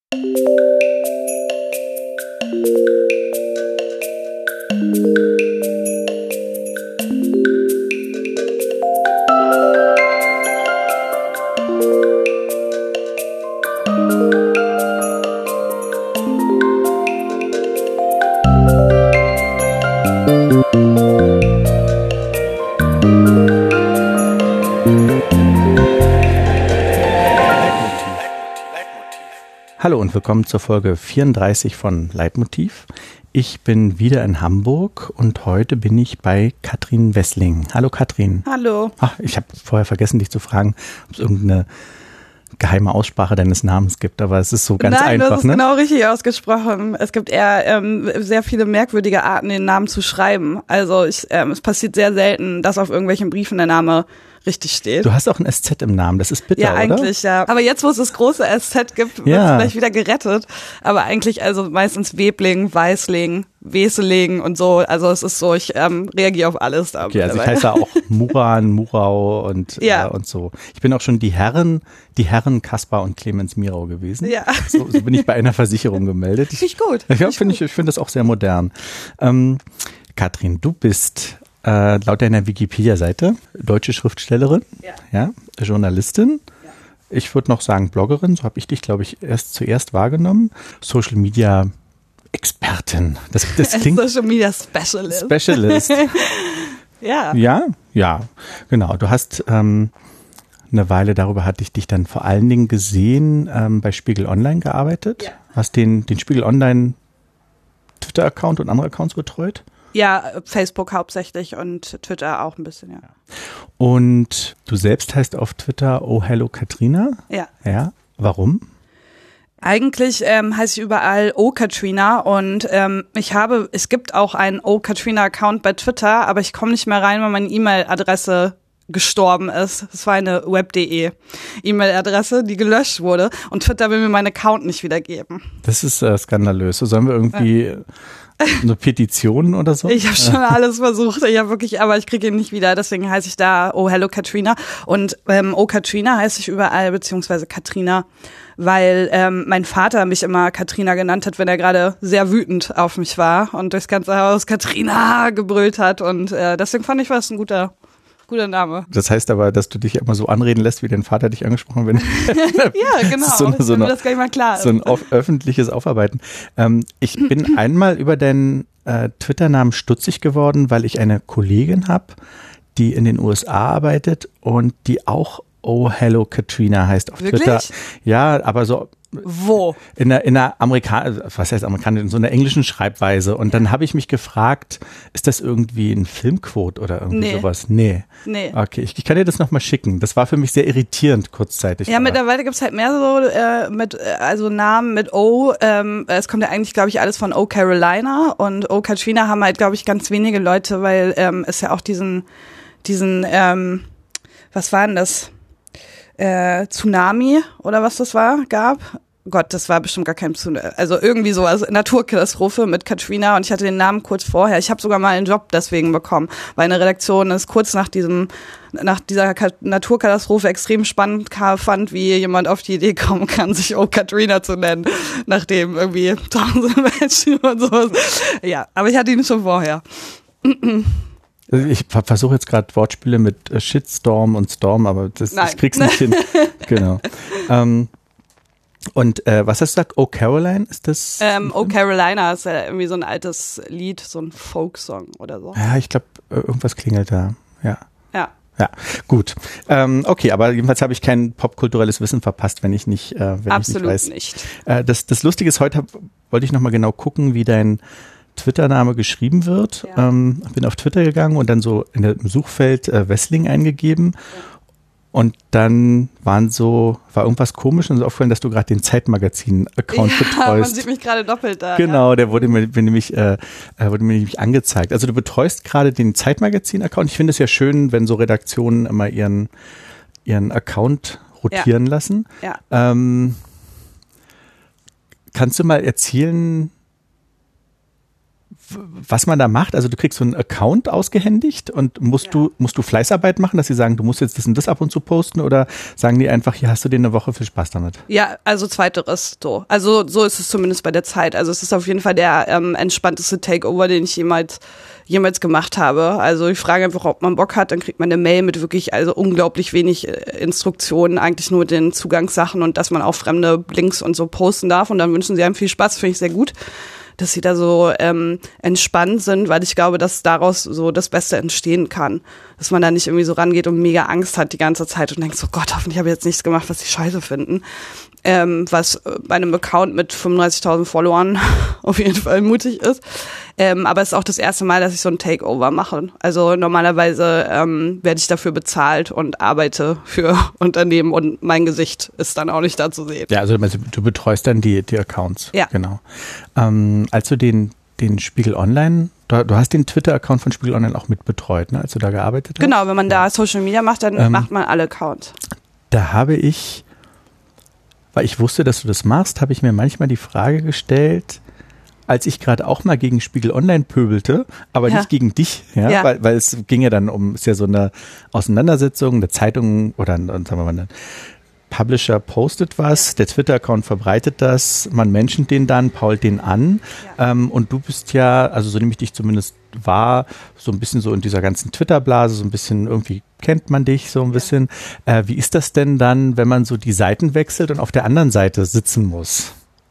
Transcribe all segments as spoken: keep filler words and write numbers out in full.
Hallo und willkommen zur Folge vierunddreißig von Leitmotiv. Ich bin wieder in Hamburg und heute bin ich bei Katrin Wessling. Hallo Katrin. Hallo. Ach, ich habe vorher vergessen, dich zu fragen, ob es irgendeine geheime Aussprache deines Namens gibt, aber es ist so ganz Nein, einfach. das ist ne? genau richtig ausgesprochen. Es gibt eher ähm, sehr viele merkwürdige Arten, den Namen zu schreiben. Also ich, ähm, es passiert sehr selten, dass auf irgendwelchen Briefen der Name richtig steht. Du hast auch ein S Z im Namen, das ist bitter, ja, oder? Ja, eigentlich, ja. Aber jetzt, wo es das große S Z gibt, wird ja. es vielleicht wieder gerettet. Aber eigentlich also meistens Webling, Weißling, Weseling und so. Also es ist so, ich ähm, reagiere auf alles. Da okay, also ich heiße auch Muran, Murau und, ja. äh, und so. Ich bin auch schon die Herren, die Herren Kaspar und Clemens Mirau gewesen. Ja. So, so bin ich bei einer Versicherung gemeldet. Finde ich gut. Ja, finde ich, ich finde das auch sehr modern. Ähm, Katrin, du bist Äh, laut deiner Wikipedia-Seite deutsche Schriftstellerin, ja. Ja, Journalistin, ja. Ich würde noch sagen Bloggerin, so habe ich dich, glaube ich, erst zuerst wahrgenommen, Social Media Expertin, das, das klingt Social Media Specialist. Specialist. ja. Ja, ja, genau. Du hast ähm, eine Weile, darüber hatte ich dich dann vor allen Dingen gesehen, ähm, bei Spiegel Online gearbeitet, ja. Hast den, den Spiegel Online Twitter-Account und andere Accounts betreut. Ja, Facebook hauptsächlich und Twitter auch ein bisschen, ja. Und du selbst heißt auf Twitter Oh Hello Katrina? Ja. Ja, warum? Eigentlich ähm, heiße ich überall Oh Katrina und ähm, ich habe, es gibt auch einen Oh Katrina Account bei Twitter, aber ich komme nicht mehr rein, weil meine E-Mail-Adresse gestorben ist. Das war eine web punkt de E-Mail-Adresse, die gelöscht wurde und Twitter will mir meinen Account nicht wiedergeben. Das ist äh, skandalös. So sollen wir irgendwie ja. eine Petition oder so? Ich habe schon alles versucht. Ich habe wirklich, aber ich kriege ihn nicht wieder. Deswegen heiße ich da Oh Hello Katrina und ähm, Oh Katrina heiße ich überall, beziehungsweise Katrina, weil ähm, mein Vater mich immer Katrina genannt hat, wenn er gerade sehr wütend auf mich war und durchs ganze Haus Katrina gebrüllt hat und äh, deswegen fand ich, war es ein guter Guter Name. Das heißt aber, dass du dich immer so anreden lässt, wie dein Vater dich angesprochen hat. Ja, genau. So, eine, so, eine, das gar nicht mal klar so ein auf, öffentliches Aufarbeiten. Ähm, ich bin einmal über deinen äh, Twitter-Namen stutzig geworden, weil ich eine Kollegin habe, die in den U S A arbeitet und die auch Oh Hello Katrina heißt auf Wirklich? Twitter. Ja, aber so Wo? In der, in der Amerikan was heißt Amerikaner, in so einer englischen Schreibweise. Und dann habe ich mich gefragt, ist das irgendwie ein Filmquote oder irgendwie nee. sowas? Nee. Nee. Okay, ich, ich kann dir das nochmal schicken. Das war für mich sehr irritierend kurzzeitig. Ja, mittlerweile gibt's halt mehr so äh, mit, äh, also Namen mit O. Ähm, es kommt ja eigentlich, glaube ich, alles von O Carolina und O Katrina haben halt, glaube ich, ganz wenige Leute, weil ähm, es ja auch diesen, diesen, ähm, was war denn das? Äh, Tsunami oder was das war, gab. Gott, das war bestimmt gar kein Tsunami. Also irgendwie sowas, Naturkatastrophe mit Katrina und ich hatte den Namen kurz vorher. Ich habe sogar mal einen Job deswegen bekommen, weil eine Redaktion es kurz nach diesem, nach dieser Ka- Naturkatastrophe extrem spannend fand, wie jemand auf die Idee kommen kann, sich Oh Katrina zu nennen, nachdem irgendwie tausende Menschen und sowas. Ja, aber ich hatte ihn schon vorher. Ich versuche jetzt gerade Wortspiele mit äh, Shitstorm und Storm, aber das, ich krieg's nicht hin. Genau. Ähm, und äh, was hast du gesagt? Oh Caroline, ist das? Ähm, Oh Carolina ist ja irgendwie so ein altes Lied, so ein Folksong oder so. Ja, ich glaube, irgendwas klingelt da. Ja. Ja. Ja, gut. Ähm, okay, aber jedenfalls habe ich kein popkulturelles Wissen verpasst, wenn ich nicht, äh, wenn Absolut ich nicht weiß. nicht. Äh, das, das Lustige ist, heute hab, wollte ich nochmal genau gucken, wie dein Twitter-Name geschrieben wird. Ja. Ähm, bin auf Twitter gegangen und dann so in dem Suchfeld äh, Wessling eingegeben. Ja. Und dann waren so, war irgendwas komisch und so aufgefallen, dass du gerade den Zeitmagazin-Account ja, betreust. Man sieht mich gerade doppelt da. Genau, ja. der wurde mir, mir nämlich, äh, wurde mir nämlich angezeigt. Also du betreust gerade den Zeitmagazin-Account. Ich finde es ja schön, wenn so Redaktionen immer ihren, ihren Account rotieren ja. lassen. Ja. Ähm, kannst du mal erzählen, was man da macht. Also du kriegst so einen Account ausgehändigt und musst ja. du musst du Fleißarbeit machen, dass sie sagen, du musst jetzt das und das ab und zu posten, oder sagen die einfach, hier hast du dir eine Woche, viel Spaß damit? Ja, also zweiteres so. Also so ist es zumindest bei der Zeit. Also es ist auf jeden Fall der ähm, entspannteste Takeover, den ich jemals jemals gemacht habe. Also ich frage einfach, ob man Bock hat, dann kriegt man eine Mail mit wirklich also unglaublich wenig Instruktionen, eigentlich nur den Zugangssachen und dass man auch fremde Links und so posten darf, und dann wünschen sie einem viel Spaß, finde ich sehr gut, dass sie da so ähm, entspannt sind, weil ich glaube, dass daraus so das Beste entstehen kann. Dass man da nicht irgendwie so rangeht und mega Angst hat die ganze Zeit und denkt so, Gott, hoffentlich habe ich jetzt nichts gemacht, was die scheiße finden. Ähm, was bei einem Account mit fünfunddreißigtausend Followern auf jeden Fall mutig ist. Ähm, aber es ist auch das erste Mal, dass ich so ein Takeover mache. Also normalerweise ähm, werde ich dafür bezahlt und arbeite für Unternehmen, und mein Gesicht ist dann auch nicht da zu sehen. Ja, also du betreust dann die, die Accounts. Ja. Genau. Ähm, als du den, den Spiegel Online, du, du hast den Twitter-Account von Spiegel Online auch mitbetreut, ne, als du da gearbeitet hast? Genau, wenn man da Social Media macht, dann ähm, macht man alle Accounts. Da habe ich, weil ich wusste, dass du das machst, habe ich mir manchmal die Frage gestellt, als ich gerade auch mal gegen Spiegel Online pöbelte, aber ja. nicht gegen dich, ja, ja. Weil, weil es ging ja dann um, ist ja so eine Auseinandersetzung, eine Zeitung oder ein, sagen wir mal, ein Publisher postet was, ja. der Twitter-Account verbreitet das, man menschent den dann, pault den an, ja. ähm, und du bist ja, also so nehme ich dich zumindest wahr, so ein bisschen so in dieser ganzen Twitter-Blase, so ein bisschen irgendwie kennt man dich so ein bisschen. Ja. Äh, wie ist das denn dann, wenn man so die Seiten wechselt und auf der anderen Seite sitzen muss?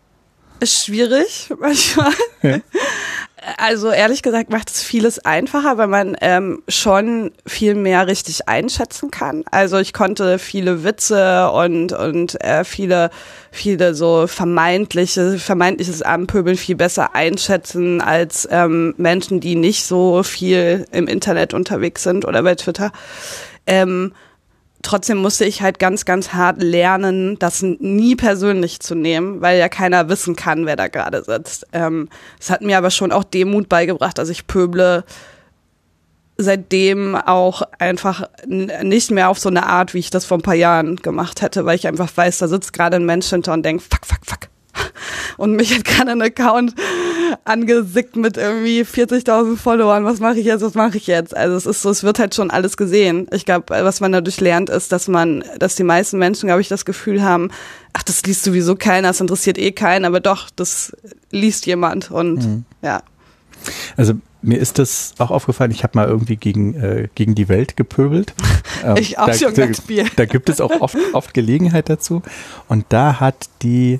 Ist schwierig manchmal. Ja. Also ehrlich gesagt macht es vieles einfacher, weil man ähm, schon viel mehr richtig einschätzen kann. Also ich konnte viele Witze und und äh, viele viele so vermeintliche vermeintliches Anpöbeln viel besser einschätzen als ähm, Menschen, die nicht so viel im Internet unterwegs sind oder bei Twitter. Ähm, Trotzdem musste ich halt ganz, ganz hart lernen, das nie persönlich zu nehmen, weil ja keiner wissen kann, wer da gerade sitzt. Ähm, es hat mir aber schon auch Demut beigebracht. Also ich pöble seitdem auch einfach n- nicht mehr auf so eine Art, wie ich das vor ein paar Jahren gemacht hätte, weil ich einfach weiß, da sitzt gerade ein Mensch hinter und denkt, fuck, fuck, fuck. Und mich hat gerade ein Account angesickt mit irgendwie vierzigtausend Followern. Was mache ich jetzt, was mache ich jetzt? Also es ist so, es wird halt schon alles gesehen. Ich glaube, was man dadurch lernt, ist, dass man, dass die meisten Menschen, glaube ich, das Gefühl haben, ach, das liest sowieso keiner, das interessiert eh keinen, aber doch, das liest jemand und mhm. ja. Also mir ist das auch aufgefallen, ich habe mal irgendwie gegen, äh, gegen die Welt gepöbelt. Ähm, ich auch da, schon da, ganz viel. Da gibt es auch oft, oft Gelegenheit dazu. Und da hat die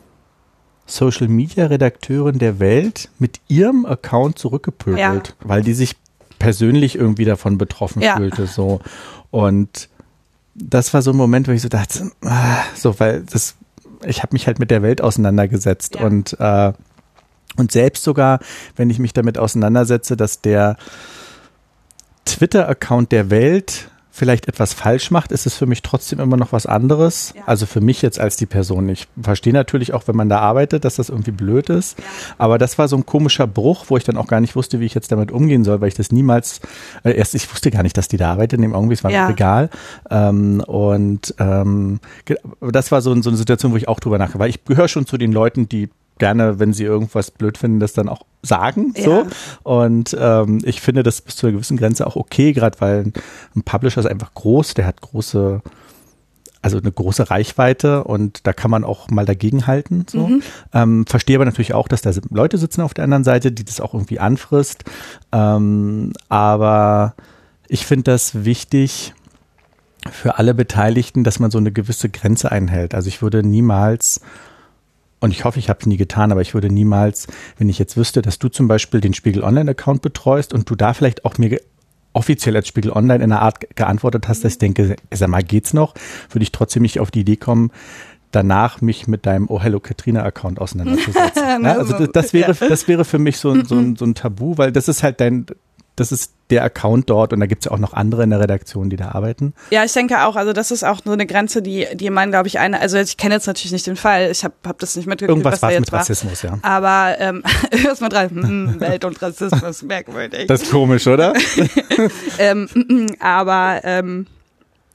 Social-Media-Redakteurin der Welt mit ihrem Account zurückgepöbelt, ja. weil die sich persönlich irgendwie davon betroffen ja. fühlte. So. Und das war so ein Moment, wo ich so dachte, ah, so, weil das, ich habe mich halt mit der Welt auseinandergesetzt ja. und äh, und selbst sogar, wenn ich mich damit auseinandersetze, dass der Twitter-Account der Welt vielleicht etwas falsch macht, ist es für mich trotzdem immer noch was anderes. Ja. Also für mich jetzt als die Person. Ich verstehe natürlich auch, wenn man da arbeitet, dass das irgendwie blöd ist. Ja. Aber das war so ein komischer Bruch, wo ich dann auch gar nicht wusste, wie ich jetzt damit umgehen soll, weil ich das niemals, äh, erst ich wusste gar nicht, dass die da arbeitet, in dem Augenblick, es war ja. mir egal. Ähm, und ähm, das war so, so eine Situation, wo ich auch drüber nachdenke, weil ich gehöre schon zu den Leuten, die gerne, wenn sie irgendwas blöd finden, das dann auch sagen. So. Ja. Und ähm, ich finde das bis zu einer gewissen Grenze auch okay, gerade weil ein, ein Publisher ist einfach groß, der hat große, also eine große Reichweite und da kann man auch mal dagegenhalten. So. Mhm. Ähm, verstehe aber natürlich auch, dass da Leute sitzen auf der anderen Seite, die das auch irgendwie anfrisst. Ähm, aber ich finde das wichtig für alle Beteiligten, dass man so eine gewisse Grenze einhält. Also ich würde niemals, und ich hoffe, ich habe es nie getan, aber ich würde niemals, wenn ich jetzt wüsste, dass du zum Beispiel den Spiegel Online-Account betreust und du da vielleicht auch mir ge- offiziell als Spiegel Online in einer Art ge- geantwortet hast, dass ich denke, sag mal, geht's noch, würde ich trotzdem nicht auf die Idee kommen, danach mich mit deinem Oh Hello Katrina-Account auseinanderzusetzen. Ja, also das, das wäre, das wäre für mich so, so, ein, so ein Tabu, weil das ist halt dein, das ist der Account dort und da gibt es ja auch noch andere in der Redaktion, die da arbeiten. Ja, ich denke auch, also das ist auch so eine Grenze, die die man, glaube ich, eine, also ich kenne jetzt natürlich nicht den Fall, ich habe hab das nicht mitgekriegt, irgendwas was da jetzt mit war. Rassismus, ja. Aber ähm, irgendwas mit Rassismus, Welt und Rassismus, merkwürdig. Das ist komisch, oder? ähm, aber ähm,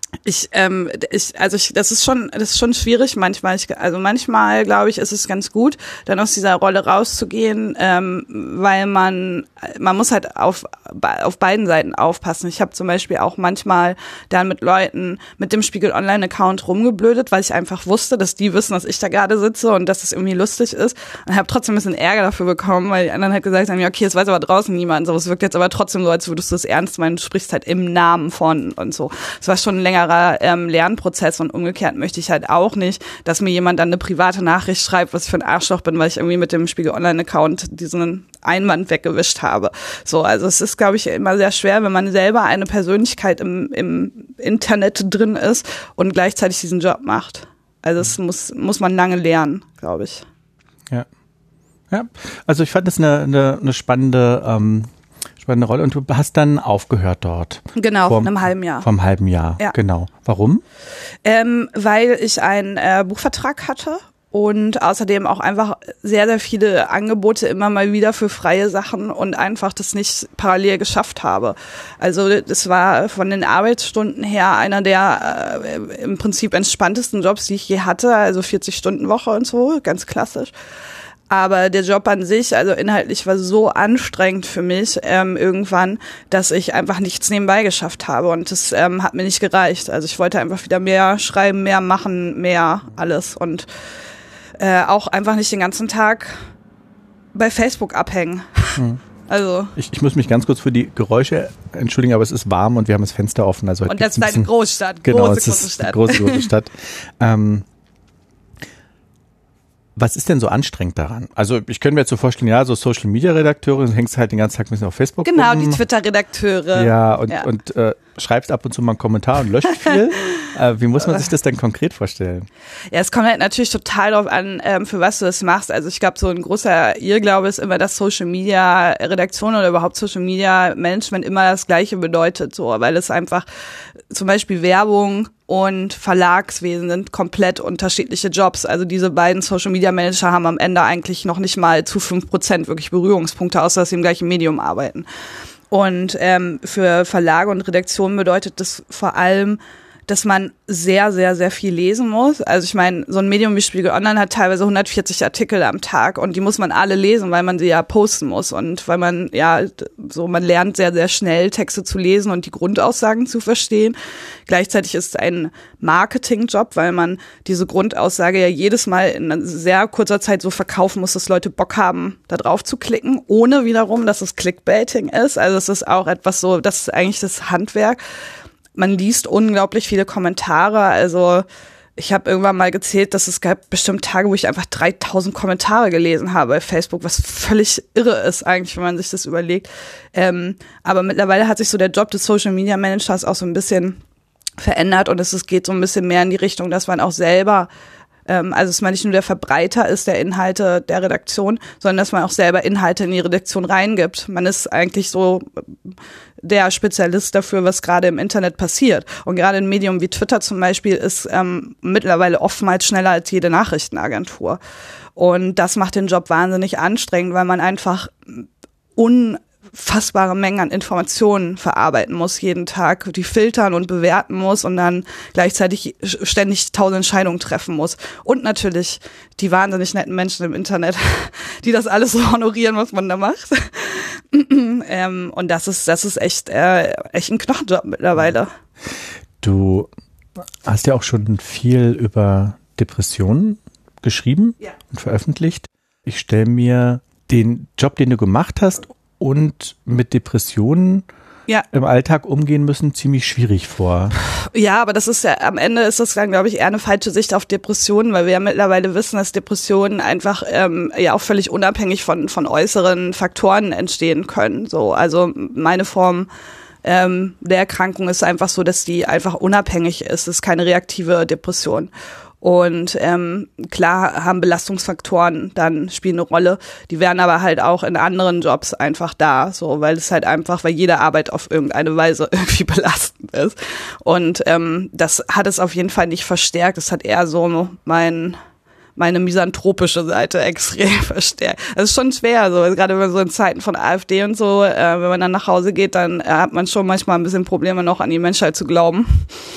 Ich, ähm, ich, also ich, das ist schon, das ist schon schwierig manchmal. Ich, also manchmal, glaube ich, ist es ganz gut, dann aus dieser Rolle rauszugehen, ähm, weil man, man muss halt auf auf beiden Seiten aufpassen. Ich habe zum Beispiel auch manchmal dann mit Leuten mit dem Spiegel Online-Account rumgeblödet, weil ich einfach wusste, dass die wissen, dass ich da gerade sitze und dass es irgendwie lustig ist. Und habe trotzdem ein bisschen Ärger dafür bekommen, weil die anderen halt gesagt haben, ja okay, es weiß aber draußen niemand. So, es wirkt jetzt aber trotzdem so, als würdest du es ernst meinen. Du sprichst halt im Namen von und so. Es war schon länger Ähm, Lernprozess und umgekehrt möchte ich halt auch nicht, dass mir jemand dann eine private Nachricht schreibt, was ich für ein Arschloch bin, weil ich irgendwie mit dem Spiegel Online-Account diesen Einwand weggewischt habe. So, also es ist, glaube ich, immer sehr schwer, wenn man selber eine Persönlichkeit im, im Internet drin ist und gleichzeitig diesen Job macht. Also es muss, muss man lange lernen, glaube ich. Ja. Ja, also ich fand das eine, eine, eine spannende ähm eine Rolle und du hast dann aufgehört dort. Genau, vor einem halben Jahr. Vom halben Jahr, ja. Genau. Warum? Ähm, weil ich einen äh, Buchvertrag hatte und außerdem auch einfach sehr, sehr viele Angebote immer mal wieder für freie Sachen und einfach das nicht parallel geschafft habe. Also das war von den Arbeitsstunden her einer der äh, im Prinzip entspanntesten Jobs, die ich je hatte, also vierzig-Stunden-Woche und so, ganz klassisch. Aber der Job an sich, also inhaltlich, war so anstrengend für mich ähm, irgendwann, dass ich einfach nichts nebenbei geschafft habe und das ähm, hat mir nicht gereicht. Also ich wollte einfach wieder mehr schreiben, mehr machen, mehr alles und äh, auch einfach nicht den ganzen Tag bei Facebook abhängen. Hm. Also ich, ich muss mich ganz kurz für die Geräusche entschuldigen, aber es ist warm und wir haben das Fenster offen. Also und das ist eine Großstadt, genau, große, es große ist Stadt. Eine große, große Stadt. ähm, Was ist denn so anstrengend daran? Also ich könnte mir jetzt so vorstellen, ja, so Social-Media-Redakteure, du hängst halt den ganzen Tag ein bisschen auf Facebook Genau, rum. die Twitter-Redakteure. Ja, und, ja. und äh, schreibst ab und zu mal einen Kommentar und löscht viel. äh, wie muss man sich das denn konkret vorstellen? Ja, es kommt halt natürlich total darauf an, ähm, für was du das machst. Also ich glaube, so ein großer Irrglaube ist immer, dass Social-Media-Redaktion oder überhaupt Social-Media-Management immer das Gleiche bedeutet, so, weil es einfach zum Beispiel Werbung und Verlagswesen sind komplett unterschiedliche Jobs. Also diese beiden Social-Media-Manager haben am Ende eigentlich noch nicht mal zu fünf Prozent wirklich Berührungspunkte, außer dass sie im gleichen Medium arbeiten. Und ähm, für Verlage und Redaktionen bedeutet das vor allem, dass man sehr, sehr, sehr viel lesen muss. Also ich meine, so ein Medium wie Spiegel Online hat teilweise hundertvierzig Artikel am Tag und die muss man alle lesen, weil man sie ja posten muss und weil man, ja, so man lernt sehr, sehr schnell Texte zu lesen und die Grundaussagen zu verstehen. Gleichzeitig ist es ein Marketingjob, weil man diese Grundaussage ja jedes Mal in sehr kurzer Zeit so verkaufen muss, dass Leute Bock haben, da drauf zu klicken, ohne wiederum, dass es Clickbaiting ist. Also es ist auch etwas so, das ist eigentlich das Handwerk. Man liest unglaublich viele Kommentare, also ich habe irgendwann mal gezählt, dass es gab bestimmt Tage, wo ich einfach dreitausend Kommentare gelesen habe bei Facebook, was völlig irre ist eigentlich, wenn man sich das überlegt. Ähm, aber mittlerweile hat sich so der Job des Social Media Managers auch so ein bisschen verändert und es, es geht so ein bisschen mehr in die Richtung, dass man auch selber, ähm, also dass man nicht nur der Verbreiter ist der Inhalte der Redaktion, sondern dass man auch selber Inhalte in die Redaktion reingibt. Man ist eigentlich so der Spezialist dafür, was gerade im Internet passiert. Und gerade ein Medium wie Twitter zum Beispiel ist ähm, mittlerweile oftmals schneller als jede Nachrichtenagentur. Und das macht den Job wahnsinnig anstrengend, weil man einfach unfassbare Mengen an Informationen verarbeiten muss jeden Tag, die filtern und bewerten muss und dann gleichzeitig ständig tausend Entscheidungen treffen muss. Und natürlich die wahnsinnig netten Menschen im Internet, die das alles so honorieren, was man da macht. ähm, und das ist, das ist echt, äh, echt ein Knochenjob mittlerweile. Du hast ja auch schon viel über Depressionen geschrieben ja. und veröffentlicht. Ich stelle mir den Job, den du gemacht hast und mit Depressionen ja. im Alltag umgehen müssen, ziemlich schwierig vor. Ja, aber das ist ja, am Ende ist das dann, glaube ich, eher eine falsche Sicht auf Depressionen, weil wir ja mittlerweile wissen, dass Depressionen einfach ähm, ja auch völlig unabhängig von von äußeren Faktoren entstehen können. So, also meine Form ähm, der Erkrankung ist einfach so, dass die einfach unabhängig ist. Es ist keine reaktive Depression. Und ähm, klar haben Belastungsfaktoren dann spielen eine Rolle, die wären aber halt auch in anderen Jobs einfach da, so, weil es halt einfach, weil jede Arbeit auf irgendeine Weise irgendwie belastend ist. Und ähm, das hat es auf jeden Fall nicht verstärkt, es hat eher so mein meine misanthropische Seite extrem verstärkt. Das ist schon schwer, so gerade wenn man so in Zeiten von AfD und so, äh, wenn man dann nach Hause geht, dann äh, hat man schon manchmal ein bisschen Probleme noch an die Menschheit zu glauben.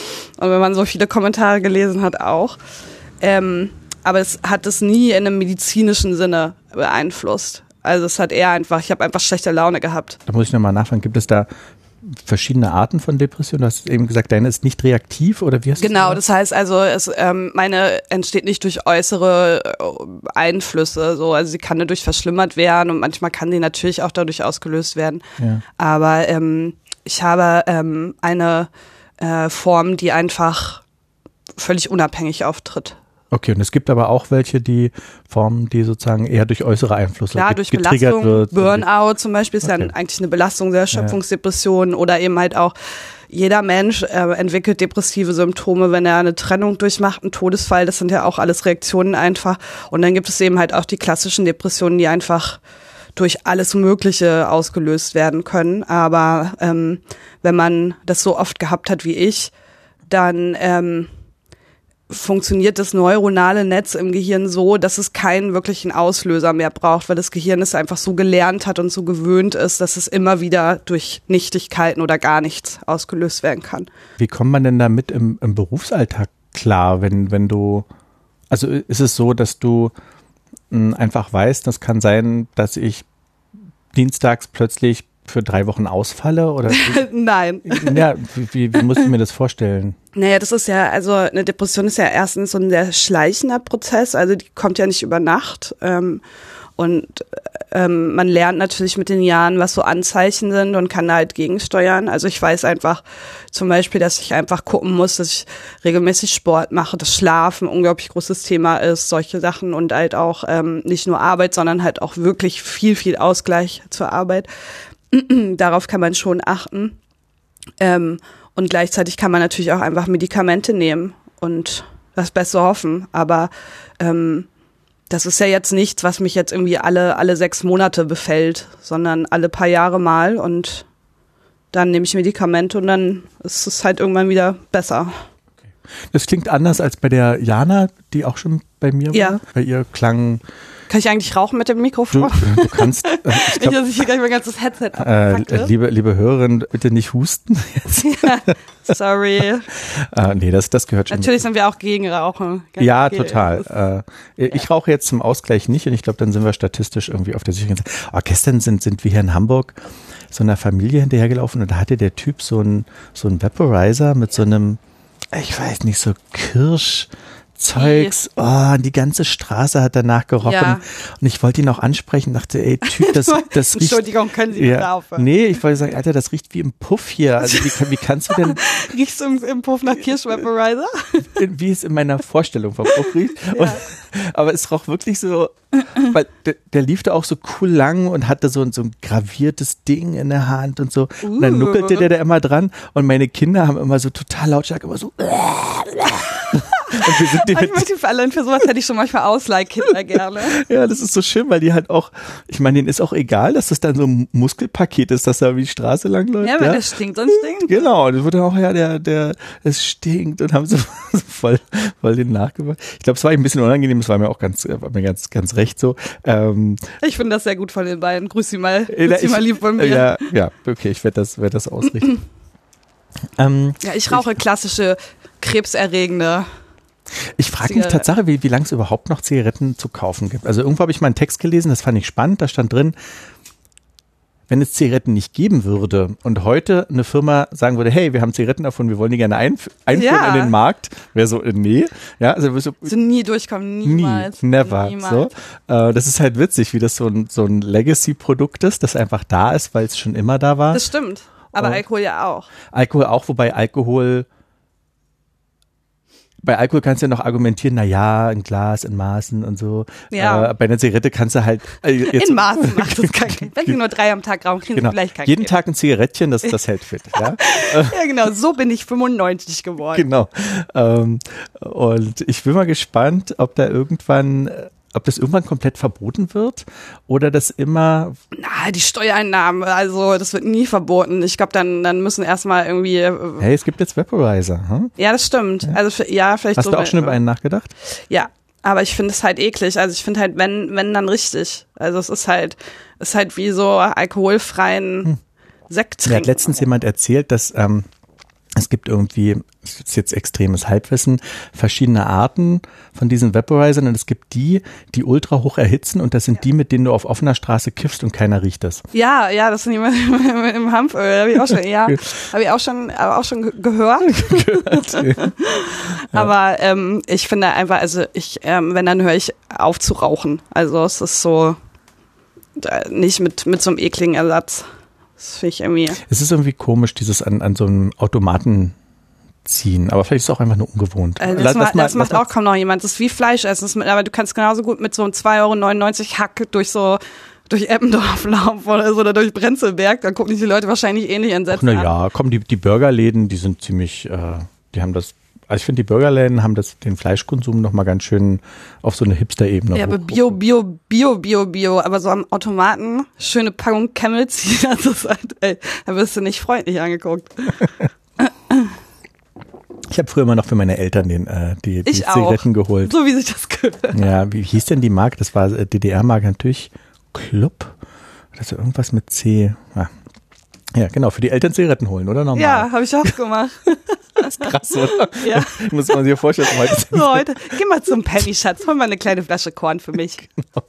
Und wenn man so viele Kommentare gelesen hat, auch. Ähm, aber es hat es nie in einem medizinischen Sinne beeinflusst. Also es hat eher einfach, ich habe einfach schlechte Laune gehabt. Da muss ich nochmal nachfragen, gibt es da verschiedene Arten von Depressionen? Du hast eben gesagt, deine ist nicht reaktiv oder wie hast du Genau, das? das heißt also, es, ähm, meine entsteht nicht durch äußere äh, Einflüsse, so, also sie kann dadurch verschlimmert werden und manchmal kann die natürlich auch dadurch ausgelöst werden. Ja. Aber ähm, ich habe ähm, eine äh, Form, die einfach völlig unabhängig auftritt. Okay, und es gibt aber auch welche, die Formen, die sozusagen eher durch äußere Einflüsse Klar, durch getriggert Belastung, wird. Burnout zum Beispiel ist Okay. ja eigentlich eine Belastung der Erschöpfungsdepression oder eben halt auch jeder Mensch äh, entwickelt depressive Symptome, wenn er eine Trennung durchmacht, einen Todesfall, das sind ja auch alles Reaktionen einfach. Und dann gibt es eben halt auch die klassischen Depressionen, die einfach durch alles Mögliche ausgelöst werden können. Aber ähm, wenn man das so oft gehabt hat wie ich, dann ähm, funktioniert das neuronale Netz im Gehirn so, dass es keinen wirklichen Auslöser mehr braucht, weil das Gehirn es einfach so gelernt hat und so gewöhnt ist, dass es immer wieder durch Nichtigkeiten oder gar nichts ausgelöst werden kann. Wie kommt man denn damit im, im Berufsalltag klar, wenn, wenn du, also ist es so, dass du mh, einfach weißt, das kann sein, dass ich dienstags plötzlich für drei Wochen ausfalle oder? Nein. Ja, wie, wie muss ich mir das vorstellen? Naja, das ist ja, also eine Depression ist ja erstens so ein sehr schleichender Prozess, also die kommt ja nicht über Nacht. Ähm, und ähm, man lernt natürlich mit den Jahren, was so Anzeichen sind und kann da halt gegensteuern. Also ich weiß einfach zum Beispiel, dass ich einfach gucken muss, dass ich regelmäßig Sport mache, dass Schlafen ein unglaublich großes Thema ist, solche Sachen und halt auch ähm, nicht nur Arbeit, sondern halt auch wirklich viel, viel Ausgleich zur Arbeit. Darauf kann man schon achten. Ähm, und gleichzeitig kann man natürlich auch einfach Medikamente nehmen und das Beste hoffen. Aber ähm, das ist ja jetzt nichts, was mich jetzt irgendwie alle, alle sechs Monate befällt, sondern alle paar Jahre mal und dann nehme ich Medikamente und dann ist es halt irgendwann wieder besser. Das klingt anders als bei der Jana, die auch schon bei mir war. Ja. Bei ihr klang... Kann ich eigentlich rauchen mit dem Mikrofon? Du, du kannst... Äh, ich glaub, nicht, dass ich hier gleich mein ganzes Headset äh, abpacke. liebe, liebe Hörerin, bitte nicht husten. Ja, sorry. äh, nee, das, das gehört schon. Natürlich sind wir auch gegen Rauchen. Ganz Ja, okay. total. Äh, ich rauche jetzt zum Ausgleich nicht und ich glaube, dann sind wir statistisch irgendwie auf der sicheren Seite. Oh, gestern sind, sind wir hier in Hamburg so einer Familie hinterhergelaufen und da hatte der Typ so ein, so ein Vaporizer mit so einem, ich weiß nicht, so Kirsch... Zeugs, oh, die ganze Straße hat danach gerochen. Ja. Und ich wollte ihn auch ansprechen, dachte, ey, Typ, das, das riecht... Entschuldigung, können Sie ja, bitte aufhören? Nee, ich wollte sagen, Alter, das riecht wie im Puff hier. Also wie, wie kannst du denn... Riechst du im, im Puff nach Kirschvaporizer? Wie es in meiner Vorstellung vom Puff riecht. Und, Ja. aber es roch wirklich so... Weil der, der lief da auch so cool lang und hatte so, ein- so ein graviertes Ding in der Hand und so. Und dann Uh. nuckelte der da immer dran und meine Kinder haben immer so total lautstark immer so... Und wir sind die Ich mit, möchte für allein für sowas hätte ich schon manchmal Ausleihkinder gerne. ja, das ist so schön, weil die halt auch, ich meine, denen ist auch egal, dass das dann so ein Muskelpaket ist, dass da wie die Straße lang läuft. Ja, wenn das stinkt, sonst stinkt. Genau, das wurde auch, ja, der, der, es stinkt und haben so, so voll, voll den nachgemacht. Ich glaube, es war ein bisschen unangenehm, es war mir auch ganz, war mir ganz, ganz recht so. Ähm, Ich finde das sehr gut von den beiden. Grüß sie mal, äh, grüß sie ich- mal lieb von mir. Ja, ja, okay, ich werde das, werde das ausrichten. ähm, Ja, ich rauche klassische krebserregende. Ich frage mich Zigarette. Tatsache, wie, wie lange es überhaupt noch Zigaretten zu kaufen gibt. Also irgendwo habe ich mal einen Text gelesen, das fand ich spannend, da stand drin, wenn es Zigaretten nicht geben würde und heute eine Firma sagen würde, hey, wir haben Zigaretten davon, wir wollen die gerne einf- einführen Ja. in den Markt, wäre so, äh, nee, ja, also so, So nie durchkommen, niemals. nie, never, Niemals. so. Äh, das ist halt witzig, wie das so ein, so ein Legacy-Produkt ist, das einfach da ist, weil es schon immer da war. Das stimmt. Aber Und- Alkohol ja auch. Alkohol auch, wobei Alkohol, bei Alkohol kannst du ja noch argumentieren, na ja, ein Glas in Maßen und so. Ja. Äh, bei einer Zigarette kannst du halt äh, jetzt, In Maßen macht das keinen Sinn. Wenn sie nur drei am Tag rauchen, kriegen genau, sie gleich keinen jeden Krebs. Tag ein Zigarettchen, das, das hält fit. Ja, Ja, genau. So bin ich fünfundneunzig geworden. genau. Ähm, und ich bin mal gespannt, ob da irgendwann, äh, ob das irgendwann komplett verboten wird oder das immer, Na, die Steuereinnahmen, also das wird nie verboten. Ich glaube, dann, dann müssen erstmal irgendwie. äh, hey, es gibt jetzt Vaporizer. Hm? Ja, das stimmt. Also für, ja, vielleicht Hast so. du auch schon über einen nachgedacht? Ja, aber ich finde es halt eklig. Also ich finde halt, wenn, wenn dann richtig. Also es ist halt, es ist halt wie so alkoholfreien Sekt Mir hat trinken. letztens jemand erzählt, dass ähm, es gibt irgendwie, das ist jetzt extremes Halbwissen, verschiedene Arten von diesen Vaporizern und es gibt die, die ultra hoch erhitzen und das sind die, mit denen du auf offener Straße kiffst und keiner riecht das. Ja, ja, das sind die mit dem Hanföl, habe ich auch schon, ja, habe ich auch schon, aber auch schon gehört. gehört ja. Aber ähm, ich finde einfach, also ich, ähm, wenn, dann höre ich auf zu rauchen. Also es ist so, nicht mit, mit so einem ekligen Ersatz. Das finde ich irgendwie. Es ist irgendwie komisch, dieses an, an so einem Automaten ziehen, aber vielleicht ist es auch einfach nur ungewohnt. Also das, lass, ma, lass mal, das macht auch kaum noch jemand. Das ist wie Fleisch essen, aber du kannst genauso gut mit so einem zwei Euro neunundneunzig Hack durch so durch Eppendorf laufen oder so oder durch Prenzlberg, dann gucken die Leute wahrscheinlich ähnlich entsetzt an. Naja, komm, die, die Burgerläden, die sind ziemlich, äh, die haben das, also ich finde, die Burgerläden haben das, den Fleischkonsum nochmal ganz schön auf so eine Hipster-Ebene. Ja, aber Bio, Bio, Bio, Bio, Bio, aber so am Automaten, schöne Packung Camels, die ganze Zeit, ey, da wirst du nicht freundlich angeguckt. Ich habe früher immer noch für meine Eltern den, äh, die, die ich Zigaretten auch. geholt. So wie sich das gehört. Ja, wie hieß denn die Marke? Das war D D R-Marke natürlich. Club? Das ist irgendwas mit C. Ja. Ja, genau, für die Eltern Zigaretten holen, oder? Normal. Ja, habe ich auch gemacht. Das ist krass, oder? Ja. Muss man sich vorstellen. Heute, so, heute, geh mal zum Penny, Schatz, hol mal eine kleine Flasche Korn für mich. Genau.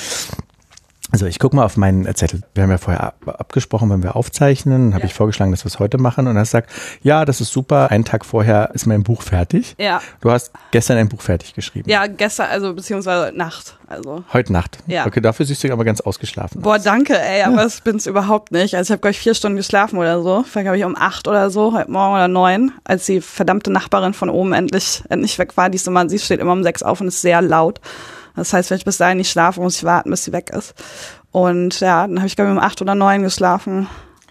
Also ich gucke mal auf meinen Zettel. Wir haben ja vorher ab, abgesprochen, wenn wir aufzeichnen, habe ja. ich vorgeschlagen, dass wir es heute machen und er sagt, ja, das ist super, einen Tag vorher ist mein Buch fertig. Ja. Du hast gestern ein Buch fertig geschrieben. Ja, gestern, also beziehungsweise Nacht. Also. Heute Nacht? Ja. Okay, dafür siehst du aber ganz ausgeschlafen Boah, aus. danke, ey, aber das bin's überhaupt nicht. Also ich habe, glaube ich, vier Stunden geschlafen oder so. Vielleicht habe ich um acht oder so, heute Morgen oder neun, als die verdammte Nachbarin von oben endlich endlich weg war. Die ist immer, sie steht immer um sechs auf und ist sehr laut. Das heißt, wenn ich bis dahin nicht schlafe, muss ich warten, bis sie weg ist. Und ja, dann habe ich, glaube ich, um acht oder neun geschlafen.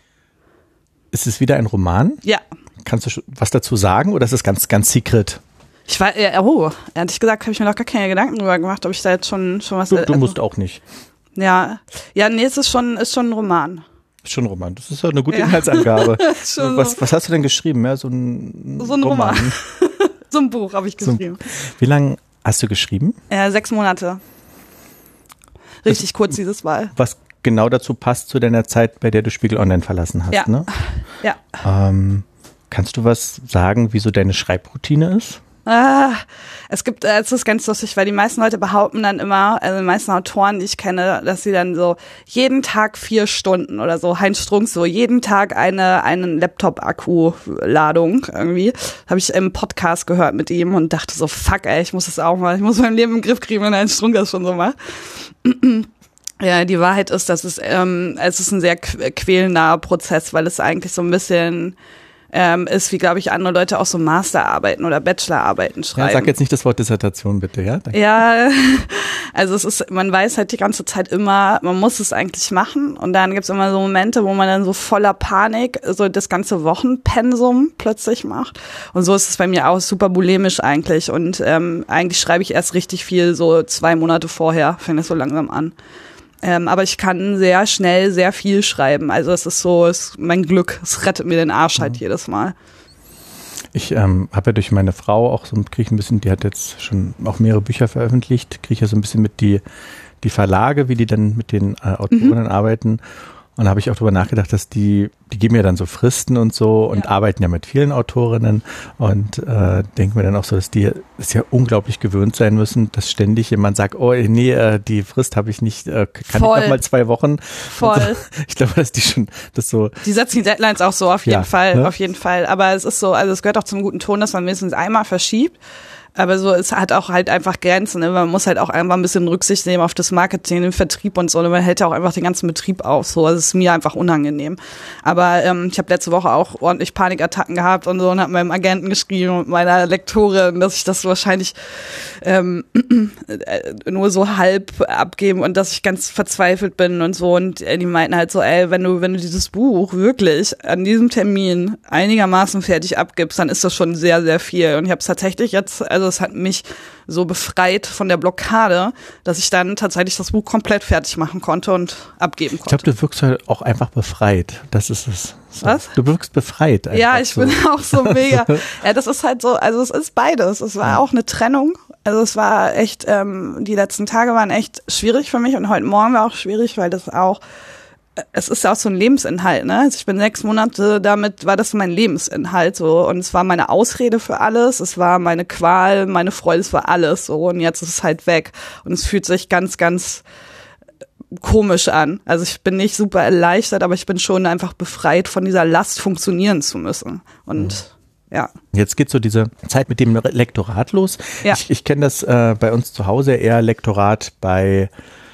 Ist es wieder ein Roman? Ja. Kannst du was dazu sagen oder ist es ganz, ganz secret? Ich war, äh, oh, ehrlich gesagt habe ich mir noch gar keine Gedanken drüber gemacht, ob ich da jetzt schon, schon was... Du, du also, musst auch nicht. Ja, ja, nee, es ist schon, ist schon ein Roman. Ist schon ein Roman, das ist ja eine gute ja. Inhaltsangabe. schon was, so. was hast du denn geschrieben? Ja, so ein, so ein Roman. Roman. So ein Buch habe ich geschrieben. So, wie lange hast du geschrieben? Ja, sechs Monate. Richtig das, kurz dieses Mal. Was genau dazu passt zu deiner Zeit, bei der du Spiegel Online verlassen hast, ja. ne? Ja. Ähm, kannst du was sagen, wie so deine Schreibroutine ist? Ah, es gibt, es ist ganz lustig, weil die meisten Leute behaupten dann immer, also die meisten Autoren, die ich kenne, dass sie dann so jeden Tag vier Stunden oder so, Heinz Strunk so, jeden Tag eine, einen Laptop-Akku-Ladung irgendwie. Habe ich im Podcast gehört mit ihm und dachte so, fuck ey, ich muss das auch mal, ich muss mein Leben im Griff kriegen, wenn Heinz Strunk das schon so macht. Ja, die Wahrheit ist, dass es, ähm, es ist ein sehr quälender Prozess, weil es eigentlich so ein bisschen ähm, ist, wie, glaube ich, andere Leute auch so Masterarbeiten oder Bachelorarbeiten schreiben. Ja, sag jetzt nicht das Wort Dissertation, bitte, ja? Danke. Ja, also es ist, man weiß halt die ganze Zeit immer, man muss es eigentlich machen und dann gibt's immer so Momente, wo man dann so voller Panik so das ganze Wochenpensum plötzlich macht und so ist es bei mir auch super bulimisch eigentlich und ähm, eigentlich schreibe ich erst richtig viel so zwei Monate vorher, fängt es so langsam an. Ähm, aber ich kann sehr schnell sehr viel schreiben. Also es ist so, es ist mein Glück. Es rettet mir den Arsch halt mhm. jedes Mal. Ich ähm, habe ja durch meine Frau auch so, kriege ich ein bisschen, die hat jetzt schon auch mehrere Bücher veröffentlicht, kriege ich ja so ein bisschen mit die, die Verlage, wie die dann mit den äh, Autorinnen mhm. arbeiten. Und da habe ich auch drüber nachgedacht, dass die, die geben ja dann so Fristen und so und ja. arbeiten ja mit vielen Autorinnen und äh, denken mir dann auch so, dass die das ja unglaublich gewöhnt sein müssen, dass ständig jemand sagt, oh nee, äh, die Frist habe ich nicht, äh, kann Voll. ich noch mal zwei Wochen. Voll. So. Ich glaube, dass die schon, das so. Die setzen die Deadlines auch so, auf jeden ja, Fall, ne? auf jeden Fall. Aber es ist so, also es gehört auch zum guten Ton, dass man mindestens einmal verschiebt. Aber so, es hat auch halt einfach Grenzen. Ne? Man muss halt auch einfach ein bisschen Rücksicht nehmen auf das Marketing, den Vertrieb und so. Und man hält ja auch einfach den ganzen Betrieb auf. So, also es ist mir einfach unangenehm. Aber ähm, ich habe letzte Woche auch ordentlich Panikattacken gehabt und so und habe meinem Agenten geschrieben und meiner Lektorin, dass ich das wahrscheinlich ähm, nur so halb abgeben und dass ich ganz verzweifelt bin und so. Und äh, die meinten halt so, ey, wenn du, wenn du dieses Buch wirklich an diesem Termin einigermaßen fertig abgibst, dann ist das schon sehr, sehr viel. Und ich habe es tatsächlich jetzt, also es hat mich so befreit von der Blockade, dass ich dann tatsächlich das Buch komplett fertig machen konnte und abgeben konnte. Ich glaube, du wirkst halt auch einfach befreit. Das ist es. So. Was? Du wirkst befreit. Ja, ich so. bin auch so mega. Ja, das ist halt so, also es ist beides. Es war auch eine Trennung. Also es war echt, ähm, die letzten Tage waren echt schwierig für mich und heute Morgen war auch schwierig, weil das auch es ist ja auch so ein Lebensinhalt, ne? Also ich bin sechs Monate damit, war das mein Lebensinhalt so und es war meine Ausrede für alles, es war meine Qual, meine Freude, es war alles so und jetzt ist es halt weg und es fühlt sich ganz, ganz komisch an. Also ich bin nicht super erleichtert, aber ich bin schon einfach befreit von dieser Last, funktionieren zu müssen und mhm. ja. Jetzt geht so diese Zeit mit dem Lektorat los. Ja. Ich, ich kenne das äh, bei uns zu Hause eher Lektorat bei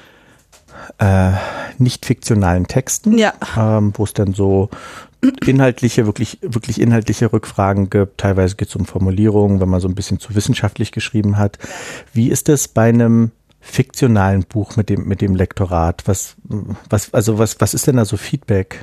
Äh, nicht fiktionalen Texten, ja. ähm, wo es dann so inhaltliche, wirklich, wirklich inhaltliche Rückfragen gibt. Teilweise geht es um Formulierungen, wenn man so ein bisschen zu wissenschaftlich geschrieben hat. Wie ist es bei einem fiktionalen Buch mit dem, mit dem Lektorat? Was, was, also was, was ist denn da so Feedback?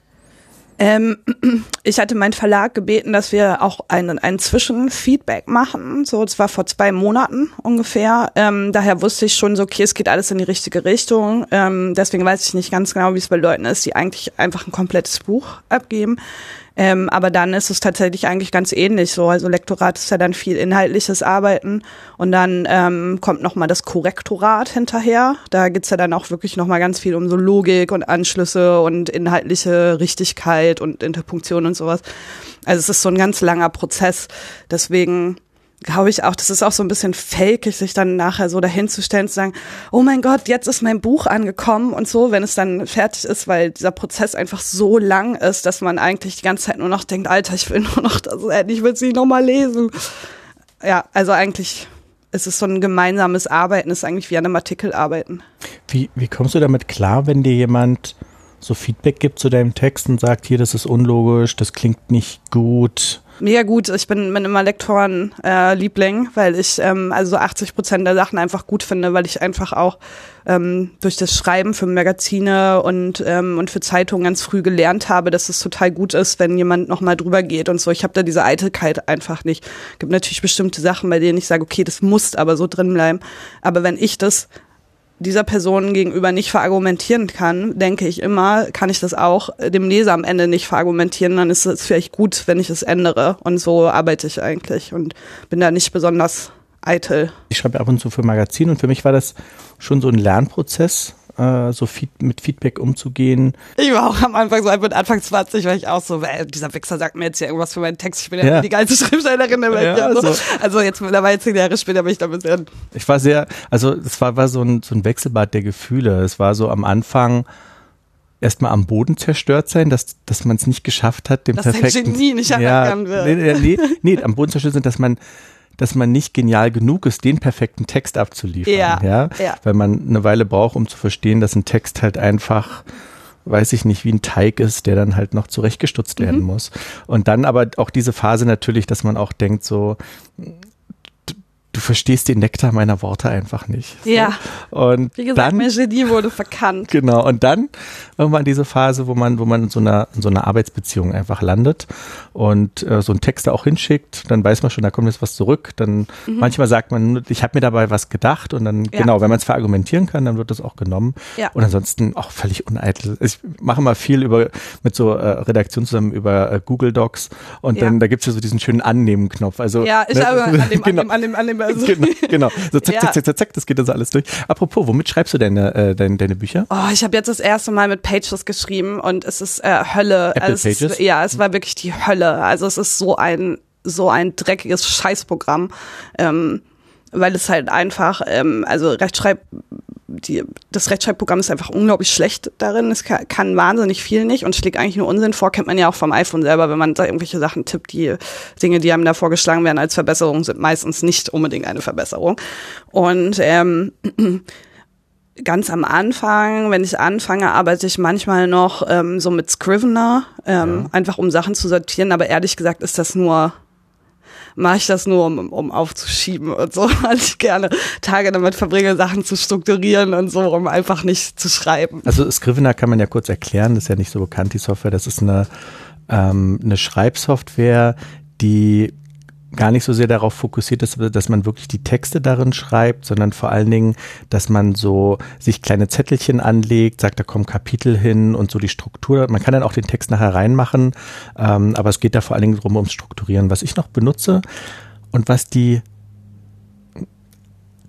Ähm, ich hatte meinen Verlag gebeten, dass wir auch einen, einen Zwischenfeedback machen. So, das war vor zwei Monaten ungefähr. Ähm, daher wusste ich schon so, okay, es geht alles in die richtige Richtung. Ähm, deswegen weiß ich nicht ganz genau, wie es bei Leuten ist, die eigentlich einfach ein komplettes Buch abgeben. Ähm, aber dann ist es tatsächlich eigentlich ganz ähnlich so. Also Lektorat ist ja dann viel inhaltliches Arbeiten und dann ähm, kommt nochmal das Korrektorat hinterher. Da geht's ja dann auch wirklich nochmal ganz viel um so Logik und Anschlüsse und inhaltliche Richtigkeit und Interpunktion und sowas. Also es ist so ein ganz langer Prozess. Deswegen glaube ich auch, das ist auch so ein bisschen fakig, sich dann nachher so dahinzustellen, zu sagen, oh mein Gott, jetzt ist mein Buch angekommen und so, wenn es dann fertig ist, weil dieser Prozess einfach so lang ist, dass man eigentlich die ganze Zeit nur noch denkt, Alter, ich will nur noch das Ende, ich will es nicht nochmal lesen. Ja, also eigentlich ist es so ein gemeinsames Arbeiten, ist eigentlich wie an einem Artikel arbeiten. Wie, wie kommst du damit klar, wenn dir jemand so Feedback gibt zu deinem Text und sagt, hier, das ist unlogisch, das klingt nicht gut? Mega gut. Ich bin, bin immer Lektoren-Liebling, äh, weil ich ähm, also achtzig Prozent der Sachen einfach gut finde, weil ich einfach auch ähm, durch das Schreiben für Magazine und ähm, und für Zeitungen ganz früh gelernt habe, dass es total gut ist, wenn jemand nochmal drüber geht und so. Ich habe da diese Eitelkeit einfach nicht. Es gibt natürlich bestimmte Sachen, bei denen ich sage, okay, das muss aber so drin bleiben. Aber wenn ich das dieser Person gegenüber nicht verargumentieren kann, denke ich immer, kann ich das auch dem Leser am Ende nicht verargumentieren, dann ist es vielleicht gut, wenn ich es ändere. Und so arbeite ich eigentlich und bin da nicht besonders eitel. Ich schreibe ab und zu für Magazine und für mich war das schon so ein Lernprozess, äh, so feed- mit Feedback umzugehen. Ich war auch am Anfang so, mit Anfang zwanzig war ich auch so, ey, dieser Wichser sagt mir jetzt hier irgendwas für meinen Text, ich bin ja, ja. die geilste Schriftstellerin der Welt. Ja, so. Also jetzt mittlerweile zehn Jahre später bin ich da ein bisschen. Ich war sehr, also es war, war so, ein, so ein Wechselbad der Gefühle. Es war so am Anfang erstmal am Boden zerstört sein, dass, dass man es nicht geschafft hat, den dass perfekten... Dass dein Genie nicht anerkannt ja, wird. Nee, nee, nee, am Boden zerstört sind, dass man dass man nicht genial genug ist, den perfekten Text abzuliefern. Ja, ja? ja. Weil man eine Weile braucht, um zu verstehen, dass ein Text halt einfach, weiß ich nicht, wie ein Teig ist, der dann halt noch zurechtgestutzt werden mhm. muss. Und dann aber auch diese Phase natürlich, dass man auch denkt so, du verstehst den Nektar meiner Worte einfach nicht. So. Ja. Und wie gesagt, dann, mein Genie wurde verkannt. Genau. Und dann irgendwann diese Phase, wo man, wo man in so einer, in so einer Arbeitsbeziehung einfach landet und äh, so einen Text da auch hinschickt, dann weiß man schon, da kommt jetzt was zurück. Dann mhm. manchmal sagt man, ich habe mir dabei was gedacht und dann, ja. genau, wenn man es verargumentieren kann, dann wird das auch genommen. Ja. Und ansonsten auch völlig uneitel. Ich mache mal viel über, mit so äh, Redaktion zusammen über äh, Google Docs und ja. dann, da gibt's ja so diesen schönen Annehmen-Knopf. Also, ja, ich ne, habe an dem, genau. an dem, an dem, an dem Also. Genau, genau. So zack, ja. zack, zack, zack, zack, das geht dann so alles durch. Apropos, womit schreibst du deine, äh, deine, deine Bücher? Oh, ich habe jetzt das erste Mal mit Pages geschrieben und es ist äh, Hölle. Apple also es Pages? Ist, ja, es war wirklich die Hölle. Also es ist so ein so ein dreckiges Scheißprogramm, ähm, weil es halt einfach, ähm, also Rechtschreib Die, das Rechtschreibprogramm ist einfach unglaublich schlecht darin. Es kann, kann wahnsinnig viel nicht und schlägt eigentlich nur Unsinn vor. Kennt man ja auch vom iPhone selber, wenn man da irgendwelche Sachen tippt, die Dinge, die einem da vorgeschlagen werden als Verbesserung, sind meistens nicht unbedingt eine Verbesserung. Und ähm, ganz am Anfang, wenn ich anfange, arbeite ich manchmal noch ähm, so mit Scrivener, ähm, ja. einfach um Sachen zu sortieren. Aber ehrlich gesagt ist das nur mache ich das nur, um, um aufzuschieben und so, weil ich gerne Tage damit verbringe, Sachen zu strukturieren und so, um einfach nicht zu schreiben. Also Scrivener kann man ja kurz erklären, das ist ja nicht so bekannt, die Software. Das ist eine, ähm, eine Schreibsoftware, die gar nicht so sehr darauf fokussiert ist, dass man wirklich die Texte darin schreibt, sondern vor allen Dingen, dass man so sich kleine Zettelchen anlegt, sagt, da kommen Kapitel hin und so die Struktur. Man kann dann auch den Text nachher reinmachen, ähm, aber es geht da vor allen Dingen darum, ums Strukturieren. Was ich noch benutze und was die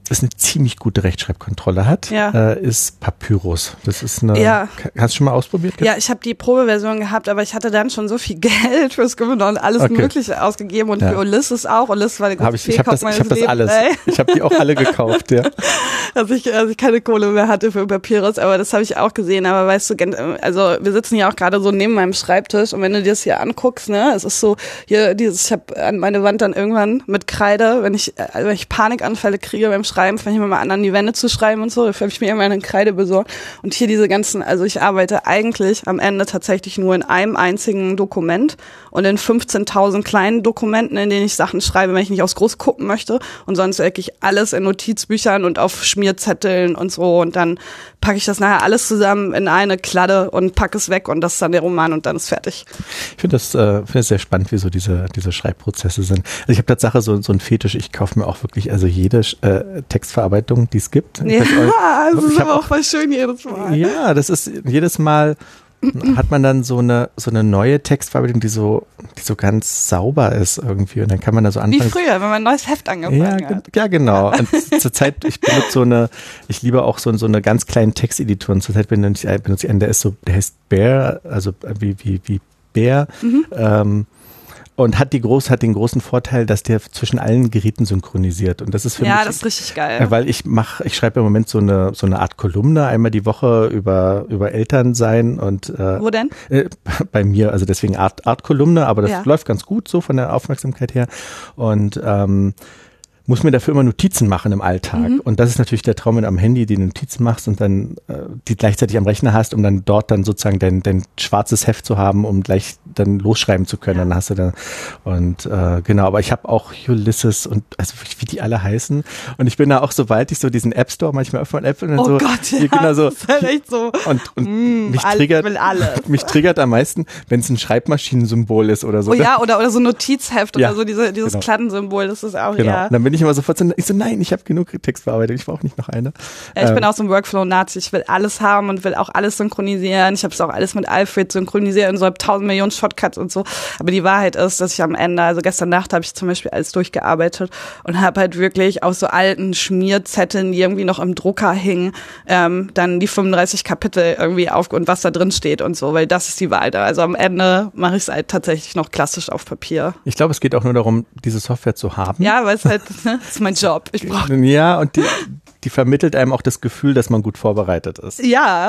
das eine ziemlich gute Rechtschreibkontrolle hat, ja. äh, ist Papyrus. Das ist eine. Ja. Hast du schon mal ausprobiert? Ja, ich habe die Probeversion gehabt, aber ich hatte dann schon so viel Geld für Scrivener und alles okay. Mögliche ausgegeben und ja. für Ulysses auch. Ulysses war der größte ich, ich habe das, ich hab das alles. Ey. Ich habe die auch alle gekauft, ja. Dass ich, also ich keine Kohle mehr hatte für Papyrus, aber das habe ich auch gesehen. Aber weißt du, also wir sitzen ja auch gerade so neben meinem Schreibtisch und wenn du dir das hier anguckst, ne, es ist so hier dieses, ich habe an meine Wand dann irgendwann mit Kreide, wenn ich, wenn ich Panikanfälle kriege beim Schreiben, fange ich mir mal an, an die Wände zu schreiben und so, da habe ich mir immer eine Kreide besorgt. Und hier diese ganzen, also ich arbeite eigentlich am Ende tatsächlich nur in einem einzigen Dokument und in fünfzehntausend kleinen Dokumenten, in denen ich Sachen schreibe, wenn ich nicht aufs Groß gucken möchte und sonst wirklich alles in Notizbüchern und auf Schmierzetteln und so und dann packe ich das nachher alles zusammen in eine Kladde und packe es weg und das ist dann der Roman und dann ist fertig. Ich finde das, äh, find das sehr spannend, wie so diese, diese Schreibprozesse sind. Also ich habe Tatsache so, so einen Fetisch, ich kaufe mir auch wirklich also jede äh, Textverarbeitung, die es gibt. Ja, das ist aber auch voll schön jedes Mal. Ja, das ist jedes Mal hat man dann so eine so eine neue Textverarbeitung, die so die so ganz sauber ist irgendwie und dann kann man da so anfangen. Wie früher, wenn man ein neues Heft angefangen ja, hat. Ja, genau. Und zurzeit, ich benutze so eine, ich liebe auch so, so eine ganz kleinen Texteditoren. Zurzeit benutze ich, benutze ich einen, der ist so, der heißt Bear, also wie wie wie Bear. Mhm. Ähm, Und hat die groß, hat den großen Vorteil, dass der zwischen allen Geräten synchronisiert. Und das ist für ja, mich. Ja, das ist richtig geil. Weil ich mache, ich schreibe im Moment so eine, so eine Art Kolumne einmal die Woche über, über Elternsein und, äh, Wo denn? Äh, bei mir, also deswegen Art, Art Kolumne, aber das ja. läuft ganz gut so von der Aufmerksamkeit her. Und, ähm, muss mir dafür immer Notizen machen im Alltag. Mhm. Und das ist natürlich der Traum, wenn du am Handy die Notizen machst und dann äh, die gleichzeitig am Rechner hast, um dann dort dann sozusagen dein, dein schwarzes Heft zu haben, um gleich dann losschreiben zu können. Ja. Dann hast du da und äh, genau, aber ich habe auch Ulysses und also wie die alle heißen. Und ich bin da auch, sobald ich so diesen App Store manchmal öffne und App und dann oh so, Gott, ja, genau so, das ist halt echt so. Und, und mm, mich triggert mich triggert am meisten, wenn es ein Schreibmaschinensymbol ist oder so. Oh ja, oder oder so ein Notizheft ja, oder so diese, dieses genau. Kladdensymbol, das ist auch genau. ja. Und dann bin ich immer sofort so, ich so, nein, ich habe genug Textbearbeitung, ich brauche nicht noch eine. Ja, ich ähm, bin auch so ein Workflow-Nazi, ich will alles haben und will auch alles synchronisieren. Ich habe es auch alles mit Alfred synchronisiert und so habe tausend Millionen Shortcuts und so. Aber die Wahrheit ist, dass ich am Ende, also gestern Nacht habe ich zum Beispiel alles durchgearbeitet und habe halt wirklich aus so alten Schmierzetteln, die irgendwie noch im Drucker hingen, ähm, dann die fünfunddreißig Kapitel irgendwie auf und was da drin steht und so, weil das ist die Wahl da. Also am Ende mache ich es halt tatsächlich noch klassisch auf Papier. Ich glaube, es geht auch nur darum, diese Software zu haben. Ja, weil es halt, ne, das ist mein Job. Ich brauche ja, und die, die vermittelt einem auch das Gefühl, dass man gut vorbereitet ist. Ja.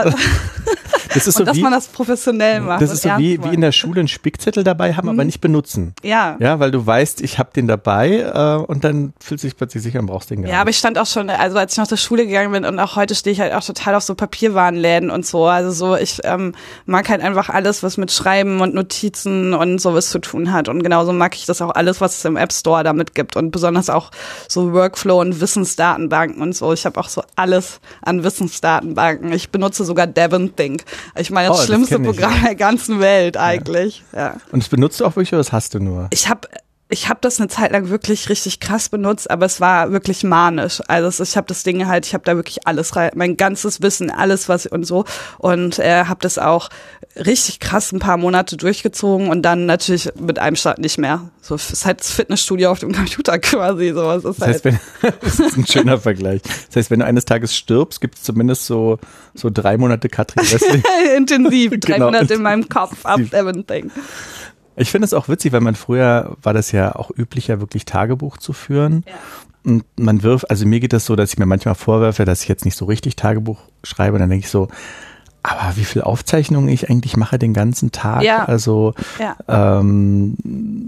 Das ist und so dass wie, man das professionell macht. Das ist so wie, wie in der Schule einen Spickzettel dabei haben, mhm. aber nicht benutzen. Ja. Ja, weil du weißt, ich habe den dabei äh, und dann fühlst du dich plötzlich sicher und brauchst den gar nicht. Ja, aber ich stand auch schon, also als ich noch zur Schule gegangen bin und auch heute stehe ich halt auch total auf so Papierwarenläden und so. Also so, ich ähm, mag halt einfach alles, was mit Schreiben und Notizen und sowas zu tun hat. Und genauso mag ich das auch alles, was es im App Store damit gibt. Und besonders auch so Workflow und Wissensdatenbanken und so. Ich habe auch so alles an Wissensdatenbanken. Ich benutze sogar DevonThink. Ich meine, das oh, schlimmste das Programm ich, ja. der ganzen Welt eigentlich. Ja. Ja. Und das benutzt du auch wirklich oder das hast du nur? Ich habe Ich habe das eine Zeit lang wirklich richtig krass benutzt, aber es war wirklich manisch. Also ich habe das Ding halt, ich habe da wirklich alles rein, mein ganzes Wissen, alles was und so und äh, habe das auch richtig krass ein paar Monate durchgezogen und dann natürlich mit einem Start nicht mehr. So es ist halt das Fitnessstudio auf dem Computer quasi. So, es ist das heißt, halt wenn, das ist ein schöner Vergleich. Das heißt, wenn du eines Tages stirbst, gibt es zumindest so so drei Monate Katrin Westling. Intensiv, drei genau. Monate in meinem Kopf ab Everything. Ich finde es auch witzig, weil man früher war das ja auch üblicher, wirklich Tagebuch zu führen. Ja. Und man wirft, also mir geht das so, dass ich mir manchmal vorwerfe, dass ich jetzt nicht so richtig Tagebuch schreibe. Und dann denke ich so, aber wie viel Aufzeichnungen ich eigentlich mache den ganzen Tag. Ja. Also ja. ähm,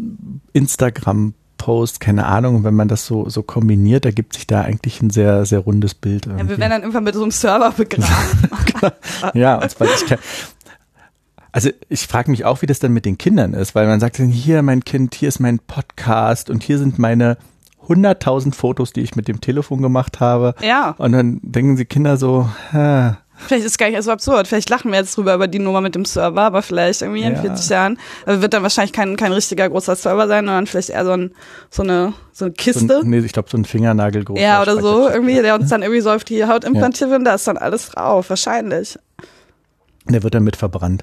Instagram Post, keine Ahnung, wenn man das so so kombiniert, ergibt sich da eigentlich ein sehr, sehr rundes Bild. Irgendwie. Ja, wir werden dann irgendwann mit so einem Server begraben. Ja, und zwar ich kann, also ich frage mich auch, wie das dann mit den Kindern ist, weil man sagt dann, hier mein Kind, hier ist mein Podcast und hier sind meine hunderttausend Fotos, die ich mit dem Telefon gemacht habe. Ja. Und dann denken sie Kinder so, hä. Vielleicht ist es gar nicht so absurd. Vielleicht lachen wir jetzt drüber über die Nummer mit dem Server, aber vielleicht irgendwie in ja. vierzig Jahren also wird dann wahrscheinlich kein kein richtiger großer Server sein, sondern vielleicht eher so ein so eine so eine Kiste. So ein, nee, ich glaube so ein Fingernagel groß. Ja, oder so irgendwie, der uns dann irgendwie so auf die Haut implantiert wird, ja. Da ist dann alles drauf, wahrscheinlich. Der wird dann mit verbrannt.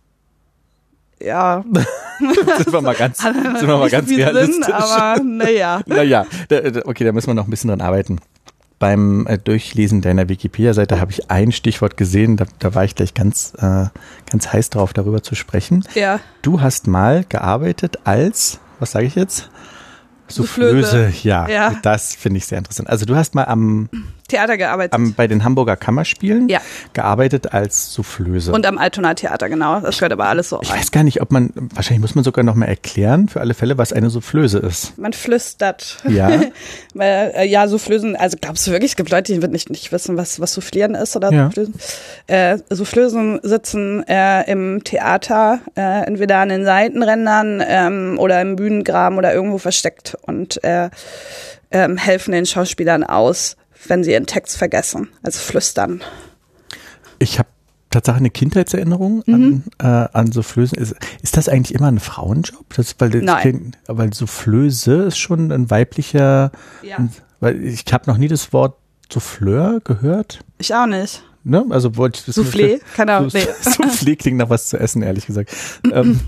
Ja. sind wir mal ganz, sind wir mal ganz realistisch. Sinn, aber naja. Naja, okay, da müssen wir noch ein bisschen dran arbeiten. beim äh, Durchlesen deiner Wikipedia-Seite habe ich ein Stichwort gesehen, da, da war ich gleich ganz, äh, ganz heiß drauf, darüber zu sprechen. Ja. Du hast mal gearbeitet als, was sage ich jetzt? Soufflöse. Ja, ja, das finde ich sehr interessant. Also du hast mal am Theater gearbeitet. Am, bei den Hamburger Kammerspielen ja. gearbeitet als Soufflöse. Und am Altona Theater, genau. Das gehört aber alles so Ich rein. weiß gar nicht, ob man, wahrscheinlich muss man sogar noch mal erklären, für alle Fälle, was eine Soufflöse ist. Man flüstert. Ja. Weil, äh, ja, Soufflösen, also glaubst du wirklich, es gibt Leute, die nicht, nicht wissen, was, was Soufflieren ist oder ja. Soufflösen. Äh, Soufflösen sitzen äh, im Theater, äh, entweder an den Seitenrändern ähm, oder im Bühnengraben oder irgendwo versteckt und äh, ähm, helfen den Schauspielern aus, wenn sie ihren Text vergessen, also flüstern. Ich habe tatsächlich eine Kindheitserinnerung mhm. an, äh, an Soufflösen. Ist, ist das eigentlich immer ein Frauenjob? Das, weil das Nein. Kind, weil Soufflöse ist schon ein weiblicher, ja. ein, weil ich habe noch nie das Wort Souffleur gehört. Ich auch nicht. Ne? Also wollte ich das Soufflé? Keine Ahnung. Nee. Soufflé klingt nach was zu essen, ehrlich gesagt. ähm,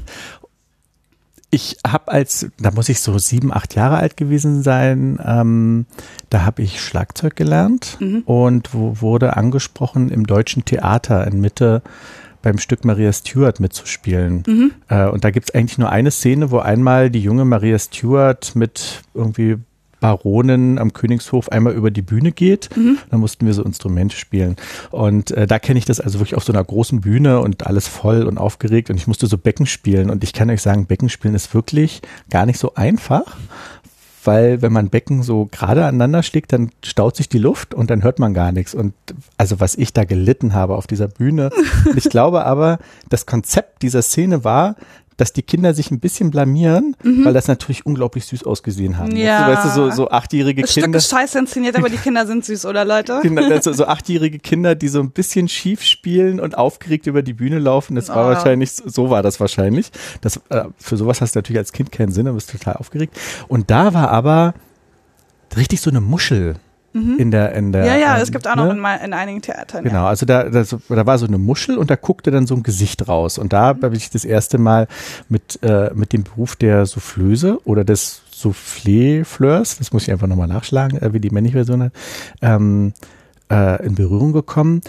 Ich habe als, da muss ich so sieben, acht Jahre alt gewesen sein, ähm, da habe ich Schlagzeug gelernt mhm. und wo, wurde angesprochen, im Deutschen Theater in Mitte beim Stück Maria Stuart mitzuspielen. Mhm. Äh, und da gibt's eigentlich nur eine Szene, wo einmal die junge Maria Stuart mit irgendwie Baronin am Königshof einmal über die Bühne geht. Mhm. Dann mussten wir so Instrumente spielen. Und äh, da kenne ich das also wirklich auf so einer großen Bühne und alles voll und aufgeregt. Und ich musste so Becken spielen. Und ich kann euch sagen, Becken spielen ist wirklich gar nicht so einfach. Weil wenn man Becken so gerade aneinander schlägt, dann staut sich die Luft und dann hört man gar nichts. Und also was ich da gelitten habe auf dieser Bühne. Und ich glaube aber, das Konzept dieser Szene war, dass die Kinder sich ein bisschen blamieren, mhm. weil das natürlich unglaublich süß ausgesehen haben. Ja. Weißt du, so, so achtjährige das Kinder. Das Stück ist scheiße inszeniert, aber die Kinder sind süß, oder Leute? Kinder, so, so achtjährige Kinder, die so ein bisschen schief spielen und aufgeregt über die Bühne laufen. Das war oh. wahrscheinlich, so war das wahrscheinlich. Das, äh, für sowas hast du natürlich als Kind keinen Sinn, du bist total aufgeregt. Und da war aber richtig so eine Muschel. Mhm. In der, in der, ja, ja, ähm, es gibt auch ne? noch in, in einigen Theatern. Genau, ja. also da, da, da war so eine Muschel und da guckte dann so ein Gesicht raus. Und da habe ich das erste Mal mit, äh, mit dem Beruf der Soufflöse oder des Soufflé-Fleurs, das muss ich einfach nochmal nachschlagen, äh, wie die männliche Version hat, ähm, äh, in Berührung gekommen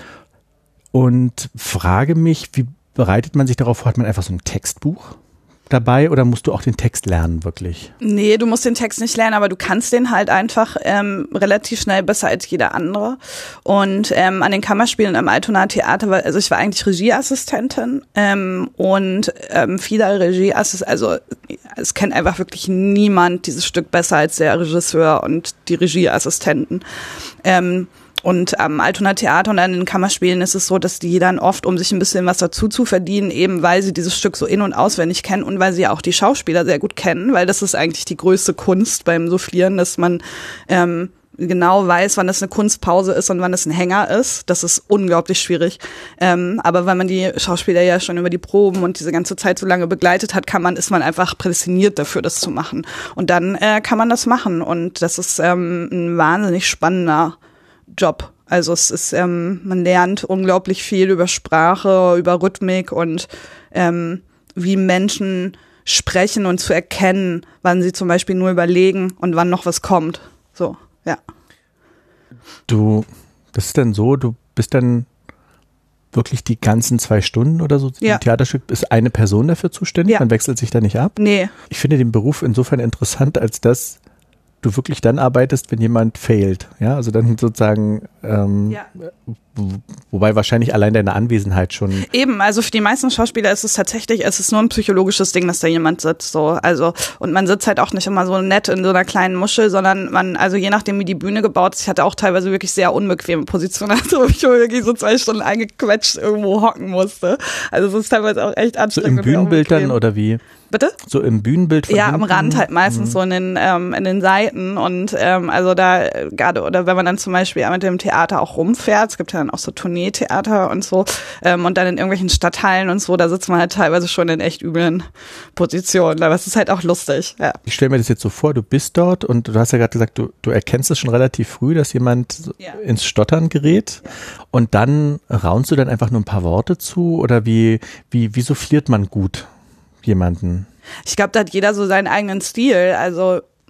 und frage mich, wie bereitet man sich darauf vor? Hat man einfach so ein Textbuch dabei oder musst du auch den Text lernen, wirklich? Nee, du musst den Text nicht lernen, aber du kannst den halt einfach ähm, relativ schnell besser als jeder andere. Und ähm, an den Kammerspielen am Altona Theater, war, also ich war eigentlich Regieassistentin ähm, und ähm, viele Regieassistenten, also es kennt einfach wirklich niemand dieses Stück besser als der Regisseur und die Regieassistenten. Ähm, Und am Altona Theater und an den Kammerspielen ist es so, dass die dann oft, um sich ein bisschen was dazu zu verdienen, eben weil sie dieses Stück so in- und auswendig kennen und weil sie ja auch die Schauspieler sehr gut kennen, weil das ist eigentlich die größte Kunst beim Soufflieren, dass man ähm, genau weiß, wann das eine Kunstpause ist und wann das ein Hänger ist. Das ist unglaublich schwierig. Ähm, aber weil man die Schauspieler ja schon über die Proben und diese ganze Zeit so lange begleitet hat, kann man, ist man einfach prädestiniert dafür, das zu machen. Und dann äh, kann man das machen. Und das ist ähm, ein wahnsinnig spannender Job. Also es ist, ähm, man lernt unglaublich viel über Sprache, über Rhythmik und ähm, wie Menschen sprechen und zu erkennen, wann sie zum Beispiel nur überlegen und wann noch was kommt. So, ja. Du, das ist dann so, du bist dann wirklich die ganzen zwei Stunden oder so ja. im Theaterstück, ist eine Person dafür zuständig? Ja. Man wechselt sich da nicht ab? Nee. Ich finde den Beruf insofern interessant, als dass du wirklich dann arbeitest, wenn jemand failt, ja, also dann sozusagen, ähm, ja. wo, wobei wahrscheinlich allein deine Anwesenheit schon. Eben, also für die meisten Schauspieler ist es tatsächlich, es ist nur ein psychologisches Ding, dass da jemand sitzt, so, also, und man sitzt halt auch nicht immer so nett in so einer kleinen Muschel, sondern man, also je nachdem wie die Bühne gebaut ist, ich hatte auch teilweise wirklich sehr unbequeme Positionen, also ich wirklich so zwei Stunden eingequetscht irgendwo hocken musste, also es ist teilweise auch echt anstrengend. So im Bühnenbild dann oder wie? Bitte? So im Bühnenbild von Ja, hinten? am Rand halt meistens mhm. so in den ähm, in den Seiten und ähm, also da gerade oder wenn man dann zum Beispiel mit dem Theater auch rumfährt, es gibt ja dann auch so Tourneetheater und so ähm, und dann in irgendwelchen Stadtteilen und so, da sitzt man halt teilweise schon in echt üblen Positionen, aber es ist halt auch lustig. Ja. Ich stelle mir das jetzt so vor, du bist dort und du hast ja gerade gesagt, du, du erkennst es schon relativ früh, dass jemand ja. ins Stottern gerät ja. und dann raunst du dann einfach nur ein paar Worte zu oder wie, wie, wie souffliert man gut jemanden? Ich glaube, da hat jeder so seinen eigenen Stil. Also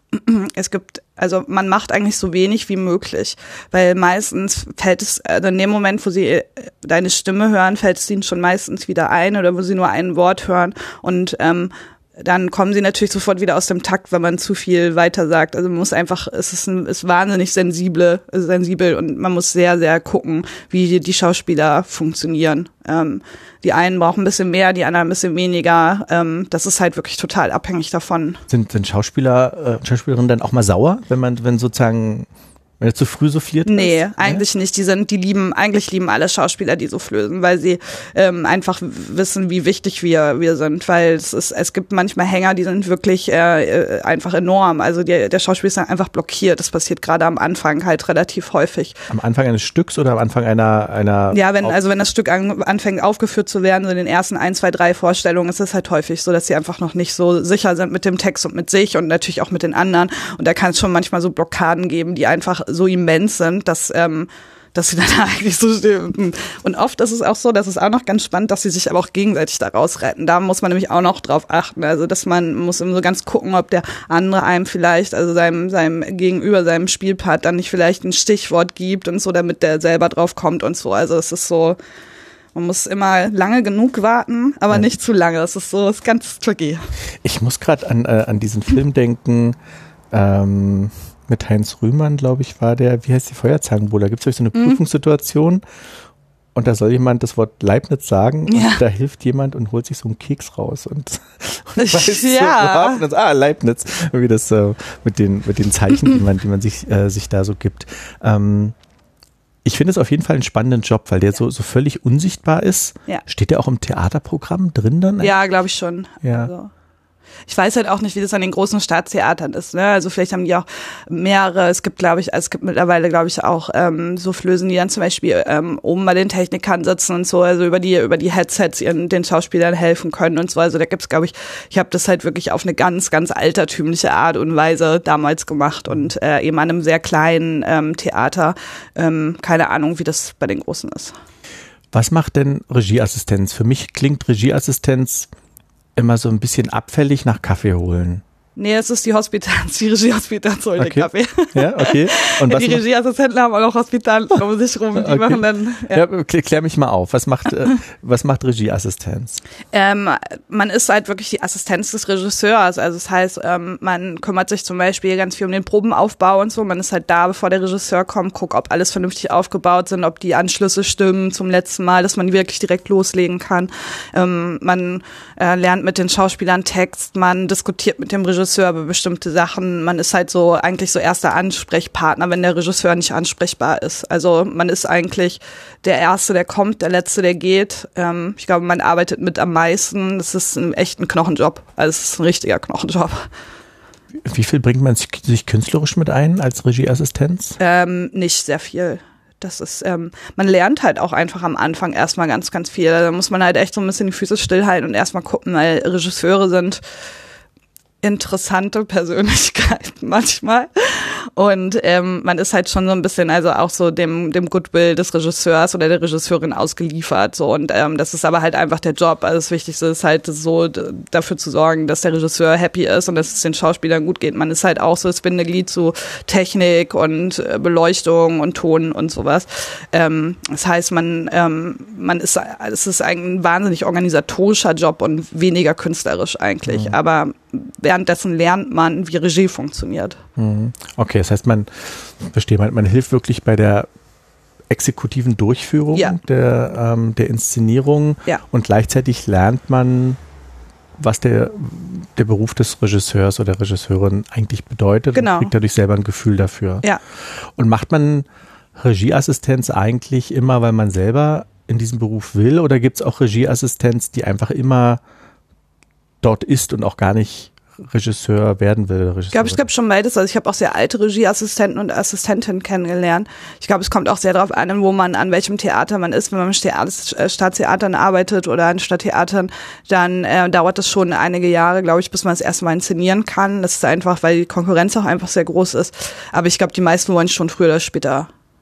es gibt, also man macht eigentlich so wenig wie möglich, weil meistens fällt es, also in dem Moment, wo sie deine Stimme hören, fällt es ihnen schon meistens wieder ein oder wo sie nur ein Wort hören und ähm, dann kommen sie natürlich sofort wieder aus dem Takt, wenn man zu viel weiter sagt. Also man muss einfach, es ist, ein, ist wahnsinnig sensible, sensibel und man muss sehr, sehr gucken, wie die, die Schauspieler funktionieren. Ähm, die einen brauchen ein bisschen mehr, die anderen ein bisschen weniger. Ähm, das ist halt wirklich total abhängig davon. Sind, sind Schauspieler, äh, Schauspielerinnen dann auch mal sauer, wenn man, wenn sozusagen wenn er zu früh souffliert ist? Nee, eigentlich ja? nicht. Die sind, die lieben, eigentlich lieben alle Schauspieler, die soufflösen, weil sie ähm, einfach wissen, wie wichtig wir wir sind. Weil es ist, es gibt manchmal Hänger, die sind wirklich äh, einfach enorm. Also die, der Schauspieler ist dann einfach blockiert. Das passiert gerade am Anfang halt relativ häufig. Am Anfang eines Stücks oder am Anfang einer einer? Ja, wenn also wenn das Stück an, anfängt aufgeführt zu werden, so in den ersten ein, zwei, drei Vorstellungen, ist es halt häufig so, dass sie einfach noch nicht so sicher sind mit dem Text und mit sich und natürlich auch mit den anderen. Und da kann es schon manchmal so Blockaden geben, die einfach so immens sind, dass ähm, dass sie dann eigentlich so stehen. Und oft ist es auch so, das ist auch noch ganz spannend, dass sie sich aber auch gegenseitig daraus retten. Da muss man nämlich auch noch drauf achten. Also dass man muss immer so ganz gucken, ob der andere einem vielleicht, also seinem seinem Gegenüber, seinem Spielpart dann nicht vielleicht ein Stichwort gibt und so, damit der selber drauf kommt und so. Also es ist so, man muss immer lange genug warten, aber ja. nicht zu lange. Das ist so, das ist ganz tricky. Ich muss gerade an äh, an diesen Film denken, ähm mit Heinz Rühmann, glaube ich, war der, wie heißt die Feuerzangenbowle? Da gibt es so eine mhm. Prüfungssituation und da soll jemand das Wort Leibniz sagen ja. und da hilft jemand und holt sich so einen Keks raus und, und weiß ja. so, und ah, Leibniz, wie das äh, mit den mit den Zeichen, die man, die man sich, äh, sich da so gibt. Ähm, ich finde es auf jeden Fall einen spannenden Job, weil der ja. so, so völlig unsichtbar ist. Ja. Steht der auch im Theaterprogramm drin dann? Ja, glaube ich schon. Ja. Also. Ich weiß halt auch nicht, wie das an den großen Staatstheatern ist. Ne? Also vielleicht haben die auch mehrere. Es gibt, glaube ich, es gibt mittlerweile, glaube ich, auch ähm, so Flösen, die dann zum Beispiel ähm, oben bei den Technikern sitzen und so, also über die über die Headsets ihren, den Schauspielern helfen können und so. Also da gibt's, glaube ich, ich habe das halt wirklich auf eine ganz, ganz altertümliche Art und Weise damals gemacht und äh, eben an einem sehr kleinen ähm, Theater. Ähm, keine Ahnung, wie das bei den Großen ist. Was macht denn Regieassistenz? Für mich klingt Regieassistenz immer so ein bisschen abfällig nach Kaffee holen. Nee, es ist die Hospitanz, die Regiehospitanz holt okay. den Kaffee. Ja, okay. Und was die Regieassistenten haben auch noch Hospitanten um sich rum, die okay. machen dann... Ja. Ja, klär mich mal auf, was macht, äh, was macht Regieassistenz? Ähm, man ist halt wirklich die Assistenz des Regisseurs, also das heißt, ähm, man kümmert sich zum Beispiel ganz viel um den Probenaufbau und so, man ist halt da, bevor der Regisseur kommt, guckt, ob alles vernünftig aufgebaut sind, ob die Anschlüsse stimmen zum letzten Mal, dass man wirklich direkt loslegen kann. Ähm, man äh, lernt mit den Schauspielern Text, man diskutiert mit dem Regisseur über bestimmte Sachen. Man ist halt so eigentlich so erster Ansprechpartner, wenn der Regisseur nicht ansprechbar ist. Also man ist eigentlich der Erste, der kommt, der Letzte, der geht. Ähm, ich glaube, man arbeitet mit am meisten. Das ist ein echt ein Knochenjob. Also es ist ein richtiger Knochenjob. Wie viel bringt man sich künstlerisch mit ein als Regieassistenz? Ähm, nicht sehr viel. Das ist, ähm, man lernt halt auch einfach am Anfang erstmal ganz, ganz viel. Da muss man halt echt so ein bisschen die Füße stillhalten und erstmal gucken, weil Regisseure sind interessante Persönlichkeiten manchmal und ähm, man ist halt schon so ein bisschen also auch so dem dem Goodwill des Regisseurs oder der Regisseurin ausgeliefert so und ähm, das ist aber halt einfach der Job. Also das Wichtigste ist halt so d- dafür zu sorgen, dass der Regisseur happy ist und dass es den Schauspielern gut geht. Man ist halt auch so das Bindeglied zu Technik und äh, Beleuchtung und Ton und sowas. Ähm, das heißt, man ähm, man ist es ist ein wahnsinnig organisatorischer Job und weniger künstlerisch eigentlich, mhm. aber währenddessen lernt man, wie Regie funktioniert. Okay, das heißt, man, verstehe, man, man hilft wirklich bei der exekutiven Durchführung ja. der, ähm, der Inszenierung ja. und gleichzeitig lernt man, was der, der Beruf des Regisseurs oder Regisseurin eigentlich bedeutet genau. und kriegt dadurch selber ein Gefühl dafür. Ja. Und macht man Regieassistenz eigentlich immer, weil man selber in diesem Beruf will, oder gibt es auch Regieassistenz, die einfach immer dort ist und auch gar nicht Regisseur werden will? Ich glaube, es gibt schon beides. Also ich habe auch sehr alte Regieassistenten und Assistentinnen kennengelernt. Ich glaube, es kommt auch sehr darauf an, wo man, an welchem Theater man ist. Wenn man mit Staatstheatern arbeitet oder an Stadttheatern, dann äh, dauert das schon einige Jahre, glaube ich, bis man es erstmal inszenieren kann. Das ist einfach, weil die Konkurrenz auch einfach sehr groß ist. Aber ich glaube, die meisten wollen schon früher oder später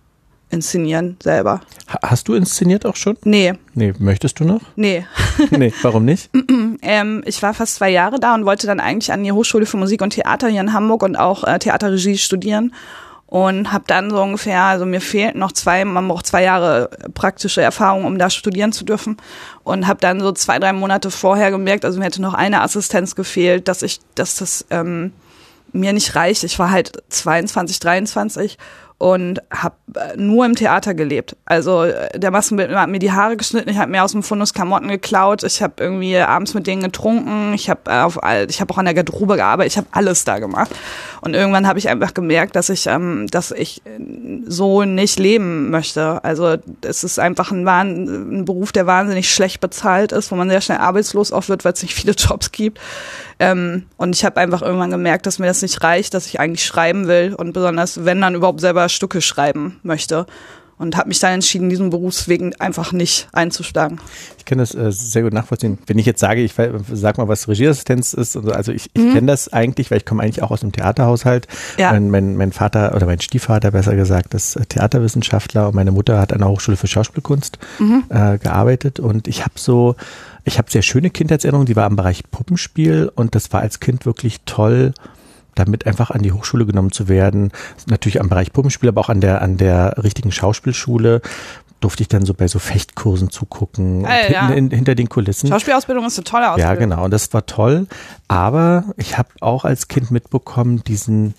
inszenieren selber. Hast du inszeniert auch schon? Nee. Nee, möchtest du noch? Nee. Nee, warum nicht? ähm, ich war fast zwei Jahre da und wollte dann eigentlich an die Hochschule für Musik und Theater hier in Hamburg und auch äh, Theaterregie studieren und habe dann so ungefähr, also mir fehlten noch zwei, man braucht zwei Jahre praktische Erfahrung, um da studieren zu dürfen und habe dann so zwei, drei Monate vorher gemerkt, also mir hätte noch eine Assistenz gefehlt, dass ich, dass das ähm, mir nicht reicht. Ich war halt zweiundzwanzig, dreiundzwanzig und habe nur im Theater gelebt. Also der Maskenbildner hat mir die Haare geschnitten, ich habe mir aus dem Fundus Klamotten geklaut, ich habe irgendwie abends mit denen getrunken, ich habe auf ich habe auch an der Garderobe gearbeitet, ich habe alles da gemacht. Und irgendwann habe ich einfach gemerkt, dass ich ähm, dass ich so nicht leben möchte. Also es ist einfach ein, ein Beruf, der wahnsinnig schlecht bezahlt ist, wo man sehr schnell arbeitslos auch wird, weil es nicht viele Jobs gibt. Ähm, und ich habe einfach irgendwann gemerkt, dass mir das nicht reicht, dass ich eigentlich schreiben will und besonders, wenn dann überhaupt selber Stücke schreiben möchte. Und habe mich dann entschieden, diesen Berufsweg einfach nicht einzuschlagen. Ich kann das äh, sehr gut nachvollziehen. Wenn ich jetzt sage, ich sag mal, was Regieassistenz ist, also ich, ich mhm. kenne das eigentlich, weil ich komme eigentlich auch aus dem Theaterhaushalt. Ja. Mein, mein, mein Vater oder mein Stiefvater, besser gesagt, ist Theaterwissenschaftler und meine Mutter hat an der Hochschule für Schauspielkunst mhm. äh, gearbeitet und ich habe so Ich habe sehr schöne Kindheitserinnerungen, die war im Bereich Puppenspiel und das war als Kind wirklich toll, damit einfach an die Hochschule genommen zu werden. Natürlich am Bereich Puppenspiel, aber auch an der an der richtigen Schauspielschule durfte ich dann so bei so Fechtkursen zugucken, äh, ja. hinten, in, hinter den Kulissen. Schauspielausbildung ist eine tolle Ausbildung. Ja, genau, und das war toll, aber ich habe auch als Kind mitbekommen, diesen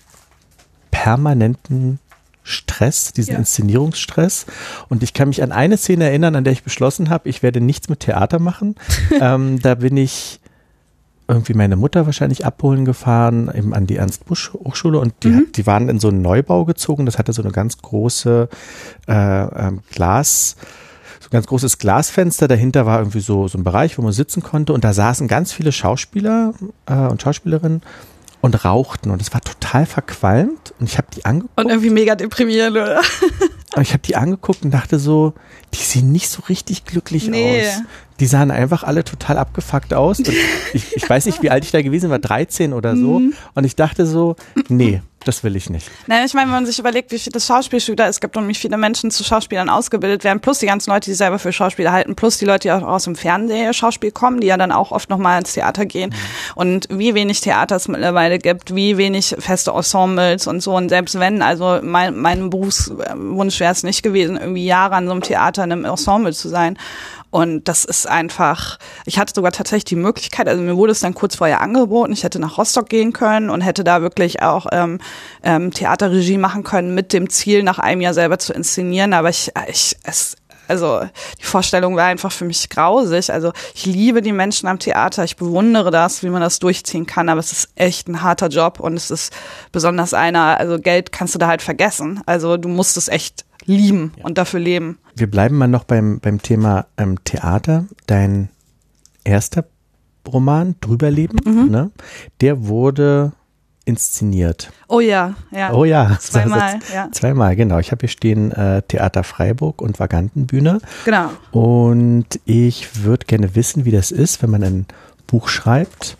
permanenten Stress, diesen ja. Inszenierungsstress. Und ich kann mich an eine Szene erinnern, an der ich beschlossen habe, ich werde nichts mit Theater machen. ähm, da bin ich irgendwie meine Mutter wahrscheinlich abholen gefahren, eben an die Ernst-Busch-Hochschule und die, mhm. die waren in so einen Neubau gezogen. Das hatte so eine ganz große äh, ähm, Glas, so ein ganz großes Glasfenster. Dahinter war irgendwie so, so ein Bereich, wo man sitzen konnte und da saßen ganz viele Schauspieler äh, und Schauspielerinnen und rauchten und es war total verqualmt und ich habe die angeguckt. Und irgendwie mega deprimierend, oder? Und ich habe die angeguckt und dachte so, die sehen nicht so richtig glücklich nee. aus. Die sahen einfach alle total abgefuckt aus. Und ich, ich weiß nicht, wie alt ich da gewesen war, dreizehn oder so. Mhm. Und ich dachte so, nee, das will ich nicht. Nein, ich meine, wenn man sich überlegt, wie viele Schauspielschüler es gibt und wie viele Menschen zu Schauspielern ausgebildet werden, plus die ganzen Leute, die selber für Schauspieler halten, plus die Leute, die auch aus dem Fernsehschauspiel kommen, die ja dann auch oft nochmal ins Theater gehen. Mhm. Und wie wenig Theater es mittlerweile gibt, wie wenig feste Ensembles und so. Und selbst wenn, also mein, mein Berufswunsch wäre es nicht gewesen, irgendwie Jahre an so einem Theater, in einem Ensemble zu sein. Und das ist einfach, ich hatte sogar tatsächlich die Möglichkeit, also mir wurde es dann kurz vorher angeboten, ich hätte nach Rostock gehen können und hätte da wirklich auch ähm, ähm, Theaterregie machen können mit dem Ziel, nach einem Jahr selber zu inszenieren. Aber ich, ich es, also die Vorstellung war einfach für mich grausig. Also ich liebe die Menschen am Theater, ich bewundere das, wie man das durchziehen kann, aber es ist echt ein harter Job und es ist besonders einer, also Geld kannst du da halt vergessen. Also du musst es echt lieben ja. und dafür leben. Wir bleiben mal noch beim, beim Thema ähm, Theater. Dein erster Roman, Drüberleben, mhm. ne? Der wurde inszeniert. Oh ja, ja. Oh ja. Zweimal, ja. Zweimal, genau. Ich habe hier stehen äh, Theater Freiburg und Vagantenbühne. Genau. Und ich würde gerne wissen, wie das ist, wenn man ein Buch schreibt.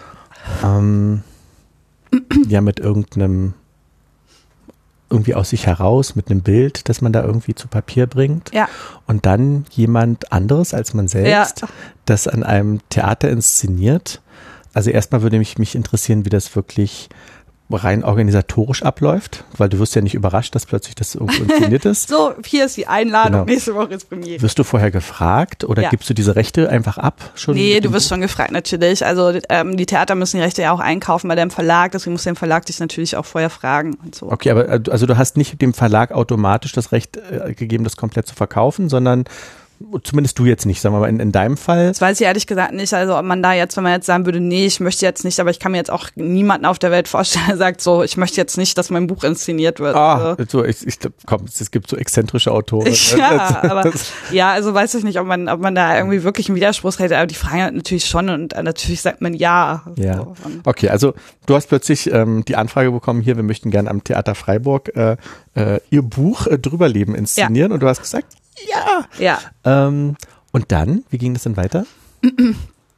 Ähm, ja, mit irgendeinem irgendwie aus sich heraus mit einem Bild, das man da irgendwie zu Papier bringt ja. und dann jemand anderes als man selbst, ja. das an einem Theater inszeniert. Also erstmal würde mich, mich interessieren, wie das wirklich rein organisatorisch abläuft, weil du wirst ja nicht überrascht, dass plötzlich das irgendwo inszeniert ist. So, hier ist die Einladung, genau. Nächste Woche ist Premiere. Wirst du vorher gefragt oder ja. gibst du diese Rechte einfach ab? Schon nee, du wirst schon gefragt natürlich. Also ähm, die Theater müssen die Rechte ja auch einkaufen bei dem Verlag, deswegen muss der Verlag dich natürlich auch vorher fragen und so. Okay, aber also du hast nicht dem Verlag automatisch das Recht äh, gegeben, das komplett zu verkaufen, sondern zumindest du jetzt nicht, sagen wir mal, in, in deinem Fall. Das weiß ich ehrlich gesagt nicht, also ob man da jetzt, wenn man jetzt sagen würde, nee, ich möchte jetzt nicht, aber ich kann mir jetzt auch niemanden auf der Welt vorstellen, der sagt so, ich möchte jetzt nicht, dass mein Buch inszeniert wird. Ah, also. so, ich, ich komm, es gibt so exzentrische Autoren. Ja, aber ja, also weiß ich nicht, ob man, ob man da irgendwie wirklich einen Widerspruch hätte, aber die fragen natürlich schon und natürlich sagt man ja. Ja. So. Okay, also du hast plötzlich ähm, die Anfrage bekommen, hier, wir möchten gerne am Theater Freiburg äh, äh, ihr Buch äh, Drüberleben inszenieren ja. und du hast gesagt, ja. Ja. Ähm, und dann, wie ging das denn weiter?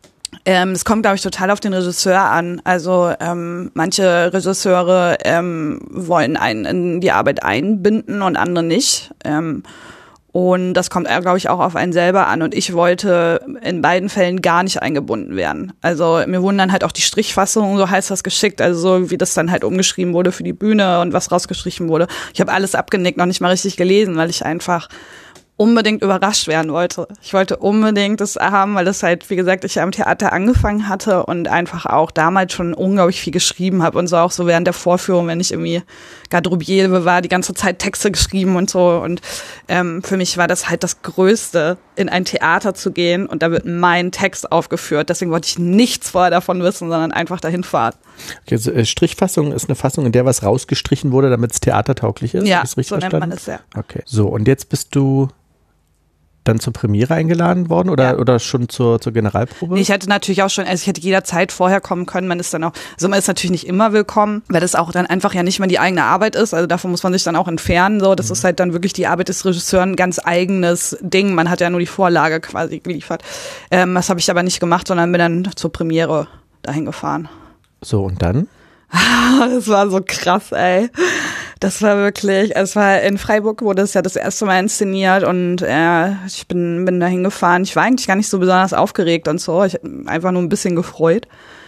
Ähm, es kommt, glaube ich, total auf den Regisseur an. Also ähm, manche Regisseure ähm, wollen einen in die Arbeit einbinden und andere nicht. Ähm, und das kommt, glaube ich, auch auf einen selber an. Und ich wollte in beiden Fällen gar nicht eingebunden werden. Also mir wurden dann halt auch die Strichfassungen, so heißt das, geschickt. Also so wie das dann halt umgeschrieben wurde für die Bühne und was rausgestrichen wurde. Ich habe alles abgenickt, noch nicht mal richtig gelesen, weil ich einfach unbedingt überrascht werden wollte. Ich wollte unbedingt das haben, weil das halt, wie gesagt, ich ja am Theater angefangen hatte und einfach auch damals schon unglaublich viel geschrieben habe und so auch so während der Vorführung, wenn ich irgendwie Garderobiere war, die ganze Zeit Texte geschrieben und so und ähm, für mich war das halt das Größte, in ein Theater zu gehen und da wird mein Text aufgeführt. Deswegen wollte ich nichts vorher davon wissen, sondern einfach dahin fahren. Okay, also, äh, Strichfassung ist eine Fassung, in der was rausgestrichen wurde, damit es theatertauglich ist? Ja, ist richtig so nennt verstanden? man es, ja. Okay, so und jetzt bist du dann zur Premiere eingeladen worden oder, ja. oder schon zur, zur Generalprobe? Nee, ich hätte natürlich auch schon, also ich hätte jederzeit vorher kommen können. Man ist dann auch, also man ist natürlich nicht immer willkommen, weil das auch dann einfach ja nicht mehr die eigene Arbeit ist. Also davon muss man sich dann auch entfernen. So, das mhm. ist halt dann wirklich die Arbeit des Regisseurs, ein ganz eigenes Ding. Man hat ja nur die Vorlage quasi geliefert. Ähm, das habe ich aber nicht gemacht, sondern bin dann zur Premiere dahin gefahren. So, und dann? Das war so krass, ey. Das war wirklich, es war in Freiburg, wurde es ja das erste Mal inszeniert und äh, ich bin bin da hingefahren. Ich war eigentlich gar nicht so besonders aufgeregt und so. Ich habe einfach nur ein bisschen gefreut.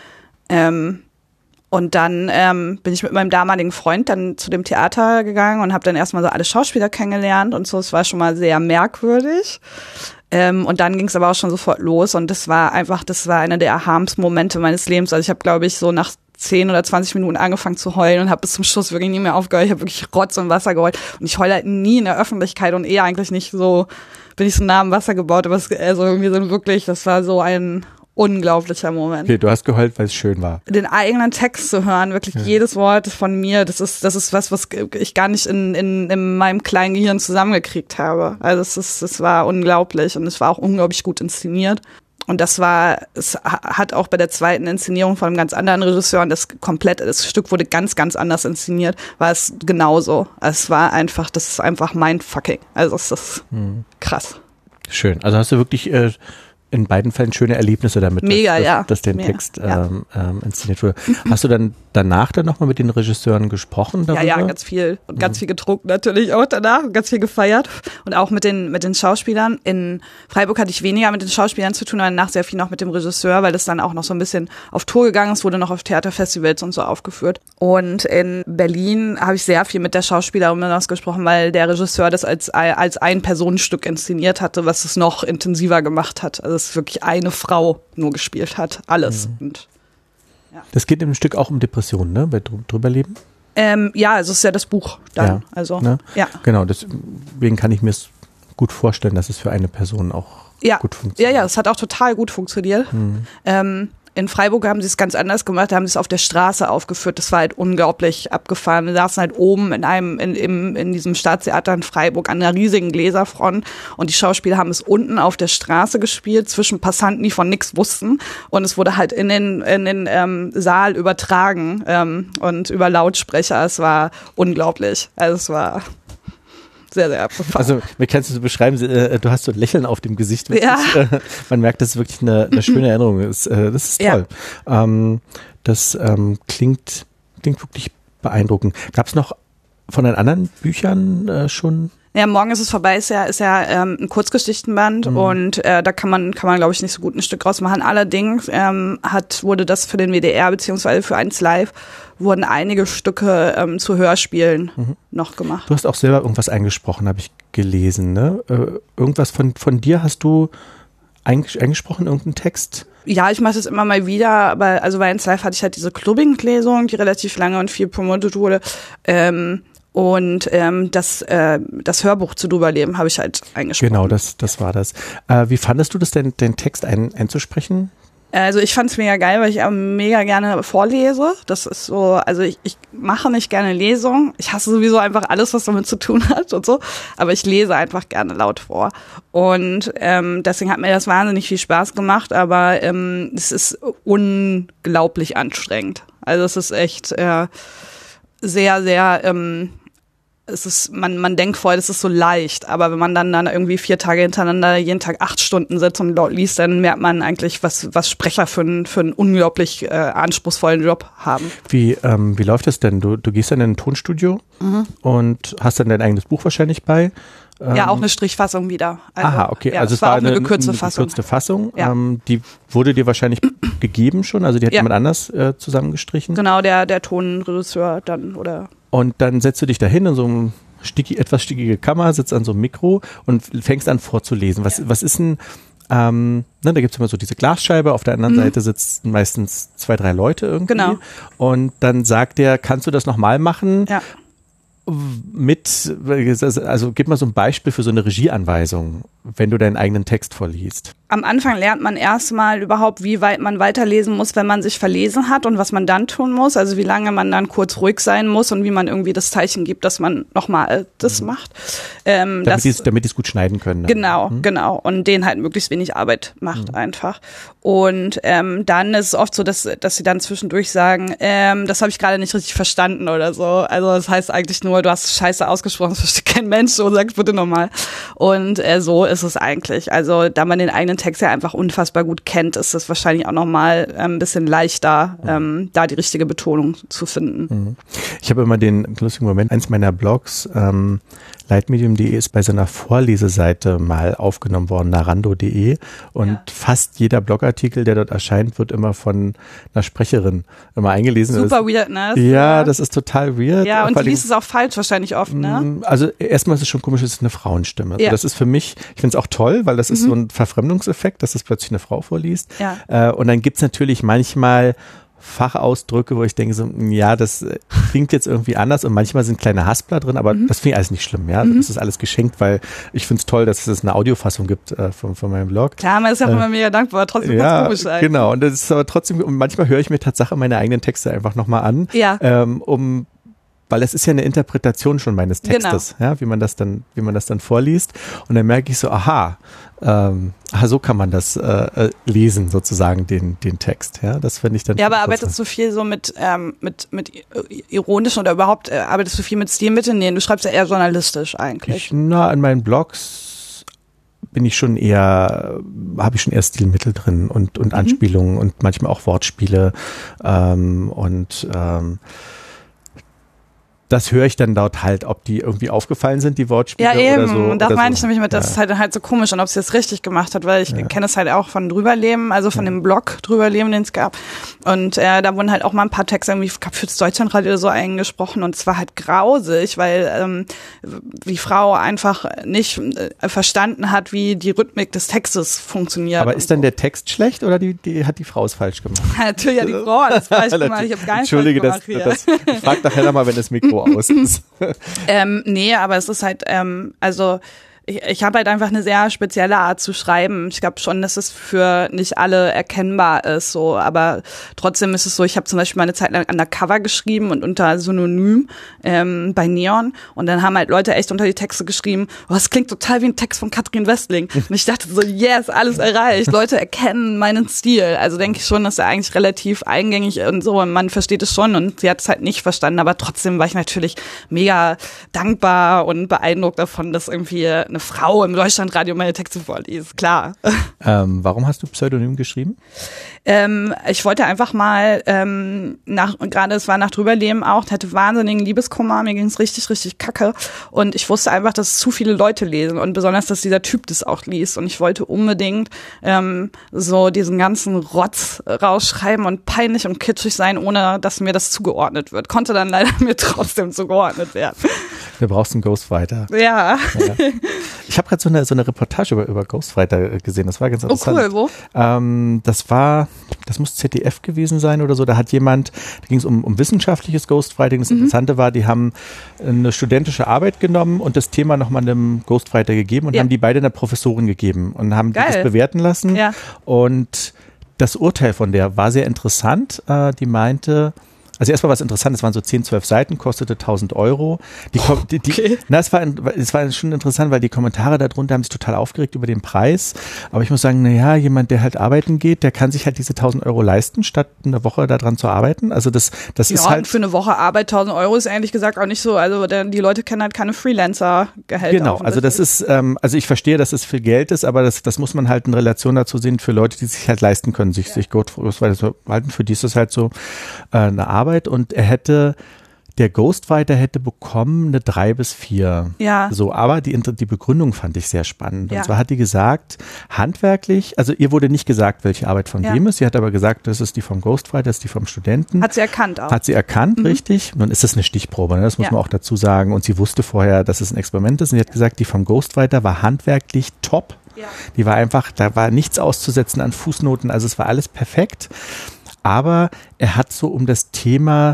Ähm, und dann ähm, bin ich mit meinem damaligen Freund dann zu dem Theater gegangen und habe dann erstmal so alle Schauspieler kennengelernt und so. Es war schon mal sehr merkwürdig. Ähm, und dann ging es aber auch schon sofort los und das war einfach, das war einer der erhabensten Momente meines Lebens. Also ich habe, glaube ich, so nach zehn oder zwanzig Minuten angefangen zu heulen und habe bis zum Schluss wirklich nie mehr aufgehört. Ich habe wirklich Rotz und Wasser geheult. Und ich heule halt nie in der Öffentlichkeit und eher eigentlich nicht so, bin ich so nah am Wasser gebaut. Aber es, also wir sind wirklich, das war so ein unglaublicher Moment. Okay, du hast geheult, weil es schön war. Den eigenen Text zu hören, wirklich ja. jedes Wort von mir, das ist das ist was, was ich gar nicht in, in, in meinem kleinen Gehirn zusammengekriegt habe. Also es ist, es war unglaublich und es war auch unglaublich gut inszeniert. Und das war, es hat auch bei der zweiten Inszenierung von einem ganz anderen Regisseur, und das komplett, das Stück wurde ganz, ganz anders inszeniert, war es genauso. Es war einfach, das ist einfach mindfucking. Also es ist hm. krass. Schön. Also hast du wirklich äh, in beiden Fällen schöne Erlebnisse damit, Mega, dass, ja. dass der Mega, Text ja. ähm, ähm, inszeniert wurde. Hast du dann danach dann nochmal mit den Regisseuren gesprochen darüber? Ja, ja, ganz viel. Und ganz mhm. viel getrunken natürlich auch danach. Und ganz viel gefeiert. Und auch mit den mit den Schauspielern. In Freiburg hatte ich weniger mit den Schauspielern zu tun, aber danach sehr viel noch mit dem Regisseur, weil das dann auch noch so ein bisschen auf Tour gegangen ist, wurde noch auf Theaterfestivals und so aufgeführt. Und in Berlin habe ich sehr viel mit der Schauspielerin gesprochen, weil der Regisseur das als als ein Personenstück inszeniert hatte, was es noch intensiver gemacht hat. Also es wirklich eine Frau nur gespielt hat. Alles. Mhm. Und ja. Das geht im Stück auch um Depressionen, ne? Bei Drüberleben? Ähm, ja, also es ist ja das Buch dann. Ja, also, ne? ja. Genau, deswegen kann ich mir es gut vorstellen, dass es für eine Person auch ja. gut funktioniert. Ja, ja, es hat auch total gut funktioniert. Mhm. Ähm, in Freiburg haben sie es ganz anders gemacht, da haben sie es auf der Straße aufgeführt. Das war halt unglaublich abgefahren. Wir saßen halt oben in einem, in, in, in diesem Staatstheater in Freiburg an einer riesigen Gläserfront und die Schauspieler haben es unten auf der Straße gespielt, zwischen Passanten, die von nichts wussten. Und es wurde halt in den, in den ähm, Saal übertragen ähm, und über Lautsprecher. Es war unglaublich. Also es war sehr, sehr abgefahren. Also, wie kannst du so beschreiben, äh, du hast so ein Lächeln auf dem Gesicht. Ja. Äh, man merkt, das ist wirklich eine, eine schöne Erinnerung. Das, äh, das ist toll. Ja. Ähm, das ähm, klingt, klingt wirklich beeindruckend. Gab es noch von den anderen Büchern äh, schon? Ja, Morgen ist es vorbei, ist ja, ist ja ähm, ein Kurzgeschichtenband mhm. und äh, da kann man, kann man glaube ich nicht so gut ein Stück draus machen. Allerdings ähm, hat, wurde das für den W D R beziehungsweise für eins Live wurden einige Stücke ähm, zu Hörspielen mhm. noch gemacht. Du hast auch selber irgendwas eingesprochen, habe ich gelesen, ne? Äh, irgendwas von, von dir hast du eingesprochen, irgendeinen Text? Ja, ich mache das immer mal wieder, aber also bei eins Live hatte ich halt diese Clubbing-Lesung, die relativ lange und viel promotet wurde. Ähm, Und ähm, das, äh, das Hörbuch zu Drüberleben habe ich halt eingesprochen. Genau, das, das war das. Äh, wie fandest du das denn, den Text ein, einzusprechen? Also ich fand es mega geil, weil ich auch mega gerne vorlese. Das ist so, also ich, ich mache nicht gerne Lesungen. Ich hasse sowieso einfach alles, was damit zu tun hat und so. Aber ich lese einfach gerne laut vor. Und ähm, deswegen hat mir das wahnsinnig viel Spaß gemacht. Aber ähm, es ist unglaublich anstrengend. Also es ist echt äh, sehr, sehr... Ähm, es ist, man, man denkt vorher, das ist so leicht, aber wenn man dann, dann irgendwie vier Tage hintereinander jeden Tag acht Stunden sitzt und liest, dann merkt man eigentlich, was, was Sprecher für einen, für einen unglaublich äh, anspruchsvollen Job haben. Wie, ähm, wie läuft das denn? Du, du gehst dann in ein Tonstudio mhm. und hast dann dein eigenes Buch wahrscheinlich bei. Ja, auch eine Strichfassung wieder. Also, aha, okay. Ja, also es war war auch eine, eine gekürzte eine Fassung. Gekürzte Fassung. Ja. Ähm, die wurde dir wahrscheinlich gegeben schon, also die hat ja. jemand anders äh, zusammengestrichen. Genau, der, der Tonregisseur dann, oder. Und dann setzt du dich da hin in so einem sticky, etwas stickige Kammer, sitzt an so einem Mikro und fängst an vorzulesen. Was, ja. was ist denn, ähm, ne, da gibt es immer so diese Glasscheibe, auf der anderen mhm. Seite sitzen meistens zwei, drei Leute irgendwie. Genau. Und dann sagt der, kannst du das nochmal machen? Ja. Mit, also gib mal so ein Beispiel für so eine Regieanweisung, wenn du deinen eigenen Text vorliest. Am Anfang lernt man erstmal überhaupt, wie weit man weiterlesen muss, wenn man sich verlesen hat und was man dann tun muss, also wie lange man dann kurz ruhig sein muss und wie man irgendwie das Zeichen gibt, dass man nochmal das mhm. macht. Ähm, damit die es damit die's gut schneiden können. Dann. Genau, mhm. genau. Und denen halt möglichst wenig Arbeit macht mhm. einfach. Und ähm, dann ist es oft so, dass, dass sie dann zwischendurch sagen, ähm, das habe ich gerade nicht richtig verstanden oder so. Also das heißt eigentlich nur, du hast Scheiße ausgesprochen, das versteht kein Mensch, so sag bitte nochmal. Und äh, so ist es eigentlich. Also da man den eigenen Text ja einfach unfassbar gut kennt, ist es wahrscheinlich auch nochmal äh, ein bisschen leichter, ähm, da die richtige Betonung zu finden. Ich habe immer den lustigen Moment, eins meiner Blogs, ähm, leitmedium punkt de ist bei so einer Vorleseseite mal aufgenommen worden, narando punkt de, und ja. fast jeder Blogartikel, der dort erscheint, wird immer von einer Sprecherin immer eingelesen. Super das, weird, ne? Ja, das ist total weird. Ja, und die liest es auch falsch wahrscheinlich oft, ne? Also erstmal ist es schon komisch, es ist eine Frauenstimme. Ja. Das ist für mich, ich finde es auch toll, weil das ist mhm. so ein Verfremdungseffekt, dass es plötzlich eine Frau vorliest. Ja. Äh, und dann gibt's natürlich manchmal Fachausdrücke, wo ich denke so, ja, das klingt jetzt irgendwie anders und manchmal sind kleine Haspler drin, aber mhm. das finde ich alles nicht schlimm, ja. Mhm. Das ist alles geschenkt, weil ich finde es toll, dass es eine Audiofassung gibt äh, von, von meinem Blog. Klar, man ist ja auch äh, immer mega dankbar, trotzdem ja, komisch eigentlich. Genau, und das ist aber trotzdem, und manchmal höre ich mir Tatsache meine eigenen Texte einfach nochmal an, ja. ähm, um weil es ist ja eine Interpretation schon meines Textes, genau. ja, wie man das dann, wie man das dann vorliest. Und dann merke ich so, aha, ähm, aha, so kann man das äh, lesen, sozusagen, den, den Text. Ja, das finde ich dann. Ja, aber arbeitest du viel so mit, ähm, mit, mit ironischen oder überhaupt äh, arbeitest du viel mit Stilmitteln? Nee, du schreibst ja eher journalistisch eigentlich. Ich, na, in meinen Blogs bin ich schon eher, habe ich schon eher Stilmittel drin und, und Anspielungen mhm. und manchmal auch Wortspiele ähm, und ähm, das höre ich dann dort halt, ob die irgendwie aufgefallen sind, die Wortspiele ja, eben. oder so. Und das meine so. ich nämlich mit, das ja. ist halt, halt so komisch und ob sie das richtig gemacht hat, weil ich ja. kenne es halt auch von Drüberleben, also von ja. dem Blog Drüberleben, den es gab. Und äh, da wurden halt auch mal ein paar Texte irgendwie fürs Deutschlandradio so eingesprochen und es war halt grausig, weil ähm, die Frau einfach nicht äh, verstanden hat, wie die Rhythmik des Textes funktioniert. Aber ist dann so. Der Text schlecht oder die, die hat die Frau es falsch gemacht? Natürlich hat die Frau es falsch gemacht, ich habe gar nichts falsch gemacht hier. Das, ich frag nachher nochmal, wenn das Mikro aus ist. ähm, nee, aber es ist halt, ähm, also ich, ich habe halt einfach eine sehr spezielle Art zu schreiben. Ich glaube schon, dass es für nicht alle erkennbar ist, so, aber trotzdem ist es so, ich habe zum Beispiel mal eine Zeit lang undercover geschrieben und unter Synonym ähm, bei Neon und dann haben halt Leute echt unter die Texte geschrieben, oh, das klingt total wie ein Text von Katrin Westling. Und ich dachte so, yes, alles erreicht. Leute erkennen meinen Stil. Also denke ich schon, dass er eigentlich relativ eingängig und so und man versteht es schon und sie hat es halt nicht verstanden, aber trotzdem war ich natürlich mega dankbar und beeindruckt davon, dass irgendwie eine Frau im Deutschlandradio meine Texte vorliest, klar. Ähm, warum hast du Pseudonym geschrieben? Ähm, ich wollte einfach mal, ähm, nach gerade es war nach Drüberleben auch, hatte wahnsinnigen Liebeskummer, mir ging es richtig, richtig kacke und ich wusste einfach, dass zu viele Leute lesen und besonders, dass dieser Typ das auch liest und ich wollte unbedingt ähm, so diesen ganzen Rotz rausschreiben und peinlich und kitschig sein, ohne dass mir das zugeordnet wird. Konnte dann leider mir trotzdem zugeordnet werden. Du brauchst einen Ghostwriter. Ja. ja. Ich habe gerade so eine, so eine Reportage über, über Ghostwriter gesehen, das war ganz interessant. Oh cool, wo? Ähm, das war, das muss Z D F gewesen sein oder so, da hat jemand, da ging es um, um wissenschaftliches Ghostwriting, das mhm. Interessante war, die haben eine studentische Arbeit genommen und das Thema nochmal einem Ghostwriter gegeben und ja. haben die beide einer Professorin gegeben und haben die das bewerten lassen ja. und das Urteil von der war sehr interessant, äh, die meinte, Also erstmal was Interessantes, es waren so zehn, zwölf Seiten, kostete tausend Euro. Die, Kom- die, die, Okay. na, es war, es war schon interessant, weil die Kommentare darunter haben sich total aufgeregt über den Preis. Aber ich muss sagen, naja, jemand, der halt arbeiten geht, der kann sich halt diese tausend Euro leisten, statt eine Woche daran zu arbeiten. Also das, das Ja, ist halt. und für eine Woche Arbeit tausend Euro ist ehrlich gesagt auch nicht so, also denn die Leute kennen halt keine Freelancer-Gehälter. Genau, also das ist, ähm, also ich verstehe, dass es viel Geld ist, aber das, das muss man halt in Relation dazu sehen für Leute, die sich halt leisten können, sich, ja. sich Ghostwriter zu halten. Für die ist das halt so äh, eine Arbeit und er hätte, der Ghostwriter hätte bekommen eine drei bis vier. Ja. So, aber die, die Begründung fand ich sehr spannend. Und Ja. zwar hat die gesagt, handwerklich, also ihr wurde nicht gesagt, welche Arbeit von Ja. wem ist. Sie hat aber gesagt, das ist die vom Ghostwriter, das ist die vom Studenten. Hat sie erkannt auch. Hat sie erkannt, Mhm. richtig. Nun ist das eine Stichprobe, ne? Das muss Ja. man auch dazu sagen. Und sie wusste vorher, dass es ein Experiment ist. Und sie hat gesagt, die vom Ghostwriter war handwerklich top. Ja. Die war einfach, da war nichts auszusetzen an Fußnoten. Also es war alles perfekt. Aber er hat so um das Thema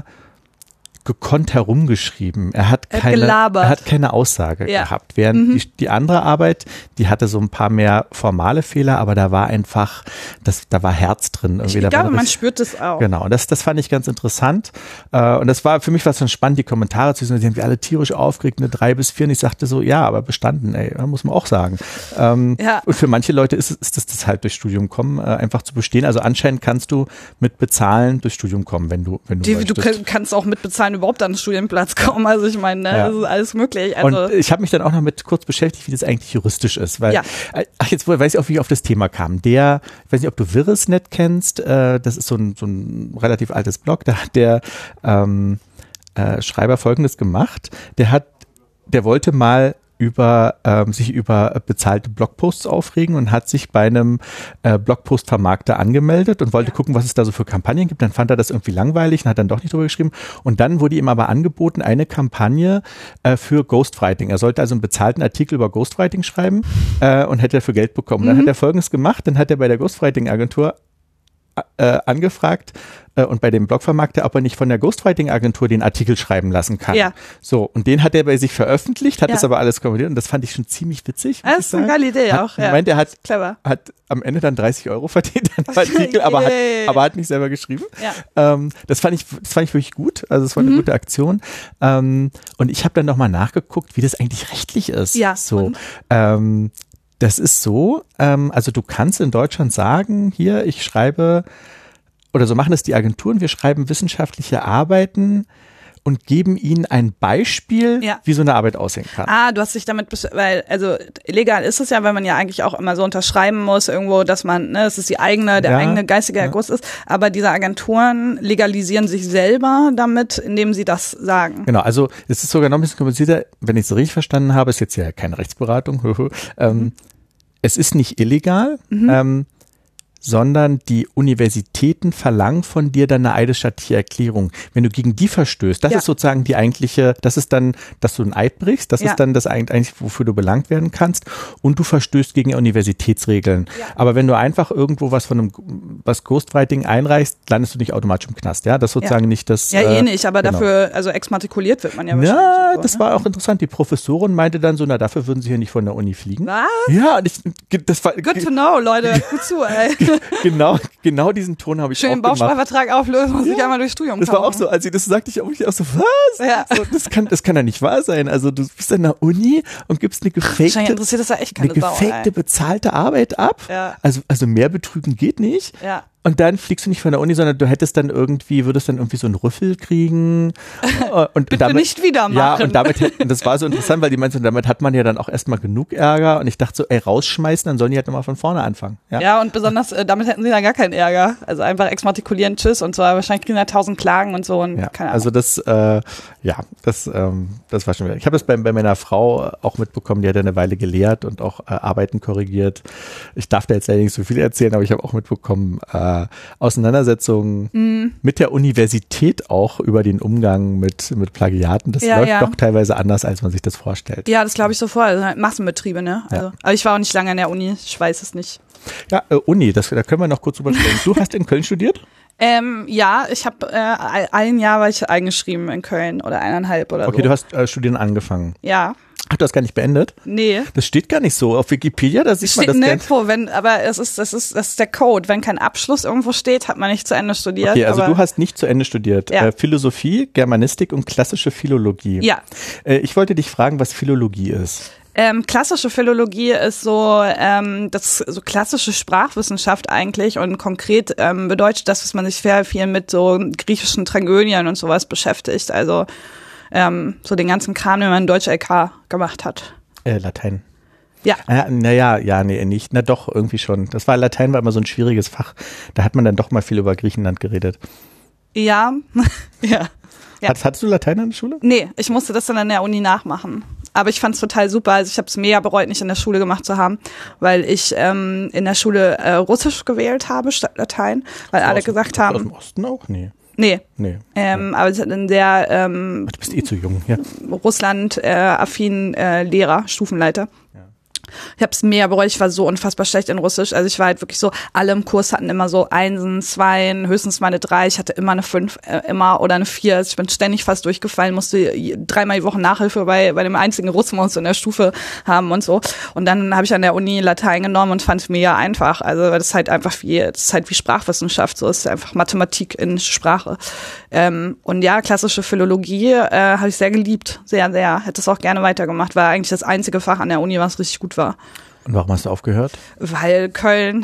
gekonnt herumgeschrieben. Er hat Er hat keine, gelabert. er hat keine Aussage Ja. gehabt. Während Mhm. die, die andere Arbeit, die hatte so ein paar mehr formale Fehler, aber da war einfach, das, da war Herz drin. Ich Irgendwie. Da glaube, war man richtig- spürt das auch. Genau, und das, das fand ich ganz interessant. Äh, und das war, für mich war es dann spannend, die Kommentare zu sehen. Die haben wir alle tierisch aufgeregt, eine drei bis vier. Und ich sagte so, ja, aber bestanden, ey, muss man auch sagen. Ähm, Ja. Und für manche Leute ist, es- ist das, das halt durch Studium kommen, äh, einfach zu bestehen. Also anscheinend kannst du mit bezahlen durch Studium kommen, wenn du, wenn du Die, du möchtest. kann- kannst auch mit bezahlen überhaupt an den Studienplatz kommen. Also ich meine, ne, Ja. das ist alles möglich. Also Und ich habe mich dann auch noch mit kurz beschäftigt, wie das eigentlich juristisch ist, weil Ja. äh, ach jetzt weiß ich auch, wie ich auf das Thema kam. Der, ich weiß nicht, ob du Virresnet kennst, äh, das ist so ein, so ein relativ altes Blog, da hat der ähm, äh, Schreiber Folgendes gemacht, der hat, der wollte mal über ähm, sich über bezahlte Blogposts aufregen und hat sich bei einem äh, Blogpost-Vermarkter angemeldet und wollte Ja. gucken, was es da so für Kampagnen gibt. Dann fand er das irgendwie langweilig und hat dann doch nicht drüber geschrieben. Und dann wurde ihm aber angeboten, eine Kampagne äh, für Ghostwriting. Er sollte also einen bezahlten Artikel über Ghostwriting schreiben äh, und hätte dafür Geld bekommen. Mhm. Dann hat er Folgendes gemacht, dann hat er bei der Ghostwriting-Agentur äh, angefragt äh, und bei dem Blogvermarkter, ob er nicht von der Ghostwriting-Agentur den Artikel schreiben lassen kann. Ja. So, und den hat er bei sich veröffentlicht, hat Ja. das aber alles kommentiert und das fand ich schon ziemlich witzig. muss das ich ist eine sagen. geile Idee hat, auch. Ja. Ich meine, der hat, Clever. hat am Ende dann dreißig Euro verdient an dem Artikel, aber hat, Yay. aber hat nicht selber geschrieben. Ja. Ähm, das fand ich, das fand ich wirklich gut. Also es war eine Mhm. gute Aktion. Ähm, und ich habe dann nochmal nachgeguckt, wie das eigentlich rechtlich ist. Ja, So. und? Ähm, das ist so, ähm, also du kannst in Deutschland sagen, hier, ich schreibe, oder so machen es die Agenturen, wir schreiben wissenschaftliche Arbeiten und geben ihnen ein Beispiel, Ja. wie so eine Arbeit aussehen kann. Ah, du hast dich damit, besch- weil, also illegal ist es ja, weil man ja eigentlich auch immer so unterschreiben muss irgendwo, dass man, ne, es ist die eigene, der Ja, eigene geistige ja. Erguss ist, aber diese Agenturen legalisieren sich selber damit, indem sie das sagen. Genau, also es ist sogar noch ein bisschen komplizierter, wenn ich es richtig verstanden habe, ist jetzt ja keine Rechtsberatung, ähm, Mhm. es ist nicht illegal, Mhm. ähm, sondern die Universitäten verlangen von dir dann eine eidesstattliche Erklärung. Wenn du gegen die verstößt, das Ja. ist sozusagen die eigentliche, das ist dann, dass du einen Eid brichst, das Ja. ist dann das eigentlich, wofür du belangt werden kannst und du verstößt gegen Universitätsregeln. Ja. Aber wenn du einfach irgendwo was von einem, was Ghostwriting einreichst, landest du nicht automatisch im Knast, ja? Das ist sozusagen nicht das. Ja, eh äh, nicht, aber genau. dafür, also exmatrikuliert wird man ja wahrscheinlich. Ja, und so, das ne? war auch interessant. Die Professorin meinte dann so, na, dafür würden sie hier nicht von der Uni fliegen. Was? Ja, und ich, das war, Good to know, Leute. Gut zu, ey. genau, genau diesen Ton habe ich Schön auch den gemacht. Bausparvertrag auflösen und sich Ja. einmal durchs Studium Das war kaufen. auch so, als sie das sagte, ich auch, ich auch so, was? Ja. So, das kann, das kann ja nicht wahr sein. Also du bist an der Uni und gibst eine Wahrscheinlich gefakte, interessiert das ja echt eine keine Sau, gefakte ey. bezahlte Arbeit ab. Ja. Also, also mehr betrügen geht nicht. Ja. Und dann fliegst du nicht von der Uni, sondern du hättest dann irgendwie, würdest dann irgendwie so einen Rüffel kriegen. Und Bitte damit, nicht wieder Ja, machen. und damit, hätten- und das war so interessant, weil die meinten, damit hat man ja dann auch erstmal genug Ärger. Und ich dachte so, ey, rausschmeißen, dann sollen die halt nochmal von vorne anfangen. Ja, Ja, und besonders, äh, damit hätten sie dann gar keinen Ärger. Also einfach exmatrikulieren, tschüss, und zwar wahrscheinlich kriegen da tausend Klagen und so und Ja, keine Ahnung. also das, äh, ja, das, ähm, das war schon wieder. Ich habe das bei, bei meiner Frau auch mitbekommen, die hat eine Weile gelehrt und auch äh, Arbeiten korrigiert. Ich darf da jetzt leider nicht so viel erzählen, aber ich habe auch mitbekommen, äh, Auseinandersetzungen Mhm. mit der Universität auch über den Umgang mit, mit Plagiaten. Das Ja, läuft ja. doch teilweise anders, als man sich das vorstellt. Ja, das glaube ich sofort. Also halt Massenbetriebe, ne? Also, Ja. aber ich war auch nicht lange an der Uni, ich weiß es nicht. Ja, äh, Uni, das, da können wir noch kurz drüber sprechen. Du hast in Köln studiert? Ähm, ja, ich habe äh, ein Jahr war ich eingeschrieben in Köln oder eineinhalb oder Okay, so. du hast äh, Studieren angefangen. Ja. Ach, du hast gar nicht beendet? Nee. Das steht gar nicht so. Auf Wikipedia, da sieht Steht man das nirgendwo, wenn, aber es ist, das ist, das ist der Code. Wenn kein Abschluss irgendwo steht, hat man nicht zu Ende studiert. Okay, also aber du hast nicht zu Ende studiert. Ja. Äh, Philosophie, Germanistik und klassische Philologie. Ja. Äh, ich wollte dich fragen, was Philologie ist. Ähm, klassische Philologie ist so ähm, das so klassische Sprachwissenschaft eigentlich und konkret ähm, bedeutet das, dass man sich sehr viel mit so griechischen Tragödien und sowas beschäftigt. Also ähm, so den ganzen Kram, den man in Deutsch L K gemacht hat. Äh, Latein. Ja. Naja, naja, ja, nee, nicht. Na doch, irgendwie schon. Das war Latein war immer so ein schwieriges Fach. Da hat man dann doch mal viel über Griechenland geredet. Ja. ja. ja. Hat, hattest du Latein an der Schule? Nee, ich musste das dann an der Uni nachmachen. Aber ich fand's total super. Also ich habe es mega bereut, nicht in der Schule gemacht zu haben, weil ich ähm, in der Schule äh, Russisch gewählt habe statt Latein, weil alle aus, gesagt aus haben. Aus dem Osten auch? Nee. Nee. Nee. Ähm, aber ich hatte einen sehr ähm, Du bist eh zu jung, ja. Russland-affinen äh, äh, Lehrer, Stufenleiter. Ich habe es mega bereut, ich war so unfassbar schlecht in Russisch. Also ich war halt wirklich so, alle im Kurs hatten immer so Einsen, Zweien, höchstens mal eine Drei. Ich hatte immer eine Fünf, äh, immer oder eine Vier. Also ich bin ständig fast durchgefallen, musste dreimal die Woche Nachhilfe bei bei dem einzigen Russen in der Stufe haben und so. Und dann habe ich an der Uni Latein genommen und fand es mega einfach. Also das ist halt einfach wie, das ist halt wie Sprachwissenschaft, so es ist einfach Mathematik in Sprache. Ähm, und ja, klassische Philologie äh, habe ich sehr geliebt, sehr, sehr. Hätte es auch gerne weitergemacht, war eigentlich das einzige Fach an der Uni, was richtig gut war. Und warum hast du aufgehört? Weil Köln.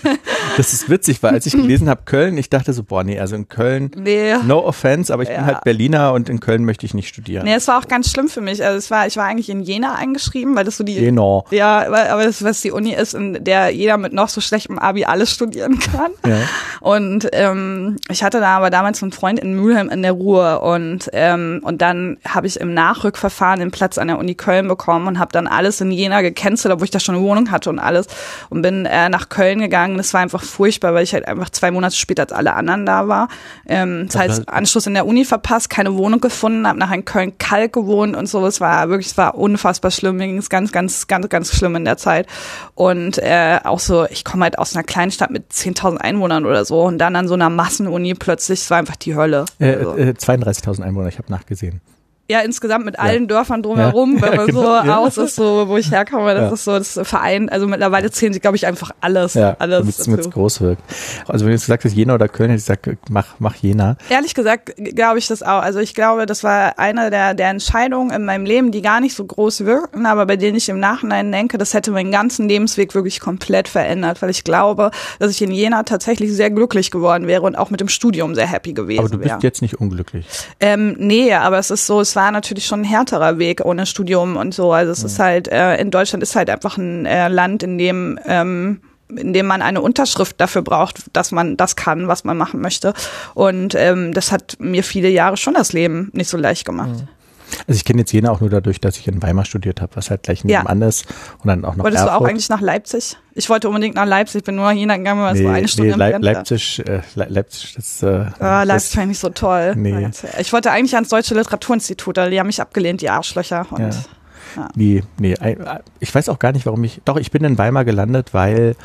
Das ist witzig, weil als ich gelesen habe Köln, ich dachte so, boah, nee, also in Köln, nee. no offense, aber ich ja. bin halt Berliner und in Köln möchte ich nicht studieren. Nee, es war auch ganz schlimm für mich. Also es war, ich war eigentlich in Jena eingeschrieben, weil das so die, Jena. ja, aber das, was die Uni ist, in der jeder mit noch so schlechtem Abi alles studieren kann. Ja. Und ähm, ich hatte da aber damals einen Freund in Mülheim in der Ruhr und ähm, und dann habe ich im Nachrückverfahren den Platz an der Uni Köln bekommen und habe dann alles in Jena gecancelt, obwohl ich da schon eine Wohnung hatte und alles und bin äh, nach Köln gegangen. Das war einfach furchtbar, weil ich halt einfach zwei Monate später als alle anderen da war. Ähm, das heißt, Anschluss in der Uni verpasst, keine Wohnung gefunden, habe nachher in Köln-Kalk gewohnt und so. Es war wirklich, es war unfassbar schlimm. Mir ging es ganz, ganz, ganz, ganz schlimm in der Zeit. Und äh, auch so, ich komme halt aus einer kleinen Stadt mit zehntausend Einwohnern oder so und dann an so einer Massenuni plötzlich, es war einfach die Hölle. Äh, also. äh, zweiunddreißigtausend Einwohner, ich habe nachgesehen. Ja, insgesamt mit allen ja. Dörfern drumherum, ja. wenn man ja, genau. so ja. aus ist, so wo ich herkomme, das ja. ist so das Verein, also mittlerweile zählen sie, glaube ich, einfach alles. Ja, alles damit es groß wirkt. Also wenn du jetzt gesagt hast, Jena oder Köln, hätte ich gesagt, mach, mach Jena. Ehrlich gesagt glaube ich das auch. Also ich glaube, das war eine der, der Entscheidungen in meinem Leben, die gar nicht so groß wirken, aber bei denen ich im Nachhinein denke, das hätte meinen ganzen Lebensweg wirklich komplett verändert, weil ich glaube, dass ich in Jena tatsächlich sehr glücklich geworden wäre und auch mit dem Studium sehr happy gewesen wäre. Aber du bist wäre. jetzt nicht unglücklich. Ähm, nee, aber es ist so, es war natürlich schon ein härterer Weg ohne Studium und so. Also es ja. ist halt, äh, in Deutschland ist halt einfach ein äh, Land, in dem ähm, in dem man eine Unterschrift dafür braucht, dass man das kann, was man machen möchte. Und ähm, das hat mir viele Jahre schon das Leben nicht so leicht gemacht. Ja. Also ich kenne jetzt Jena auch nur dadurch, dass ich in Weimar studiert habe, was halt gleich nebenan ja. ist und dann auch noch Wolltest Erfurt. du auch eigentlich nach Leipzig? Ich wollte unbedingt nach Leipzig, ich bin nur nach Jena gegangen, weil es nee, so eine Stunde nee, Leip- entfernt Leipzig, äh, Le- Leipzig, das äh, ah, Leipzig fand ich nicht so toll. Nee. Ich wollte eigentlich ans Deutsche Literaturinstitut, aber die haben mich abgelehnt, die Arschlöcher. Und, ja. Ja. Wie, nee, ich weiß auch gar nicht, warum ich, doch, ich bin in Weimar gelandet, weil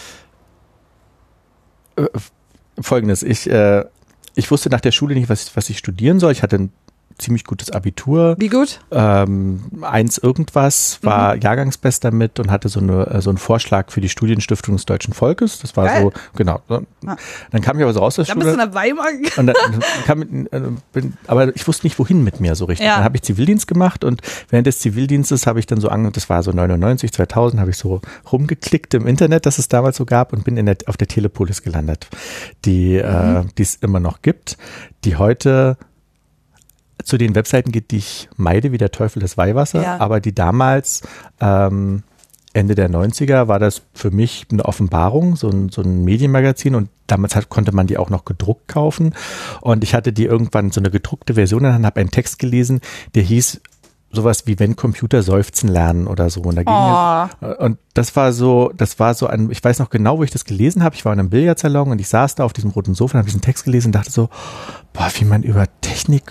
äh, folgendes, ich, äh, ich wusste nach der Schule nicht, was, was ich studieren soll. Ich hatte ein ziemlich gutes Abitur. Wie gut? Ähm, eins irgendwas, war mhm. Jahrgangsbester mit und hatte so eine so einen Vorschlag für die Studienstiftung des Deutschen Volkes. Das war Geil. so, genau. Ah. Dann kam ich aber so raus aus der dann Schule. Dann bist du nach Weimar gegangen. Und dann kam, äh, bin, aber ich wusste nicht, wohin mit mir so richtig. Ja. Dann habe ich Zivildienst gemacht und während des Zivildienstes habe ich dann so ange, das war so neunundneunzig, zweitausend, habe ich so rumgeklickt im Internet, das es damals so gab und bin in der, auf der Telepolis gelandet, die mhm. äh, die es immer noch gibt, die heute zu den Webseiten geht, die ich meide, wie der Teufel das Weihwasser, ja. aber die damals ähm, Ende der neunziger war das für mich eine Offenbarung, so ein, so ein Medienmagazin und damals hat, konnte man die auch noch gedruckt kaufen und ich hatte die irgendwann so eine gedruckte Version und habe einen Text gelesen, der hieß sowas wie wenn Computer seufzen lernen oder so und da ging oh. es, und das war so, das war so ein, ich weiß noch genau, wo ich das gelesen habe, ich war in einem Billardsalon und ich saß da auf diesem roten Sofa und habe diesen Text gelesen und dachte so, boah, wie man über Technik und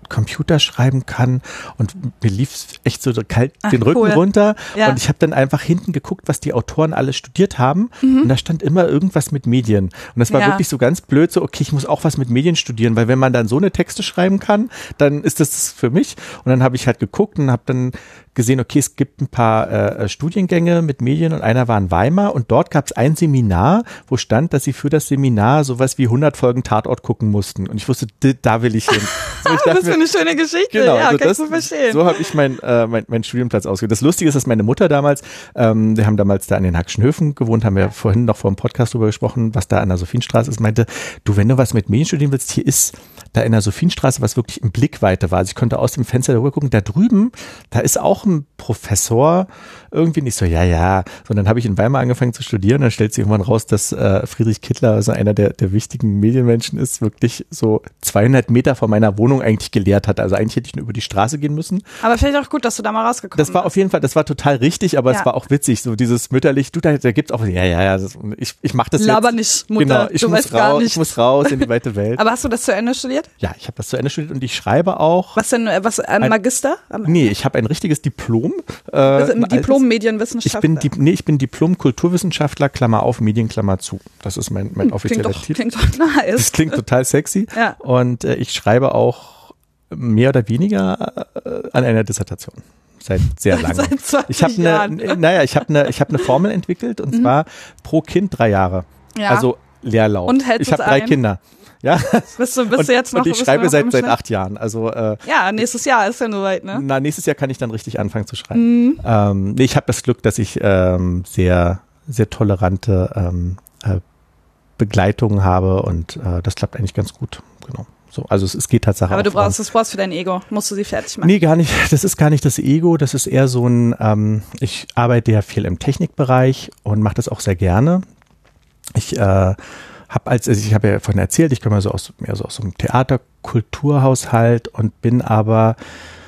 Computer schreiben kann und mir lief echt so kalt Ach, den Rücken cool. runter Ja. und ich habe dann einfach hinten geguckt, was die Autoren alle studiert haben mhm. und da stand immer irgendwas mit Medien und das war Ja. wirklich so ganz blöd, so okay, ich muss auch was mit Medien studieren, weil wenn man dann so eine Texte schreiben kann, dann ist das für mich und dann habe ich halt geguckt und habe dann gesehen, okay, es gibt ein paar äh, Studiengänge mit Medien und einer war in Weimar und dort gab es ein Seminar, wo stand, dass sie für das Seminar sowas wie hundert Folgen Tatort gucken mussten und ich wusste, da will ich hin. So, ich das ist eine schöne Geschichte, genau, ja, also kann das, ich so verstehen. So habe ich mein, äh, mein, mein Studienplatz ausgewählt. Das Lustige ist, dass meine Mutter damals, ähm, wir haben damals da an den Hackschen Höfen gewohnt, haben wir vorhin noch vor dem Podcast drüber gesprochen, was da an der Sophienstraße ist, meinte, du, wenn du was mit Medien studieren willst, hier ist da in der Sophienstraße, was wirklich in Blickweite war. Also ich konnte aus dem Fenster darüber gucken, da drüben, da ist auch ein Professor, irgendwie nicht so, ja, ja. Und dann habe ich in Weimar angefangen zu studieren, dann stellt sich irgendwann raus, dass äh, Friedrich Kittler, also einer der, der wichtigen Medienmenschen ist, wirklich so zweihundert Meter von meiner Wohnung eigentlich gelehrt hat. Also eigentlich hätte ich nur über die Straße gehen müssen. Aber vielleicht auch gut, dass du da mal rausgekommen bist. Das war auf jeden Fall, das war total richtig, aber ja. es war auch witzig, so dieses mütterlich, du, da, da gibt's auch, ja, ja, ja, das, ich, ich mach das Laber jetzt. nicht, Mutter, genau, ich du muss weißt gar raus, nicht. ich muss raus in die weite Welt. Aber hast du das zu Ende studiert? Ja, ich habe das zu Ende studiert und ich schreibe auch. Was denn, was, ein, ein Magister? Nee, ich habe ein richtiges Diplom. Äh, also im Diplom Medienwissenschaftler. Ich bin, die, nee, ich bin Diplom-Kulturwissenschaftler, Klammer auf, Medien, Klammer zu. Das ist mein, mein hm, offizieller klingt doch, Titel. Klingt doch nice. Das klingt total sexy. Ja. Und äh, ich schreibe auch mehr oder weniger äh, an einer Dissertation. Seit sehr lange. Seit zwanzig ich habe Jahren. eine, naja, ich habe eine, ich habe eine Formel entwickelt und mhm. zwar pro Kind drei Jahre. Ja. Also Leerlauf. Und hältst ich habe es drei ein? Kinder. Ja. Bist du, bist und, du jetzt noch? Und ich bist schreibe du noch seit im seit Schnitt? acht Jahren. Also äh, ja, nächstes Jahr ist ja soweit, ne? Na, nächstes Jahr kann ich dann richtig anfangen zu schreiben. Mhm. Ähm, nee, ich habe das Glück, dass ich ähm, sehr, sehr tolerante ähm, äh, Begleitungen habe und äh, das klappt eigentlich ganz gut. Genau. So, also es, es geht Tatsache. Aber du voran. brauchst das brauchst für dein Ego. Musst du sie fertig machen? Nee, gar nicht. Das ist gar nicht das Ego. Das ist eher so ein, ähm, ich arbeite ja viel im Technikbereich und mache das auch sehr gerne. Ich äh, habe als, also ich habe ja vorhin erzählt, ich komme so aus, mehr so aus so einem Theater-Kulturhaushalt und bin aber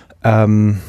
ähm,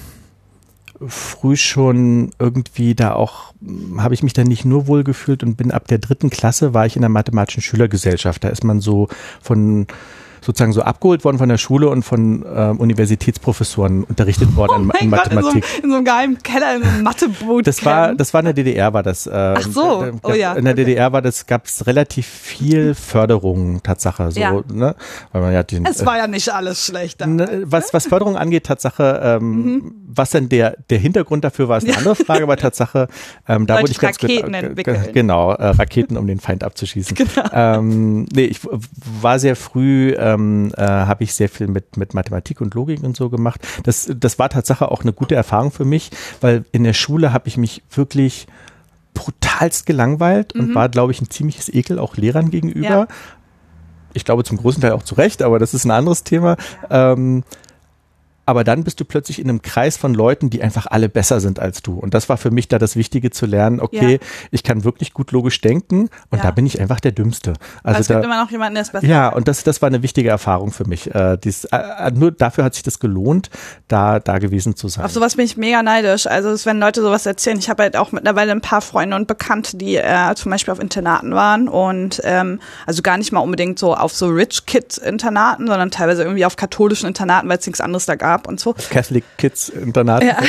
früh schon irgendwie da auch, habe ich mich dann nicht nur wohl gefühlt und bin ab der dritten Klasse, war ich in der mathematischen Schülergesellschaft. Da ist man so von sozusagen so abgeholt worden von der Schule und von äh, Universitätsprofessoren unterrichtet worden oh in, in Mathematik. Gott, in, so, in so einem geheimen Keller, in so einem Matheboot. Das war, das war in der D D R, war das. Äh, Ach so, äh, oh ja. In der okay. D D R war das, gab es relativ viel Förderung, Tatsache. So, ja. ne? Weil man ja den, es war ja nicht alles schlecht. Ne, was, was Förderung angeht, Tatsache, ähm, mhm. was denn der, der Hintergrund dafür war, ist eine ja. andere Frage, aber Tatsache, ähm, da wurde ich ganz Raketen gut, entwickeln. Genau, äh, Raketen, um den Feind abzuschießen. Genau. Ähm, nee, ich war sehr früh, ähm, äh, habe ich sehr viel mit, mit Mathematik und Logik und so gemacht. Das, das war Tatsache auch eine gute Erfahrung für mich, weil in der Schule habe ich mich wirklich brutalst gelangweilt mhm. und war, glaube ich, ein ziemliches Ekel auch Lehrern gegenüber. Ja. Ich glaube zum großen Teil auch zu Recht, aber das ist ein anderes Thema. Ja. Ähm, aber dann bist du plötzlich in einem Kreis von Leuten, die einfach alle besser sind als du. Und das war für mich da das Wichtige zu lernen, okay, ja. ich kann wirklich gut logisch denken und ja. da bin ich einfach der Dümmste. Also es da, gibt immer noch jemanden, der ist besser. Ja, und das, das war eine wichtige Erfahrung für mich. Äh, dies, äh, nur dafür hat sich das gelohnt, da, da gewesen zu sein. Auf sowas bin ich mega neidisch. Also wenn Leute sowas erzählen, ich habe halt auch mittlerweile ein paar Freunde und Bekannte, die äh, zum Beispiel auf Internaten waren und ähm, also gar nicht mal unbedingt so auf so Rich Kid Internaten, sondern teilweise irgendwie auf katholischen Internaten, weil es nichts anderes da gab und so. Catholic Kids Internat. Ja.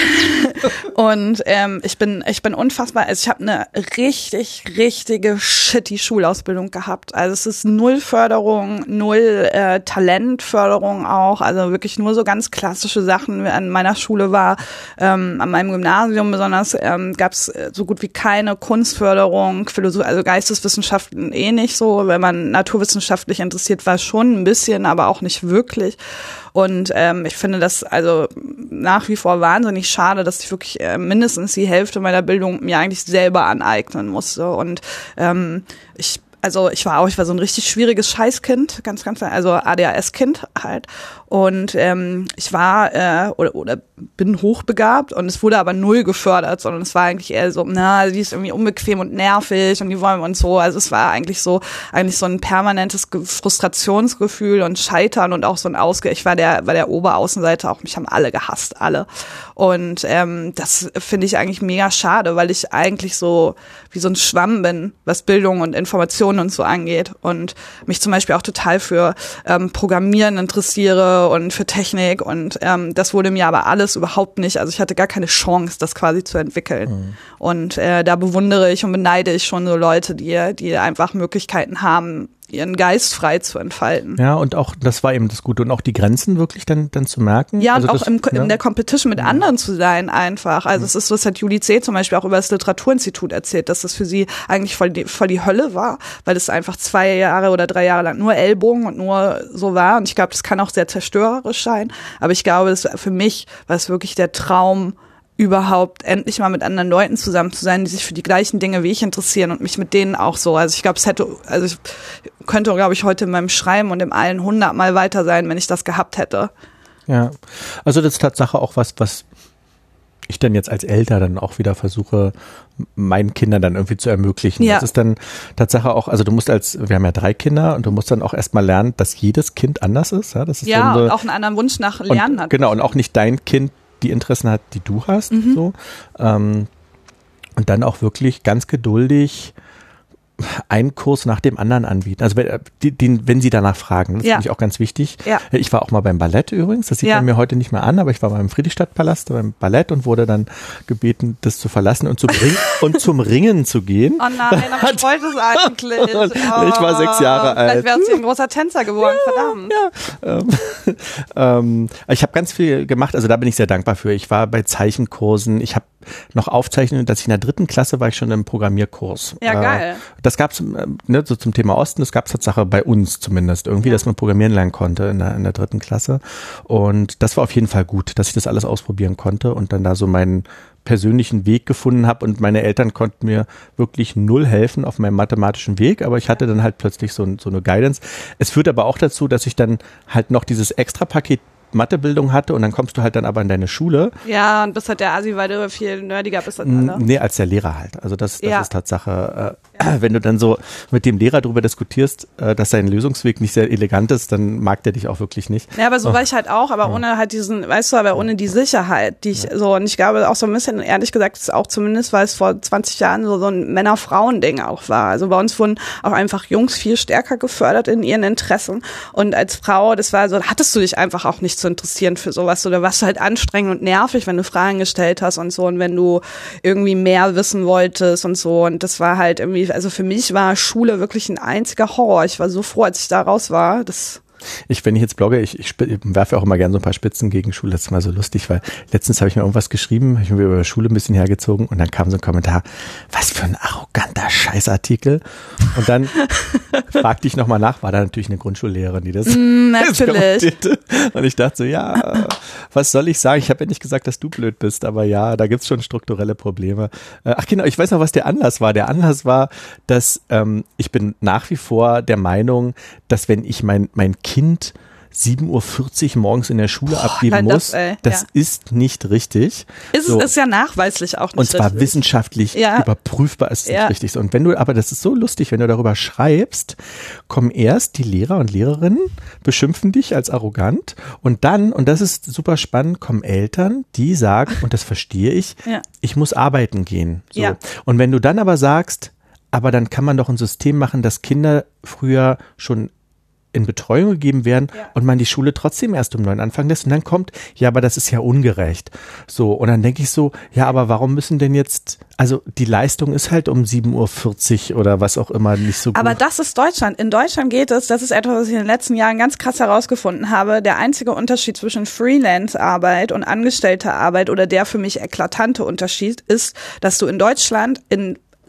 Und ähm, ich bin ich bin unfassbar, also ich habe eine richtig, richtige shitty Schulausbildung gehabt. Also es ist null Förderung, null äh, Talentförderung auch, also wirklich nur so ganz klassische Sachen. An meiner Schule war, ähm, an meinem Gymnasium besonders, ähm, gab es so gut wie keine Kunstförderung, Philosophie, also Geisteswissenschaften eh nicht so. Wenn man naturwissenschaftlich interessiert war, schon ein bisschen, aber auch nicht wirklich. Und ähm, ich finde das also nach wie vor wahnsinnig schade, dass ich wirklich äh, mindestens die Hälfte meiner Bildung mir eigentlich selber aneignen musste. Und ähm, ich also ich war auch, ich war so ein richtig schwieriges Scheißkind, ganz, ganz, also A D H S-Kind halt. Und ähm, ich war, äh, oder, oder bin hochbegabt und es wurde aber null gefördert, sondern es war eigentlich eher so, na, die ist irgendwie unbequem und nervig und die wollen und so. Also es war eigentlich so, eigentlich so ein permanentes Frustrationsgefühl und Scheitern und auch so ein Ausge, ich war der, war der Oberaußenseiter, auch mich haben alle gehasst, alle. Und ähm, das finde ich eigentlich mega schade, weil ich eigentlich so wie so ein Schwamm bin, was Bildung und Informationen und so angeht und mich zum Beispiel auch total für ähm, Programmieren interessiere und für Technik und ähm, das wurde mir aber alles überhaupt nicht, also ich hatte gar keine Chance, das quasi zu entwickeln. Mhm. Und äh, da bewundere ich und beneide ich schon so Leute, die, die einfach Möglichkeiten haben, ihren Geist frei zu entfalten. Ja, und auch, das war eben das Gute, und auch die Grenzen wirklich dann, dann zu merken. Ja, also und auch das, im, ja. in der Competition mit anderen zu sein einfach. Also mhm. es ist so, das hat Julie C. zum Beispiel auch über das Literaturinstitut erzählt, dass das für sie eigentlich voll die, voll die Hölle war, weil es einfach zwei Jahre oder drei Jahre lang nur Ellbogen und nur so war. Und ich glaube, das kann auch sehr zerstörerisch sein. Aber ich glaube, das für mich war es wirklich der Traum, überhaupt endlich mal mit anderen Leuten zusammen zu sein, die sich für die gleichen Dinge wie ich interessieren und mich mit denen auch so. Also ich glaube, es hätte, also ich könnte, glaube ich, heute in meinem Schreiben und im allen hundertmal weiter sein, wenn ich das gehabt hätte. Ja, also das ist Tatsache auch was, was ich dann jetzt als Eltern dann auch wieder versuche, meinen Kindern dann irgendwie zu ermöglichen. Ja. Das ist dann Tatsache auch, also du musst als, wir haben ja drei Kinder und du musst dann auch erstmal lernen, dass jedes Kind anders ist. Ja, das ist ja so eine, und auch einen anderen Wunsch nach Lernen und, hat. Genau, und auch nicht dein Kind die Interessen hat, die du hast. Mhm. So. Ähm, und dann auch wirklich ganz geduldig einen Kurs nach dem anderen anbieten. Also wenn, die, die, wenn sie danach fragen, das ja. finde ich auch ganz wichtig. Ja. Ich war auch mal beim Ballett übrigens, das sieht ja. man mir heute nicht mehr an, aber ich war mal im Friedrichstadtpalast beim Ballett und wurde dann gebeten, das zu verlassen und, zu Ring, und zum Ringen zu gehen. Oh nein, aber ich wollte es eigentlich. Oh. Ich war sechs Jahre alt. Vielleicht wärst du ein großer Tänzer geworden, ja, verdammt. Ja. Ähm, ähm, ich habe ganz viel gemacht, also da bin ich sehr dankbar für. Ich war bei Zeichenkursen, ich habe noch Aufzeichnungen, dass ich in der dritten Klasse war ich schon im Programmierkurs. Ja, geil. Äh, das gab es, ne, so zum Thema Osten, das gab es Tatsache bei uns zumindest irgendwie, ja. dass man programmieren lernen konnte in der, in der dritten Klasse. Und das war auf jeden Fall gut, dass ich das alles ausprobieren konnte und dann da so meinen persönlichen Weg gefunden habe und meine Eltern konnten mir wirklich null helfen auf meinem mathematischen Weg, aber ich hatte dann halt plötzlich so, so eine Guidance. Es führt aber auch dazu, dass ich dann halt noch dieses Extra-Paket Mathebildung hatte und dann kommst du halt dann aber in deine Schule. Ja, und bist halt der Asi, weil du viel nerdiger bist als alle. Nee, als der Lehrer halt. Also das, das ja. ist Tatsache. Äh, ja. Wenn du dann so mit dem Lehrer darüber diskutierst, äh, dass sein Lösungsweg nicht sehr elegant ist, dann mag der dich auch wirklich nicht. Ja, aber so oh. war ich halt auch, aber ja. ohne halt diesen, weißt du, aber ohne die Sicherheit, die ich ja. so, und ich glaube auch so ein bisschen, ehrlich gesagt, ist auch zumindest, weil es vor zwanzig Jahren so, so ein Männer-Frauen-Ding auch war. Also bei uns wurden auch einfach Jungs viel stärker gefördert in ihren Interessen und als Frau, das war so, hattest du dich einfach auch nicht zu interessieren für sowas oder warst du halt anstrengend und nervig, wenn du Fragen gestellt hast und so und wenn du irgendwie mehr wissen wolltest und so und das war halt irgendwie, also für mich war Schule wirklich ein einziger Horror. Ich war so froh, als ich da raus war. Das Ich, wenn ich jetzt blogge, ich, ich werfe auch immer gerne so ein paar Spitzen gegen Schule. Das ist mal so lustig, weil letztens habe ich mir irgendwas geschrieben, habe ich mir über Schule ein bisschen hergezogen und dann kam so ein Kommentar, was für ein arroganter Scheißartikel. Und dann fragte ich nochmal nach, war da natürlich eine Grundschullehrerin, die das mm, natürlich. Und ich dachte so, ja, was soll ich sagen? Ich habe ja nicht gesagt, dass du blöd bist, aber ja, da gibt's schon strukturelle Probleme. Ach genau, ich weiß noch, was der Anlass war. Der Anlass war, dass ähm, ich bin nach wie vor der Meinung, dass wenn ich mein, mein Kind sieben Uhr vierzig morgens in der Schule Boah, abgeben nein, muss, das, ey, das ja. ist nicht richtig. Ist, so. ist ja nachweislich auch nicht richtig. Und zwar richtig. wissenschaftlich ja. überprüfbar ist es ja. nicht richtig. Und wenn du, aber das ist so lustig, wenn du darüber schreibst, kommen erst die Lehrer und Lehrerinnen, beschimpfen dich als arrogant und dann, und das ist super spannend, kommen Eltern, die sagen, und das verstehe ich, ja. ich muss arbeiten gehen. So. Ja. Und wenn du dann aber sagst, aber dann kann man doch ein System machen, dass Kinder früher schon in Betreuung gegeben werden ja. und man die Schule trotzdem erst um neun anfangen lässt und dann kommt, ja, aber das ist ja ungerecht. So, und dann denke ich so, ja, aber warum müssen denn jetzt, also die Leistung ist halt um sieben Uhr vierzig oder was auch immer nicht so gut. Aber das ist Deutschland. In Deutschland geht es, das ist etwas, was ich in den letzten Jahren ganz krass herausgefunden habe, der einzige Unterschied zwischen Freelance-Arbeit und angestellter Arbeit oder der für mich eklatante Unterschied ist, dass du in Deutschland in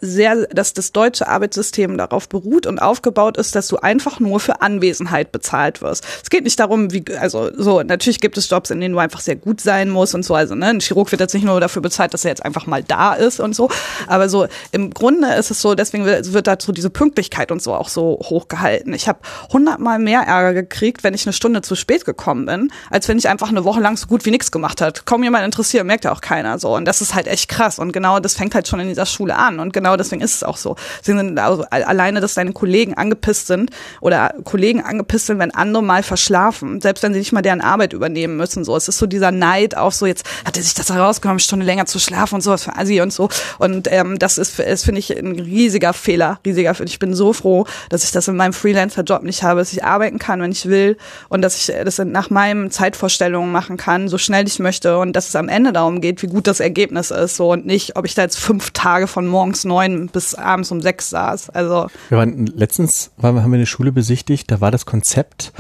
sehr, dass das deutsche Arbeitssystem darauf beruht und aufgebaut ist, dass du einfach nur für Anwesenheit bezahlt wirst. Es geht nicht darum, wie, also so, natürlich gibt es Jobs, in denen du einfach sehr gut sein musst und so, also ne, ein Chirurg wird jetzt nicht nur dafür bezahlt, dass er jetzt einfach mal da ist und so, aber so im Grunde ist es so, deswegen wird, wird dazu diese Pünktlichkeit und so auch so hochgehalten. Ich habe hundertmal mehr Ärger gekriegt, wenn ich eine Stunde zu spät gekommen bin, als wenn ich einfach eine Woche lang so gut wie nichts gemacht habe. Kaum jemand interessiert, merkt ja auch keiner so. Und das ist halt echt krass. Und genau das fängt halt schon in dieser Schule an. Und genau deswegen ist es auch so. Sie sind also alleine, dass deine Kollegen angepisst sind oder Kollegen angepisst sind, wenn andere mal verschlafen. Selbst wenn sie nicht mal deren Arbeit übernehmen müssen. So, es ist so dieser Neid auf so, jetzt hat er sich das herausgenommen, eine Stunde länger zu schlafen und sowas für Assi und so. Und ähm, das ist, ist finde ich, ein riesiger Fehler. Riesiger. Ich bin so froh, dass ich das in meinem Freelancer-Job nicht habe, dass ich arbeiten kann, wenn ich will. Und dass ich das nach meinen Zeitvorstellungen machen kann, so schnell ich möchte und dass es am Ende darum geht, wie gut das Ergebnis ist so und nicht, ob ich da jetzt fünf Tage von morgens neun bis abends um sechs saß. Also wir waren letztens waren, haben wir eine Schule besichtigt, da war das Konzept,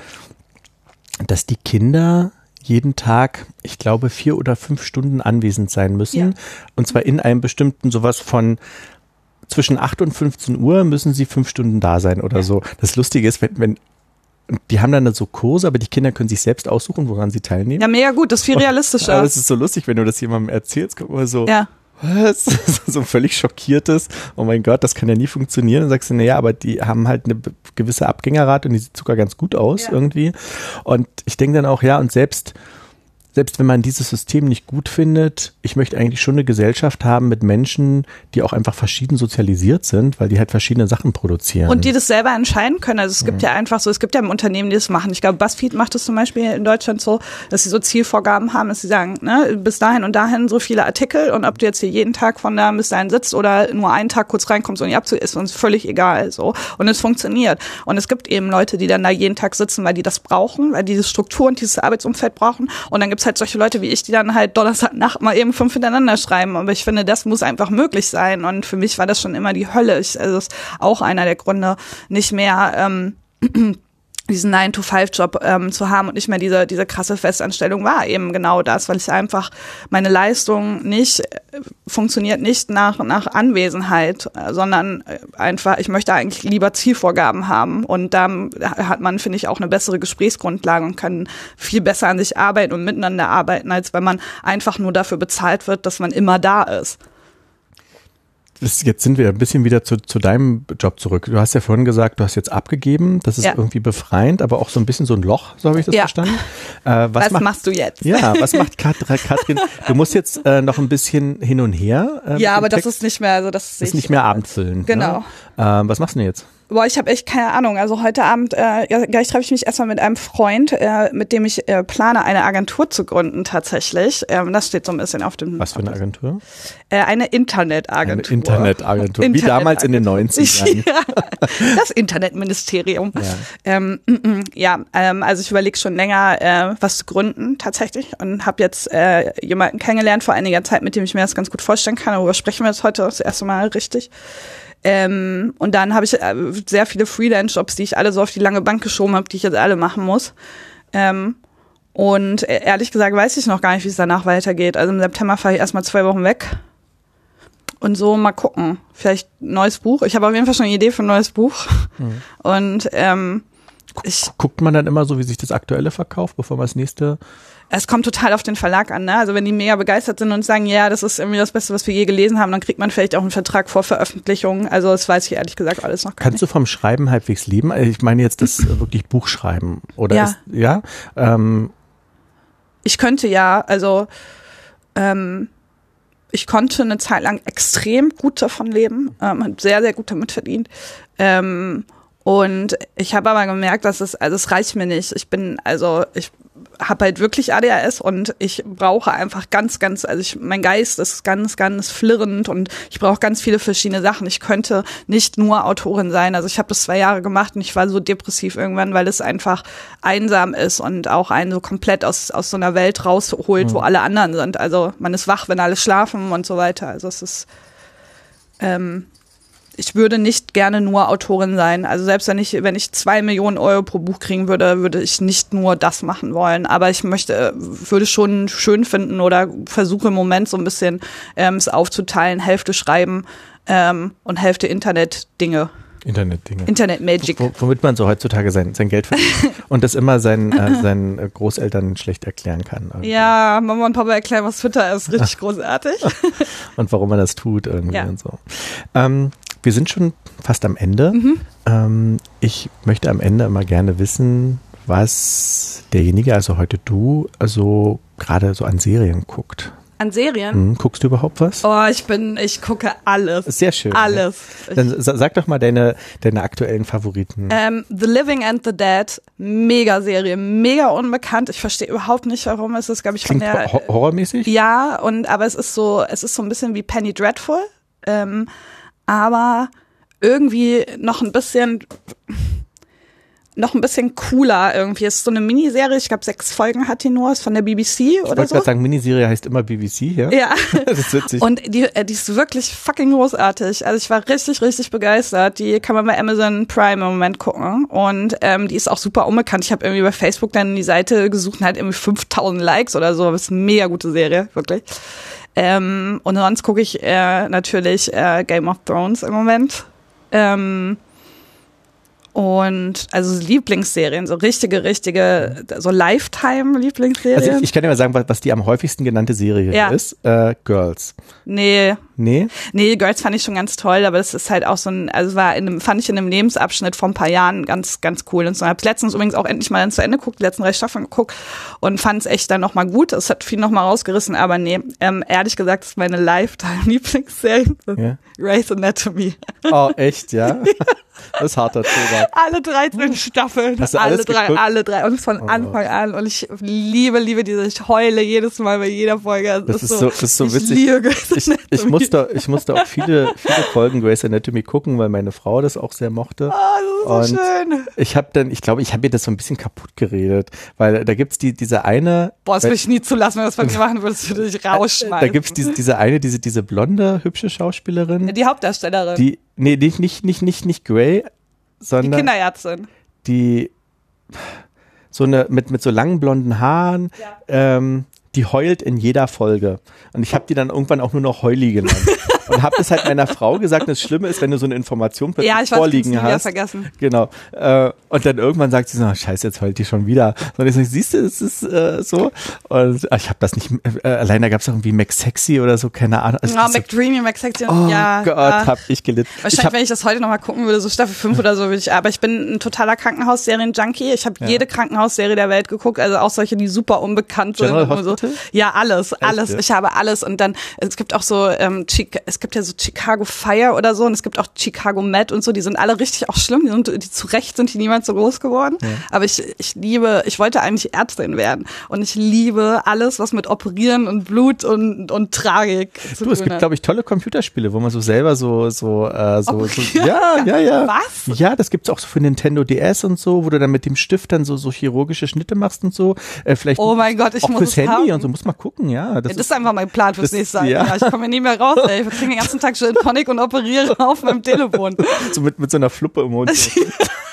dass die Kinder jeden Tag, ich glaube, vier oder fünf Stunden anwesend sein müssen ja. Und zwar in einem bestimmten sowas von zwischen acht und fünfzehn Uhr müssen sie fünf Stunden da sein oder ja. so. Das Lustige ist, wenn, wenn die haben dann so Kurse, aber die Kinder können sich selbst aussuchen, woran sie teilnehmen. Ja, mega gut, das ist viel realistischer. Aber es ist so lustig, wenn du das jemandem erzählst, guck mal so, ja. was? So völlig schockiertes, oh mein Gott, das kann ja nie funktionieren. Dann sagst du, naja, aber die haben halt eine gewisse Abgängerrate und die sieht sogar ganz gut aus ja. irgendwie. Und ich denke dann auch, ja, und selbst Selbst wenn man dieses System nicht gut findet, ich möchte eigentlich schon eine Gesellschaft haben mit Menschen, die auch einfach verschieden sozialisiert sind, weil die halt verschiedene Sachen produzieren. Und die das selber entscheiden können. Also es gibt mhm. ja einfach so, es gibt ja Unternehmen, die das machen. Ich glaube, BuzzFeed macht das zum Beispiel in Deutschland so, dass sie so Zielvorgaben haben, dass sie sagen, ne, bis dahin und dahin so viele Artikel und ob du jetzt hier jeden Tag von da bis dahin sitzt oder nur einen Tag kurz reinkommst und die abzu, ist uns völlig egal. So. Und es funktioniert. Und es gibt eben Leute, die dann da jeden Tag sitzen, weil die das brauchen, weil die diese Struktur und dieses Arbeitsumfeld brauchen. Und dann gibt's halt solche Leute wie ich, die dann halt Donnerstagnacht mal eben fünf hintereinander schreiben. Aber ich finde, das muss einfach möglich sein. Und für mich war das schon immer die Hölle. Ich, also das ist auch einer der Gründe, nicht mehr ähm, diesen nine to five Job ähm, zu haben und nicht mehr diese diese krasse Festanstellung war eben genau das, weil ich einfach, meine Leistung nicht äh, funktioniert nicht nach nach Anwesenheit, äh, sondern einfach, ich möchte eigentlich lieber Zielvorgaben haben und da hat man, finde ich, auch eine bessere Gesprächsgrundlage und kann viel besser an sich arbeiten und miteinander arbeiten, als wenn man einfach nur dafür bezahlt wird, dass man immer da ist. Das, jetzt sind wir ein bisschen wieder zu, zu deinem Job zurück. Du hast ja vorhin gesagt, du hast jetzt abgegeben. Das ist ja. irgendwie befreiend, aber auch so ein bisschen so ein Loch, so habe ich das ja. verstanden. Äh, was was macht, machst du jetzt? Ja, was macht Katrin? Du musst jetzt äh, noch ein bisschen hin und her. Äh, ja, aber das ist nicht mehr, also das ist nicht mehr Abendfüllen. Genau. Ne? Äh, was machst du denn jetzt? Boah, ich habe echt keine Ahnung. Also heute Abend, äh, gleich treffe ich mich erstmal mit einem Freund, äh, mit dem ich äh, plane, eine Agentur zu gründen tatsächlich. Ähm, das steht so ein bisschen auf dem... Was für eine Agentur? Äh, eine Internetagentur. Eine Internetagentur, Internet wie damals in den neunzigern. Ja, das Internetministerium. Ja, ähm, ja ähm, also ich überlege schon länger, äh, was zu gründen tatsächlich und habe jetzt äh, jemanden kennengelernt vor einiger Zeit, mit dem ich mir das ganz gut vorstellen kann. Darüber sprechen wir jetzt heute das erste Mal richtig. Ähm, und dann habe ich äh, sehr viele Freelance-Jobs, die ich alle so auf die lange Bank geschoben habe, die ich jetzt alle machen muss. Ähm, und äh, ehrlich gesagt weiß ich noch gar nicht, wie es danach weitergeht. Also im September fahre ich erstmal zwei Wochen weg. Und so mal gucken. Vielleicht ein neues Buch. Ich habe auf jeden Fall schon eine Idee für ein neues Buch. Mhm. Und ähm, ich, guckt man dann immer so, wie sich das Aktuelle verkauft, bevor man das nächste... Es kommt total auf den Verlag an, ne? Also wenn die mega begeistert sind und sagen, ja, das ist irgendwie das Beste, was wir je gelesen haben, dann kriegt man vielleicht auch einen Vertrag vor Veröffentlichung. Also das weiß ich ehrlich gesagt alles noch gar Kannst nicht. du vom Schreiben halbwegs leben? Ich meine jetzt das wirklich Buchschreiben. Oder ja. Ist, ja? Ähm. Ich könnte ja, also ähm, ich konnte eine Zeit lang extrem gut davon leben, ähm, hat sehr, sehr gut damit verdient. Ähm, und ich habe aber gemerkt, dass es, also es reicht mir nicht. Ich bin, also ich habe halt wirklich A D H S und ich brauche einfach ganz, ganz, also ich, mein Geist ist ganz, ganz flirrend und ich brauche ganz viele verschiedene Sachen. Ich könnte nicht nur Autorin sein. Also ich habe das zwei Jahre gemacht und ich war so depressiv irgendwann, weil es einfach einsam ist und auch einen so komplett aus aus so einer Welt rausholt, mhm. wo alle anderen sind. Also man ist wach, wenn alle schlafen und so weiter. Also es ist ähm, ich würde nicht gerne nur Autorin sein. Also selbst wenn ich, wenn ich zwei Millionen Euro pro Buch kriegen würde, würde ich nicht nur das machen wollen. Aber ich möchte, würde schon schön finden oder versuche im Moment so ein bisschen ähm, es aufzuteilen, Hälfte schreiben, ähm, und Hälfte Internet-Dinge. Internet-Dinge. Internet-Magic. W- womit man so heutzutage sein, sein Geld verdient und das immer seinen, äh, seinen Großeltern schlecht erklären kann. Irgendwie. Ja, Mama und Papa erklären, was Twitter ist. Richtig großartig. Und warum man das tut irgendwie Ja. und so. Ähm, wir sind schon fast am Ende. Mhm. Ähm, ich möchte am Ende immer gerne wissen, was derjenige, also heute du, also gerade so an Serien guckt. An Serien? Hm, guckst du überhaupt was? Oh, ich bin, ich gucke alles. Sehr schön. Alles. Ja. Dann sa- sag doch mal deine, deine aktuellen Favoriten. Ähm, The Living and the Dead, mega Serie, mega unbekannt. Ich verstehe überhaupt nicht, warum es ist, glaube ich, von Klingt der. hor- horrormäßig? Ja, und aber es ist so, es ist so ein bisschen wie Penny Dreadful, ähm, aber irgendwie noch ein bisschen, noch ein bisschen cooler irgendwie. Es ist so eine Miniserie, ich glaube sechs Folgen hat die nur, ist von der B B C Ich oder wollte so. gerade sagen, Miniserie heißt immer B B C, ja? Ja. Das ist witzig. Und die, äh, die ist wirklich fucking großartig. Also ich war richtig, richtig begeistert. Die kann man bei Amazon Prime im Moment gucken. Und ähm, die ist auch super unbekannt. Ich habe irgendwie bei Facebook dann die Seite gesucht und halt irgendwie fünftausend Likes oder so. Das ist eine mega gute Serie, wirklich. Ähm, und sonst gucke ich äh, natürlich äh, Game of Thrones im Moment. Ähm, und also Lieblingsserien, so richtige, richtige, so Lifetime-Lieblingsserien. Also ich, ich kann dir mal sagen, was, was die am häufigsten genannte Serie Ja. ist. Äh, Girls. Nee. Nee? Nee, Girls fand ich schon ganz toll, aber das ist halt auch so ein, also war in einem, fand ich in einem Lebensabschnitt vor ein paar Jahren ganz, ganz cool. Und so hab's letztens übrigens auch endlich mal dann zu Ende geguckt, die letzten drei Staffeln geguckt und fand es echt dann nochmal gut. Es hat viel nochmal rausgerissen, aber nee, ähm, ehrlich gesagt, das ist meine Lifetime-Lieblingsserie. Ja. Grey's Anatomy. Oh, echt, ja? Das ist harter Tobak. Alle dreizehn Staffeln. Hast du alle alles drei, geguckt? alle drei. Und von Oh. Anfang an. Und ich liebe, liebe diese, ich heule jedes Mal bei jeder Folge. Das ist so, das ist so ich witzig. liebe Grey's Ich, ich, Anatomy. musste, ich musste auch viele, viele Folgen Grey's Anatomy gucken, weil meine Frau das auch sehr mochte. Oh, das ist so Und schön. ich habe dann, ich glaube, ich habe ihr das so ein bisschen kaputt geredet, weil da gibt's die, diese eine. Boah, das weil- würde ich nie zulassen, wenn du das von mir machen würdest, würde ich rausschmeißen. Da gibt's diese, diese eine, diese, diese blonde, hübsche Schauspielerin, Die Hauptdarstellerin. die, nee, nicht, nicht, nicht, nicht, nicht Grey, Die sondern Kinderärztin. die so eine mit mit so langen blonden Haaren, Ja. ähm, die heult in jeder Folge. Und ich habe die dann irgendwann auch nur noch Heuli genannt. Und habe das halt meiner Frau gesagt. Und das Schlimme ist, wenn du so eine Information plötzlich Ja, ich weiß, vorliegen ich nie wieder hast. vergessen. Genau. Äh, und dann irgendwann sagt sie so, scheiße, jetzt heult die schon wieder. Und ich sage, siehst du, es ist äh, so. Und ah, ich habe das nicht, äh, allein da gab es irgendwie McSexy oder so, keine Ahnung. Also, Ja, das- McDreamy, McSexy. oh ja, Gott, ja. hab ich gelitten. Wahrscheinlich, Ich hab, wenn ich das heute nochmal gucken würde, so Staffel fünf oder so, würde ich, aber ich bin ein totaler Krankenhausserien-Junkie. Ich habe Ja. jede Krankenhausserie der Welt geguckt, also auch solche, die super unbekannt sind. General und so. Hospital? Ja, alles, alles. ja? Ich habe alles. Und dann, es gibt auch so, ähm, Chica- es gibt ja so Chicago Fire oder so und es gibt auch Chicago Med und so, die sind alle richtig auch schlimm, die sind, die zu Recht sind die niemals so groß geworden. Ja. Aber ich, ich liebe, ich wollte eigentlich Ärztin werden und ich liebe alles, was mit Operieren und Blut und, und Tragik zu Du, es tun gibt, hat. glaube ich, tolle Computerspiele, wo man so selber so, so, äh, so, so Okay. ja, ja, ja. Was? Ja, das gibt's auch so für Nintendo D S und so, wo du dann mit dem Stift dann so, so chirurgische Schnitte machst und so. Äh, vielleicht Oh mein Gott, ich auch muss fürs es Handy haben. und so, muss mal gucken, ja. Das, Ja, das ist, ist einfach mein Plan fürs das- nächste Jahr. ja. Ja. Ich komme hier nie mehr raus, ey. Ich trinke den ganzen Tag Gin Tonic und operiere auf meinem Telefon. so mit, mit so einer Fluppe im Mund. So.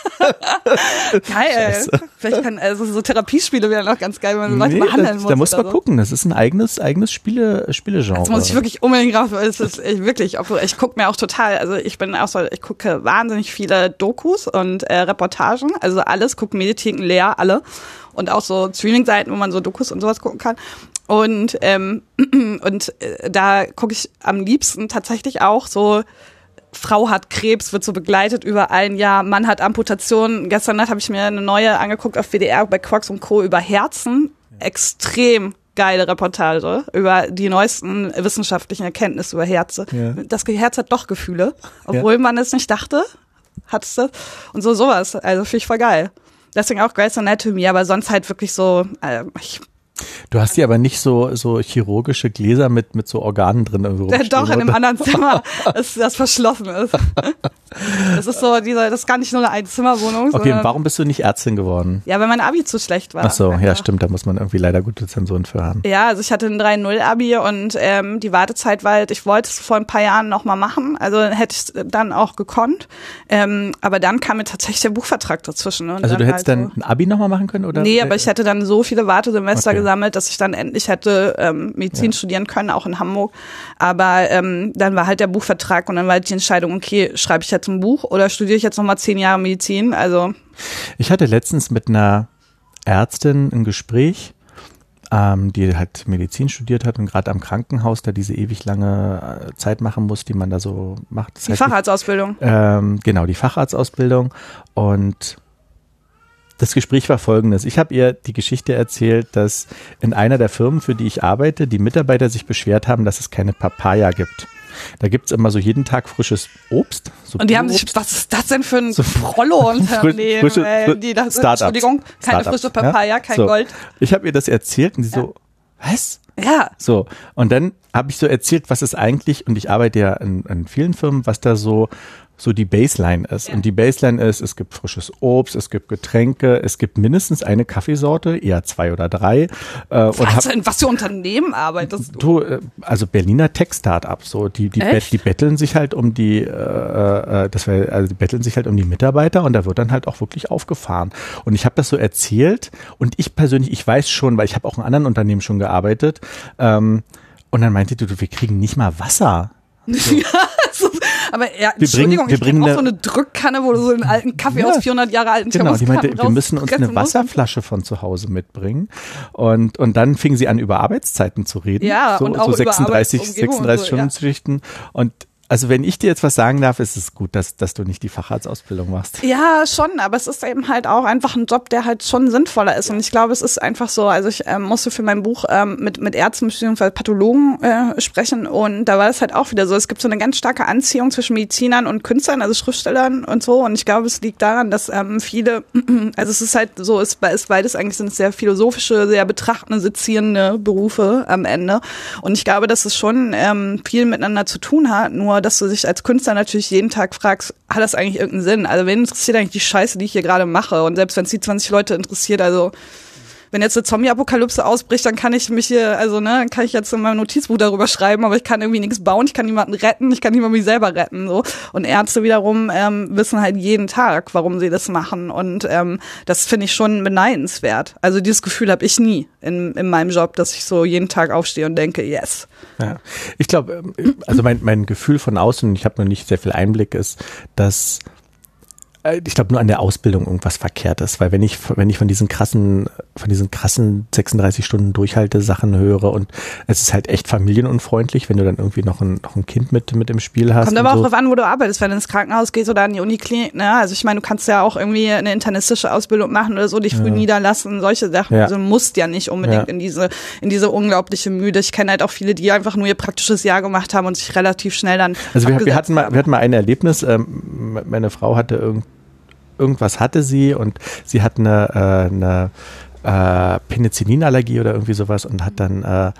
Geil. Vielleicht kann, also so Therapiespiele wären auch ganz geil, wenn man Leute Nee, behandeln das, muss. da muss oder man so. gucken. Das ist ein eigenes, eigenes Spiele, Spielegenre. Das muss ich wirklich unbedingt raus, weil es ist echt wirklich, obwohl ich gucke mir auch total, also ich bin auch so, ich gucke wahnsinnig viele Dokus und äh, Reportagen, also alles, gucke Mediatheken leer, alle und auch so Streaming-Seiten, wo man so Dokus und sowas gucken kann. Und ähm, und äh, da gucke ich am liebsten tatsächlich auch so, Frau hat Krebs, wird so begleitet über ein Jahr, Mann hat Amputationen. Gestern Nacht habe ich mir eine neue angeguckt auf W D R bei Quarks und Co. über Herzen. Extrem geile Reportage über die neuesten wissenschaftlichen Erkenntnisse über Herze. Ja. Das Herz hat doch Gefühle, obwohl Ja. man es nicht dachte, hat es das. Und so sowas, also finde ich voll geil. Deswegen auch Grey's Anatomy, aber sonst halt wirklich so, äh, ich Du hast hier aber nicht so, so chirurgische Gläser mit, mit so Organen drin. irgendwo Der doch in rumstehen, einem oder? anderen Zimmer, das, das verschlossen ist. Das ist so, dieser, das ist gar nicht nur eine Einzimmerwohnung. Okay, sondern, und warum bist du nicht Ärztin geworden? ja, weil mein Abi zu schlecht war. Ach so, ja, Einfach. stimmt, da muss man irgendwie leider gute Zensuren für haben. Ja, also ich hatte ein drei null Abi und ähm, die Wartezeit war halt, ich wollte es vor ein paar Jahren noch mal machen, also hätte ich es dann auch gekonnt. Ähm, aber dann kam mir tatsächlich der Buchvertrag dazwischen. Ne? Und Also du hättest halt dann ein Abi nochmal machen können, oder? Nee, aber ich hätte dann so viele Wartesemester Okay. gesammelt, dass ich dann endlich hätte ähm, Medizin ja. studieren können, auch in Hamburg. Aber ähm, dann war halt der Buchvertrag und dann war halt die Entscheidung, okay, schreibe ich jetzt ein Buch oder studiere ich jetzt nochmal zehn Jahre Medizin? Also ich hatte letztens mit einer Ärztin ein Gespräch, ähm, die halt Medizin studiert hat und gerade am Krankenhaus da diese ewig lange Zeit machen muss, die man da so macht. Das die heißt, Facharztausbildung. Ähm, genau, die Facharztausbildung. Und das Gespräch war folgendes. Ich habe ihr die Geschichte erzählt, dass in einer der Firmen, für die ich arbeite, die Mitarbeiter sich beschwert haben, dass es keine Papaya gibt. Da gibt's immer so jeden Tag frisches Obst. So und die haben sich, was ist das denn für ein so Prollo-Unternehmen? Frische, frische, die das, Startups. Entschuldigung, keine Startups, frische Papaya, ja? kein so. Gold. Ich habe ihr das erzählt und sie ja. so, was? Ja. So, und dann habe ich so erzählt, was es eigentlich, und ich arbeite ja in, in vielen Firmen, was da so so die Baseline ist. Ja. Und die Baseline ist, es gibt frisches Obst, es gibt Getränke, es gibt mindestens eine Kaffeesorte, eher zwei oder drei. Äh, was, und hab, in was für Unternehmen arbeitest du? du also Berliner Tech-Start-up, so die die, bet, die betteln sich halt um die, äh, äh, das war, also die betteln sich halt um die Mitarbeiter und da wird dann halt auch wirklich aufgefahren. Und ich habe das so erzählt und ich persönlich, ich weiß schon, weil ich habe auch in anderen Unternehmen schon gearbeitet. Ähm, und dann meinte du, wir kriegen nicht mal Wasser. So. Ja, so, aber ja, wir Entschuldigung, bringen, wir ich bringe auch so eine Drückkanne, wo du so einen alten Kaffee ja, aus vierhundert Jahre alten genau, die meinte, wir müssen uns eine musst. Wasserflasche von zu Hause mitbringen. Und, und dann fing sie an, über Arbeitszeiten zu reden. Ja, so, und auch so sechsunddreißig, über sechsunddreißig so, Stunden Schichten. Ja. Und also wenn ich dir jetzt was sagen darf, ist es gut, dass, dass du nicht die Facharztausbildung machst. Ja, schon, aber es ist eben halt auch einfach ein Job, der halt schon sinnvoller ist. Und ich glaube, es ist einfach so, also ich ähm, musste für mein Buch ähm, mit, mit Ärzten bzw. Pathologen äh, sprechen und da war es halt auch wieder so, es gibt so eine ganz starke Anziehung zwischen Medizinern und Künstlern, also Schriftstellern und so. Und ich glaube, es liegt daran, dass ähm, viele, also es ist halt so, es ist beides eigentlich sind es sehr philosophische, sehr betrachtende, sezierende Berufe am Ende. Und ich glaube, dass es schon ähm, viel miteinander zu tun hat, nur dass du dich als Künstler natürlich jeden Tag fragst, hat das eigentlich irgendeinen Sinn? Also wen interessiert eigentlich die Scheiße, die ich hier gerade mache? Und selbst wenn es die zwanzig Leute interessiert, also wenn jetzt eine Zombie-Apokalypse ausbricht, dann kann ich mich hier, also ne, dann kann ich jetzt in meinem Notizbuch darüber schreiben, aber ich kann irgendwie nichts bauen, ich kann niemanden retten, ich kann niemanden mich selber retten. So. Und Ärzte wiederum ähm, wissen halt jeden Tag, warum sie das machen. Und ähm, das finde ich schon beneidenswert. Also dieses Gefühl habe ich nie in, in meinem Job, dass ich so jeden Tag aufstehe und denke, yes. Ja. Ich glaube, also mein, mein Gefühl von außen, ich habe noch nicht sehr viel Einblick, ist, dass ich glaube nur an der Ausbildung irgendwas verkehrt ist, weil wenn ich wenn ich von diesen krassen von diesen krassen sechsunddreißig Stunden Durchhalte Sachen höre und es ist halt echt familienunfreundlich, wenn du dann irgendwie noch ein, noch ein Kind mit mit im Spiel hast. Kommt aber so. auch drauf an, wo du arbeitest, wenn du ins Krankenhaus gehst oder an die Uniklinik, ne? Also ich meine, du kannst ja auch irgendwie eine internistische Ausbildung machen oder so, dich früh ja. niederlassen, solche Sachen. Ja. Also du musst ja nicht unbedingt ja. in diese in diese unglaubliche Müde. Ich kenne halt auch viele, die einfach nur ihr praktisches Jahr gemacht haben und sich relativ schnell dann Also wir, wir hatten mal wir hatten mal ein Erlebnis, ähm, meine Frau hatte irgendwie irgendwas hatte sie und sie hat eine, äh, eine äh, Penicillinallergie oder irgendwie sowas und hat dann äh,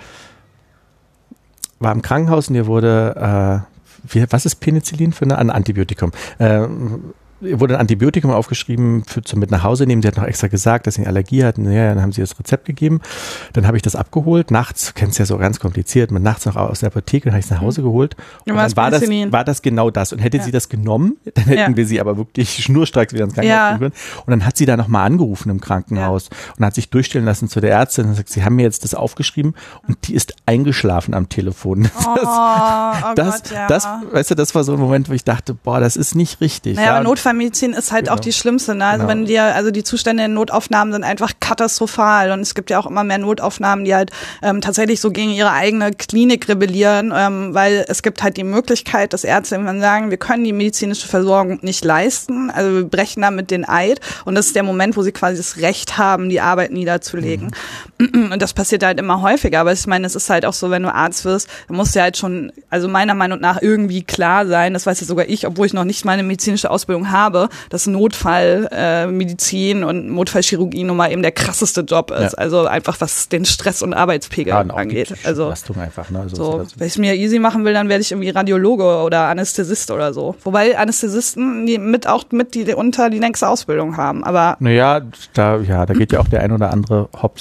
war im Krankenhaus und ihr wurde äh, wie, was ist Penicillin für eine, ein Antibiotikum? Äh, Ihr wurde ein Antibiotikum aufgeschrieben für zum mit nach Hause nehmen. Sie hat noch extra gesagt, dass sie eine Allergie hatten. Ja, dann haben sie das Rezept gegeben. Dann habe ich das abgeholt. Nachts, kennst du ja so ganz kompliziert, mit nachts noch aus der Apotheke, dann habe ich es nach Hause geholt. Und dann war das, war das genau das. Und hätte ja. sie das genommen, dann hätten ja. wir sie aber wirklich schnurstracks wieder ins Krankenhaus ja. bringen können. Und dann hat sie da nochmal angerufen im Krankenhaus ja. und hat sich durchstellen lassen zu der Ärztin und sagt, sie haben mir jetzt das aufgeschrieben und die ist eingeschlafen am Telefon. Das, oh, oh das, Gott, ja. das, weißt du, das war so ein Moment, wo ich dachte, boah, das ist nicht richtig. Naja, ja. aber Notfallmedizin ist halt genau. auch die schlimmste. Ne? Also genau. wenn dir, also die Zustände in Notaufnahmen sind einfach katastrophal und es gibt ja auch immer mehr Notaufnahmen, die halt ähm, tatsächlich so gegen ihre eigene Klinik rebellieren, ähm, weil es gibt halt die Möglichkeit, dass Ärzte irgendwann sagen, wir können die medizinische Versorgung nicht leisten, also wir brechen damit den Eid und das ist der Moment, wo sie quasi das Recht haben, die Arbeit niederzulegen. Mhm. Und das passiert halt immer häufiger, aber ich meine, es ist halt auch so, wenn du Arzt wirst, dann musst du halt schon, also meiner Meinung nach irgendwie klar sein, das weiß ja sogar ich, obwohl ich noch nicht meine medizinische Ausbildung habe, dass Notfallmedizin äh, und Notfallchirurgie nun mal eben der krasseste Job ist. Ja. Also einfach was den Stress und Arbeitspegel ja, und angeht. Also Belastung einfach, ne? Also so, wenn ich es mir easy machen will, dann werde ich irgendwie Radiologe oder Anästhesist oder so. Wobei Anästhesisten die mit auch mit die unter die längste Ausbildung haben. Aber naja, da ja, da geht ja auch der ein oder andere Hops bei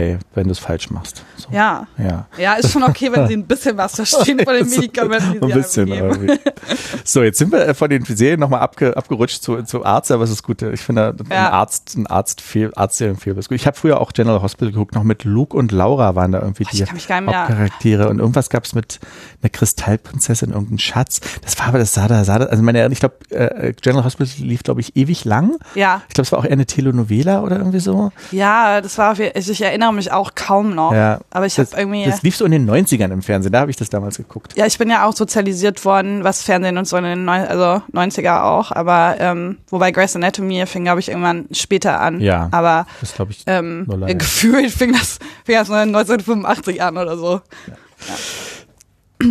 okay, wenn du es falsch machst. So. Ja. ja. Ja, ist schon okay, wenn sie ein bisschen was verstehen von den Medikamenten, die sie ein bisschen geben. So, jetzt sind wir von den Serien nochmal abge, abgerutscht zu, zu Arzt, aber es ist gut. Ich finde, ein Ja. Arzt, ein Arzt, Arztserienfilm ist gut. Ich habe früher auch General Hospital geguckt, noch mit Luke und Laura waren da irgendwie Boah, die ich kann mich gar nicht mehr- Hauptcharaktere und irgendwas gab es mit einer Kristallprinzessin, irgendein Schatz. Das war aber, das sah da, sah da, also meine, ich glaube, äh, General Hospital lief, glaube ich, ewig lang. Ja. Ich glaube, es war auch eher eine Telenovela oder irgendwie so. Ja, das war, also ich erinnere mich auch kaum noch. Ja. Aber ich das, habe irgendwie. Das lief so in den neunzigern im Fernsehen, da habe ich das damals geguckt. Ja, ich bin ja auch sozialisiert worden, was Fernsehen und so in den Neu also neunziger auch, aber ähm, wobei Grey's Anatomy fing, glaube ich, irgendwann später an. Ja, aber das glaube ich. ähm, nur leider. gefühlt fing das, fing das neunzehnhundertfünfundachtzig an oder so. Ja. Ja.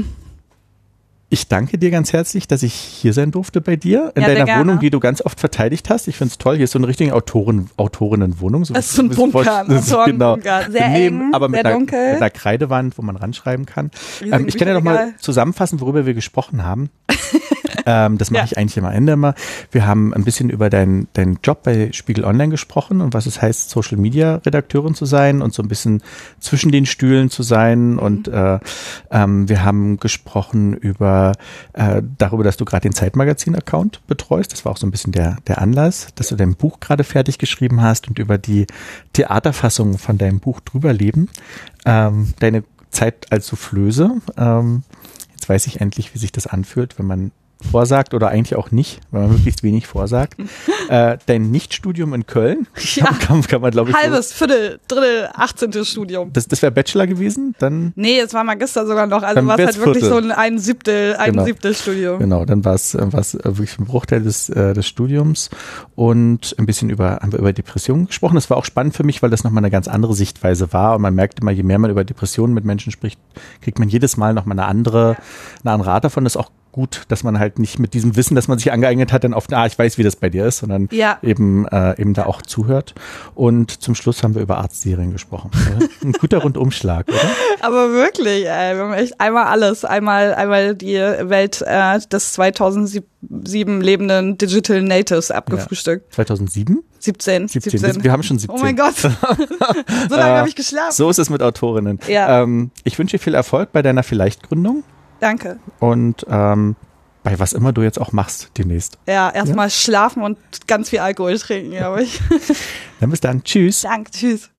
Ich danke dir ganz herzlich, dass ich hier sein durfte bei dir in Ja, sehr deiner gerne. Wohnung, die du ganz oft verteidigt hast. Ich finde es toll. Hier ist so eine richtige Autoren, Autorinnenwohnung. So Das ist so ein wie- Bunker, das ist- Autorenbunker. Sehr Daneben, eng, aber mit sehr einer, dunkel. mit einer Kreidewand, wo man ranschreiben kann. Riesigen Ähm, ich kann ja noch mal Bücherregal. zusammenfassen, worüber wir gesprochen haben. ähm, das mache Ja. ich eigentlich am Ende immer. Wir haben ein bisschen über deinen deinen Job bei Spiegel Online gesprochen und was es heißt, Social Media Redakteurin zu sein und so ein bisschen zwischen den Stühlen zu sein. Mhm. Und äh, ähm, wir haben gesprochen über äh, darüber, dass du gerade den Zeitmagazin-Account betreust. Das war auch so ein bisschen der der Anlass, dass du dein Buch gerade fertig geschrieben hast und über die Theaterfassung von deinem Buch Drüberleben. Ähm, deine Zeit als Soufflöse. Ähm, jetzt weiß ich endlich, wie sich das anfühlt, wenn man vorsagt oder eigentlich auch nicht, wenn man möglichst wenig vorsagt. äh, dein Nichtstudium in Köln, Ja. kann, kann, kann man glaube ich so, Halbes, Viertel, Drittel, achtzehntes Studium. das, das wäre Bachelor gewesen, dann Nee, es war Magister sogar noch, also Dann war es wär's halt wirklich Viertel. so ein, ein Siebtel, ein Genau. Siebtel Studium. genau, dann war es äh, war's, äh, wirklich ein Bruchteil des, äh, des Studiums und ein bisschen über, haben wir über Depressionen gesprochen. Das war auch spannend für mich, weil das nochmal eine ganz andere Sichtweise war und man merkt immer, je mehr man über Depressionen mit Menschen spricht, kriegt man jedes Mal nochmal eine andere, eine andere Art davon. Das ist auch gut, dass man halt nicht mit diesem Wissen, das man sich angeeignet hat, dann oft, ah, ich weiß, wie das bei dir ist, sondern Ja. eben, äh, eben da auch zuhört. Und zum Schluss haben wir über Arztserien gesprochen. Ein guter Rundumschlag, oder? Aber wirklich, ey, wir haben echt einmal alles. Einmal, einmal die Welt äh, des zweitausendsieben lebenden Digital Natives abgefrühstückt. zweitausendsieben? siebzehn, siebzehn. siebzehn. Wir haben schon siebzehn. Oh mein Gott. So lange habe ich geschlafen. So ist es mit Autorinnen. Ja. Ähm, ich wünsche dir viel Erfolg bei deiner Vielleicht-Gründung Danke. und ähm, bei was immer du jetzt auch machst demnächst. Ja, erstmal schlafen und ganz viel Alkohol trinken, glaube ich. Dann bis dann. Tschüss. Danke, tschüss.